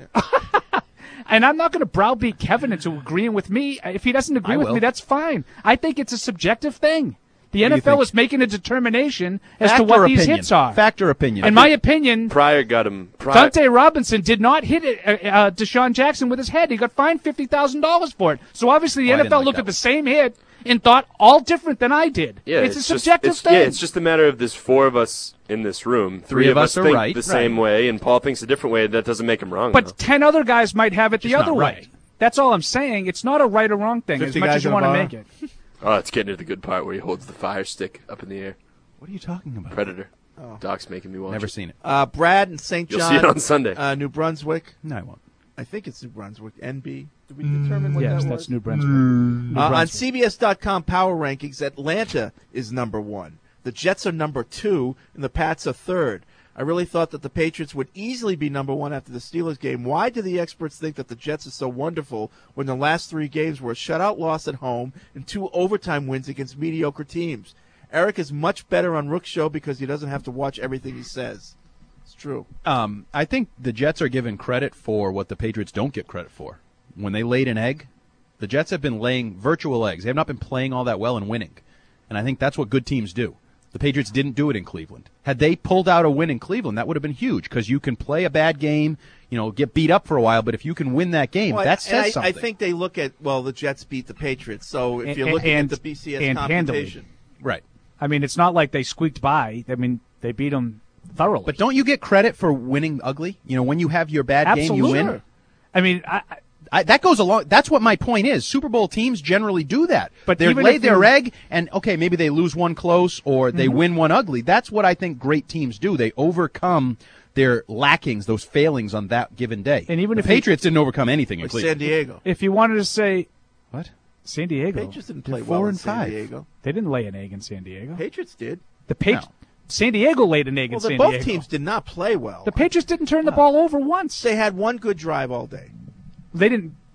And I'm not going to browbeat Kevin into agreeing with me. If he doesn't agree I with will. me, that's fine. I think it's a subjective thing. The What do you NFL think? is making a determination as Fact to what or these opinion? hits are. Fact or opinion? In my opinion, Pryor got him. Dante Robinson did not hit Deshaun Jackson with his head. He got fined $50,000 for it. So obviously the Oh, I didn't NFL like looked that at the same hit and thought all different than I did. Yeah, it's a just- subjective it's- thing. Yeah, it's just a matter of there's four of us in this room. Three of us are think right. the same way, and Paul thinks a different way. That doesn't make him wrong. But though. 10 other guys might have it the Just other not way. right. That's all I'm saying. It's not a right or wrong thing, as 50 much guys as you in a want to bar? make it. Oh, it's getting to the good part where he holds the fire stick up in the air. What are you talking about? Predator. Oh. Doc's making me watch. Never it. seen it. Brad and St. You'll John. see it on Sunday. New Brunswick. No, I won't. I think it's New Brunswick. NB. Did we determine what Yes, that that's was? New Brunswick. New On Brunswick. CBS.com Power Rankings, Atlanta is number 1. The Jets are number 2, and the Pats are 3rd. I really thought that the Patriots would easily be number 1 after the Steelers game. Why do the experts think that the Jets are so wonderful when the last 3 games were a shutout loss at home and 2 overtime wins against mediocre teams? Eric is much better on Rook's show because he doesn't have to watch everything he says. It's true. I think the Jets are given credit for what the Patriots don't get credit for. When they laid an egg, the Jets have been laying virtual eggs. They have not been playing all that well and winning. And I think that's what good teams do. The Patriots didn't do it in Cleveland. Had they pulled out a win in Cleveland, that would have been huge because you can play a bad game, get beat up for a while, but if you can win that game, that says something. I think they look at, the Jets beat the Patriots. So if you're And- looking and- at the BCS and handily. computation. Right. I mean, it's not like they squeaked by. I mean, they beat them thoroughly. But don't you get credit for winning ugly? When you have your bad game, you win. Absolutely. I mean, that goes along. That's what my point is. Super Bowl teams generally do that. But they even lay if their you- egg, and maybe they lose one close or they win one ugly. That's what I think great teams do. They overcome their lackings, those failings on that given day. And even the if Patriots didn't overcome anything in Like Cleveland. San Diego. if you wanted to say What? San Diego, Patriots didn't play They're well 4 in and San 5. Diego. they didn't lay an egg in San Diego. Patriots did. The San Diego laid an egg Well, in San both Diego. teams did not play well. The Patriots didn't turn the ball over once. They had one good drive all day. They didn't.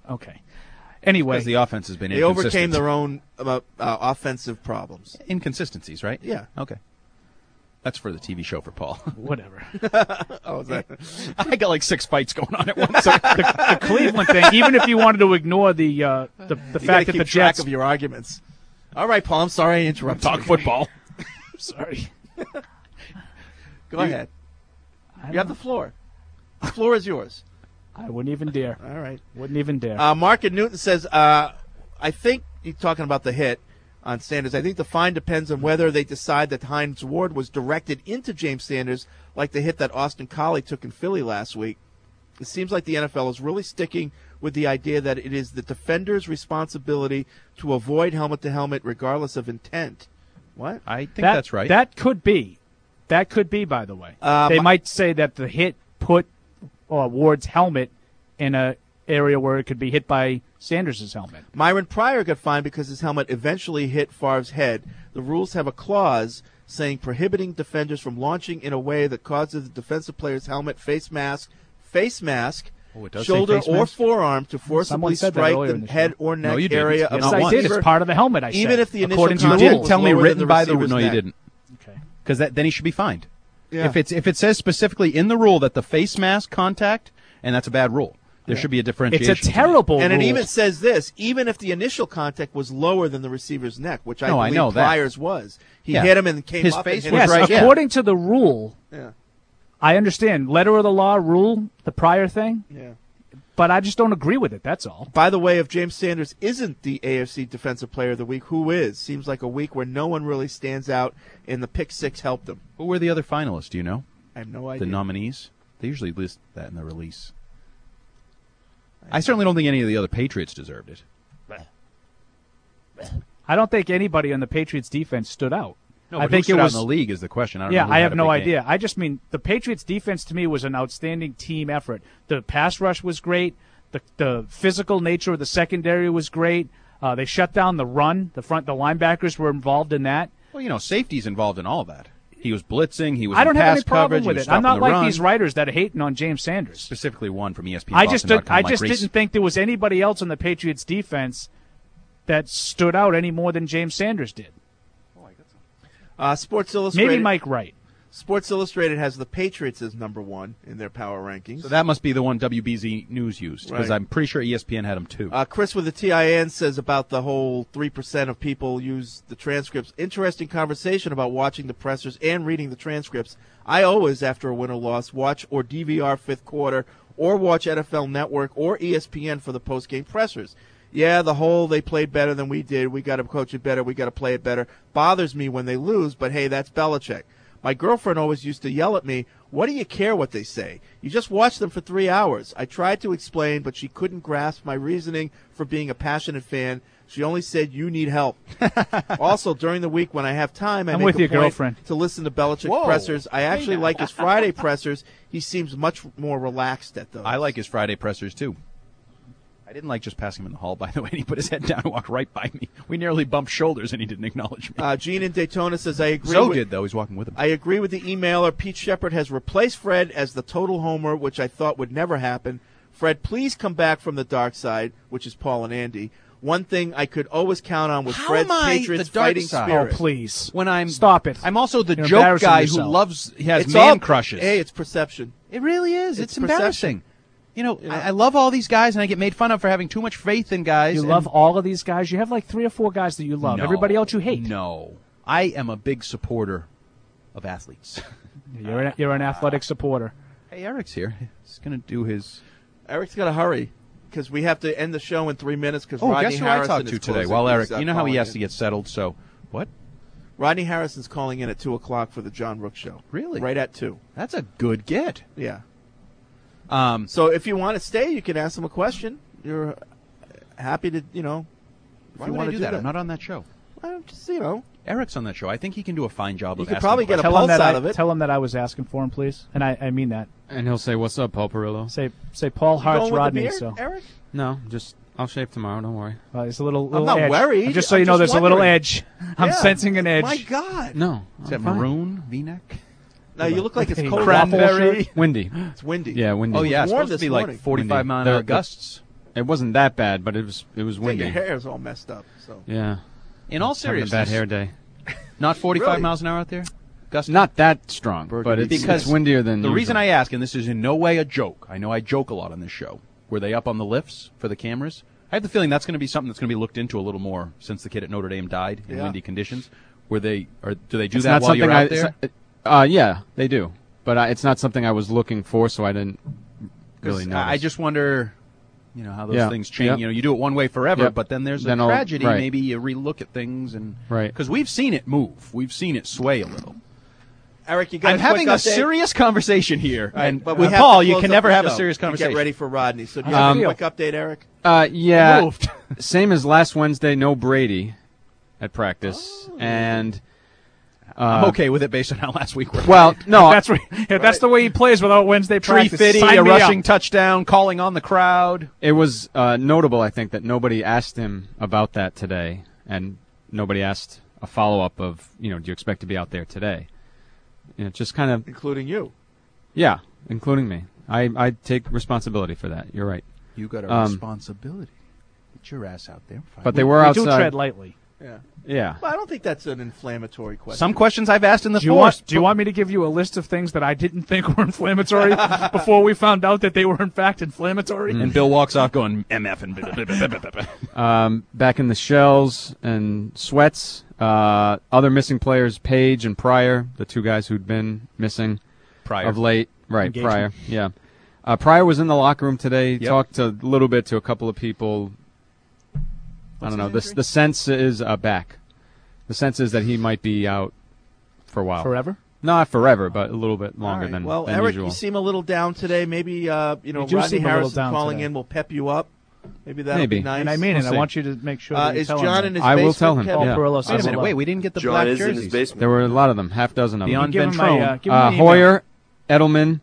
Okay. Anyway, because the offense has been they inconsistent. overcame their own offensive problems. Inconsistencies, right? Yeah. Okay. That's for the TV show for Paul. Whatever. Oh, is that? I got like 6 fights going on at once. The Cleveland thing, even if you wanted to ignore the fact that the Jets of your arguments. All right, Paul. I'm sorry I interrupted. Talk football. Sorry. Go ahead. You have the floor. The floor is yours. I wouldn't even dare. All right. Wouldn't even dare. Mark in Newton says, I think he's talking about the hit on Sanders. I think the fine depends on whether they decide that Hines Ward was directed into James Sanders like the hit that Austin Collie took in Philly last week. It seems like the NFL is really sticking with the idea that it is the defender's responsibility to avoid helmet-to-helmet regardless of intent. What? I think that's right. That could be. That could be, by the way. They might say that the hit put Ward's helmet in an area where it could be hit by Sanders' helmet. Myron Pryor got fined because his helmet eventually hit Favre's head. The rules have a clause saying prohibiting defenders from launching in a way that causes the defensive player's helmet, face mask, shoulder, or forearm to forcibly strike the head or neck area of the receiver. Yes, I did. It's part of the helmet, I said. Even if the initial According to contact the rules. was Tell me lower written than by the receiver's rule. No, you neck. didn't. Okay. Because then he should be fined. Yeah. If it says specifically in the rule that the face mask contact, and that's a bad rule. There should be a differentiation. It's a terrible And rule. it even says this, even if the initial contact was lower than the receiver's neck, which I I believe know that. Pryor's was. He hit him and came His up face and was hit him. right. According to the rule, Yeah. I understand. Letter of the law rule, the Pryor thing. Yeah. But I just don't agree with it, that's all. By the way, if James Sanders isn't the AFC Defensive Player of the Week, who is? Seems like a week where no one really stands out, and the pick six helped him. Who were the other finalists? Do you know? I have no idea. The nominees? They usually list that in the release. I certainly don't think any of the other Patriots deserved it. I don't think anybody on the Patriots defense stood out. No, I but think who stood it out was in the league is the question. I don't yeah, know who I had have a no big idea. game. I just mean the Patriots defense to me was an outstanding team effort. The pass rush was great. The physical nature of the secondary was great. They shut down the run. The linebackers were involved in that. Well, safety's involved in all of that. He was blitzing. He was I don't in have pass any problem coverage. with He was it. I'm not stopping like the run. these writers that are hating on James Sanders. Specifically one from ESPN. I just Mike Reese. didn't think there was anybody else on the Patriots defense that stood out any more than James Sanders did. Sports Illustrated. Maybe Mike Wright. Sports Illustrated has the Patriots as number one in their power rankings. So that must be the one WBZ News used, because Right. I'm pretty sure ESPN had them too. Chris with the TIN says about the whole 3% of people use the transcripts. Interesting conversation about watching the pressers and reading the transcripts. I always, after a win or loss, watch or DVR fifth quarter or watch NFL Network or ESPN for the post-game pressers. Yeah, the whole they played better than we did. We got to coach it better. We got to play it better. Bothers me when they lose, but hey, that's Belichick. My girlfriend always used to yell at me, "What do you care what they say? You just watch them for 3 hours." I tried to explain, but she couldn't grasp my reasoning for being a passionate fan. She only said, "You need help." Also, during the week when I have time, I'm make with a you, point girlfriend. to listen to Belichick's Whoa. pressers. I actually like his Friday pressers. He seems much more relaxed at those. I like his Friday pressers too. I didn't like just passing him in the hall, by the way. He put his head down and walked right by me. We nearly bumped shoulders, and he didn't acknowledge me. Gene in Daytona says, I agree. Zoe did, though. He's walking with him. I agree with the emailer. Pete Shepard has replaced Fred as the total homer, which I thought would never happen. Fred, please come back from the dark side, which is Paul and Andy. One thing I could always count on was How Fred's am I Patriots the dark fighting side? spirit. Oh, please. When Stop it. I'm also the You're joke embarrassing guy yourself. he has It's man all- crushes. Hey, it's perception. It really is. It's perception. embarrassing. I love all these guys, and I get made fun of for having too much faith in guys. You and- love all of these guys? You have like 3 or 4 guys that you love. No. Everybody else you hate. No. I am a big supporter of athletes. You're an athletic supporter. Hey, Eric's here. He's going to do his... Eric's got to hurry because we have to end the show in 3 minutes because Oh, Rodney guess who Harrison I talked to is today? closing. Well, He's, Eric, you know how he calling has in. to get settled, so... What? Rodney Harrison's calling in at 2 o'clock for the John Rook Show. Really? Right at 2. That's a good get. Yeah. So if you want to stay, you can ask him a question. You're happy to, if Why you would want I to do that? I'm not on that show. Well, just, Eric's on that show. I think he can do a fine job You of could asking probably get a questions. pulse out of it. Tell him that I was asking for him, please. And I mean that. And he'll say, "What's up, Paul Perillo?" Say Paul You Hart's going with the Rodney. beard, So Eric? No, I'll shave tomorrow. Don't worry. It's a little I'm not edge. worried. Just so I'm you know, just there's a little wondering. edge. I'm Yeah. sensing an edge. My God. No, Is that I'm fine. maroon V-neck? No, you look like it's Hey, cold. Cranberry. Windy. It's windy. Yeah, windy. Oh, yeah. It's warm supposed to this be like morning. 45 Windy. mile-an-hour The- gusts. It wasn't that bad, but it was windy. Your hair is all messed up. So Yeah. In all Having a seriousness, bad hair day. Not 45 Really? miles an hour out there? Gusty? Not that strong, but because it's windier than the usual. reason I ask, and this is in no way a joke. I know I joke a lot on this show. Were they up on the lifts for the cameras? I have the feeling that's going to be something that's going to be looked into a little more since the kid at Notre Dame died in windy conditions. Were they, or do they do It's that not while you're something out there? Yeah, they do. But it's not something I was looking for, so I didn't really notice. I just wonder, how those Yeah. things change. Yep. You do it one way forever, Yep. but then there's Then a I'll- tragedy. right. Maybe you relook at things and Right. because we've seen it move, we've seen it sway a little. Eric, you got I'm a having quick a update? serious conversation here, and but we have Paul, to you close can up never the have a show serious and conversation. Get ready for Rodney. So do you have a quick update, Eric? Yeah. Moved. Same as last Wednesday, no Brady at practice. And I'm okay with it based on how last week worked. Well, no. That's the way he plays without Wednesday Tree practice. Fitty, Sign a me rushing up. touchdown, calling on the crowd. It was notable, I think, that nobody asked him about that today, and nobody asked a follow-up of, do you expect to be out there today? Just kind of... Including you. Yeah, including me. I take responsibility for that. You're right. You got a responsibility. Get your ass out there. But they were outside. We do tread lightly. Yeah. Yeah. Well, I don't think that's an inflammatory question. Some questions I've asked in the Do you want me to give you a list of things that I didn't think were inflammatory before we found out that they were in fact inflammatory? And Bill walks off going MF and blah, blah, blah. Back in the shells and sweats. Other missing players, Page and Pryor, the two guys who'd been missing Pryor. of late. Right, Engagement. Pryor. Yeah. Pryor was in the locker room today. Yep. Talked a little bit to a couple of people. I don't know. The sense is back. The sense is that he might be out for a while. Forever? Not forever, but a little bit longer than Well, than Eric, usual. you seem a little down today. Maybe You do Rodney seem a little Harrison down calling today. in will pep you up. Maybe that'll Maybe. be nice. And I mean We'll it. see. I want you to make sure that you is tell John him in his I will basement, tell him. Kevin? Yeah. Perillo, Wait a minute. Wait, we didn't get the John black is in jerseys. his basement. There were a lot of them, half dozen of them. Beyond Give him Ventrone. a, give him an email. Hoyer, Edelman,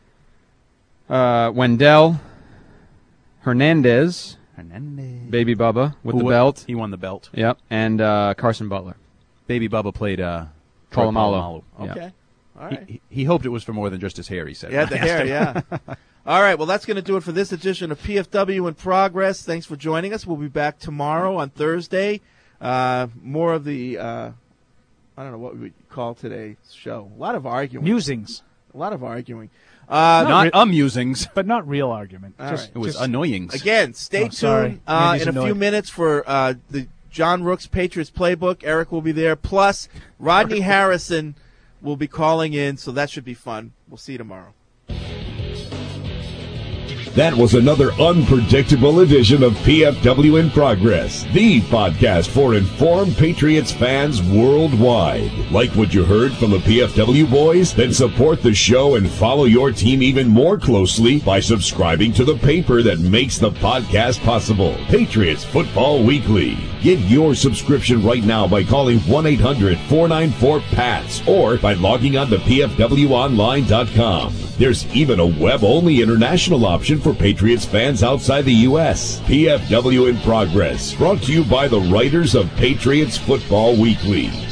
Wendell, Hernandez, Baby Bubba with Who the won- belt. He won the belt. Yep, and Carson Butler. Baby Bubba played Troy Polamalu. Polamalu. Okay. All right. He hoped it was for more than just his hair, he said. Yeah, the hair, yeah. All right, well, that's going to do it for this edition of PFW in Progress. Thanks for joining us. We'll be back tomorrow on Thursday. More of the, I don't know what we would call today's show. A lot of arguing. Musings. A lot of arguing. Not amusings. But not real argument. All Just, right. It was just- annoyings. Again, stay Oh, sorry. tuned Andy's in a few annoyed. minutes for the John Rooks Patriots Playbook. Eric will be there. Plus, Rodney Harrison will be calling in, so that should be fun. We'll see you tomorrow. That was another unpredictable edition of PFW in Progress, the podcast for informed Patriots fans worldwide. Like what you heard from the PFW boys? Then support the show and follow your team even more closely by subscribing to the paper that makes the podcast possible, Patriots Football Weekly. Get your subscription right now by calling 1-800-494-PATS or by logging on to pfwonline.com. There's even a web-only international option for Patriots fans outside the U.S. PFW in Progress, brought to you by the writers of Patriots Football Weekly.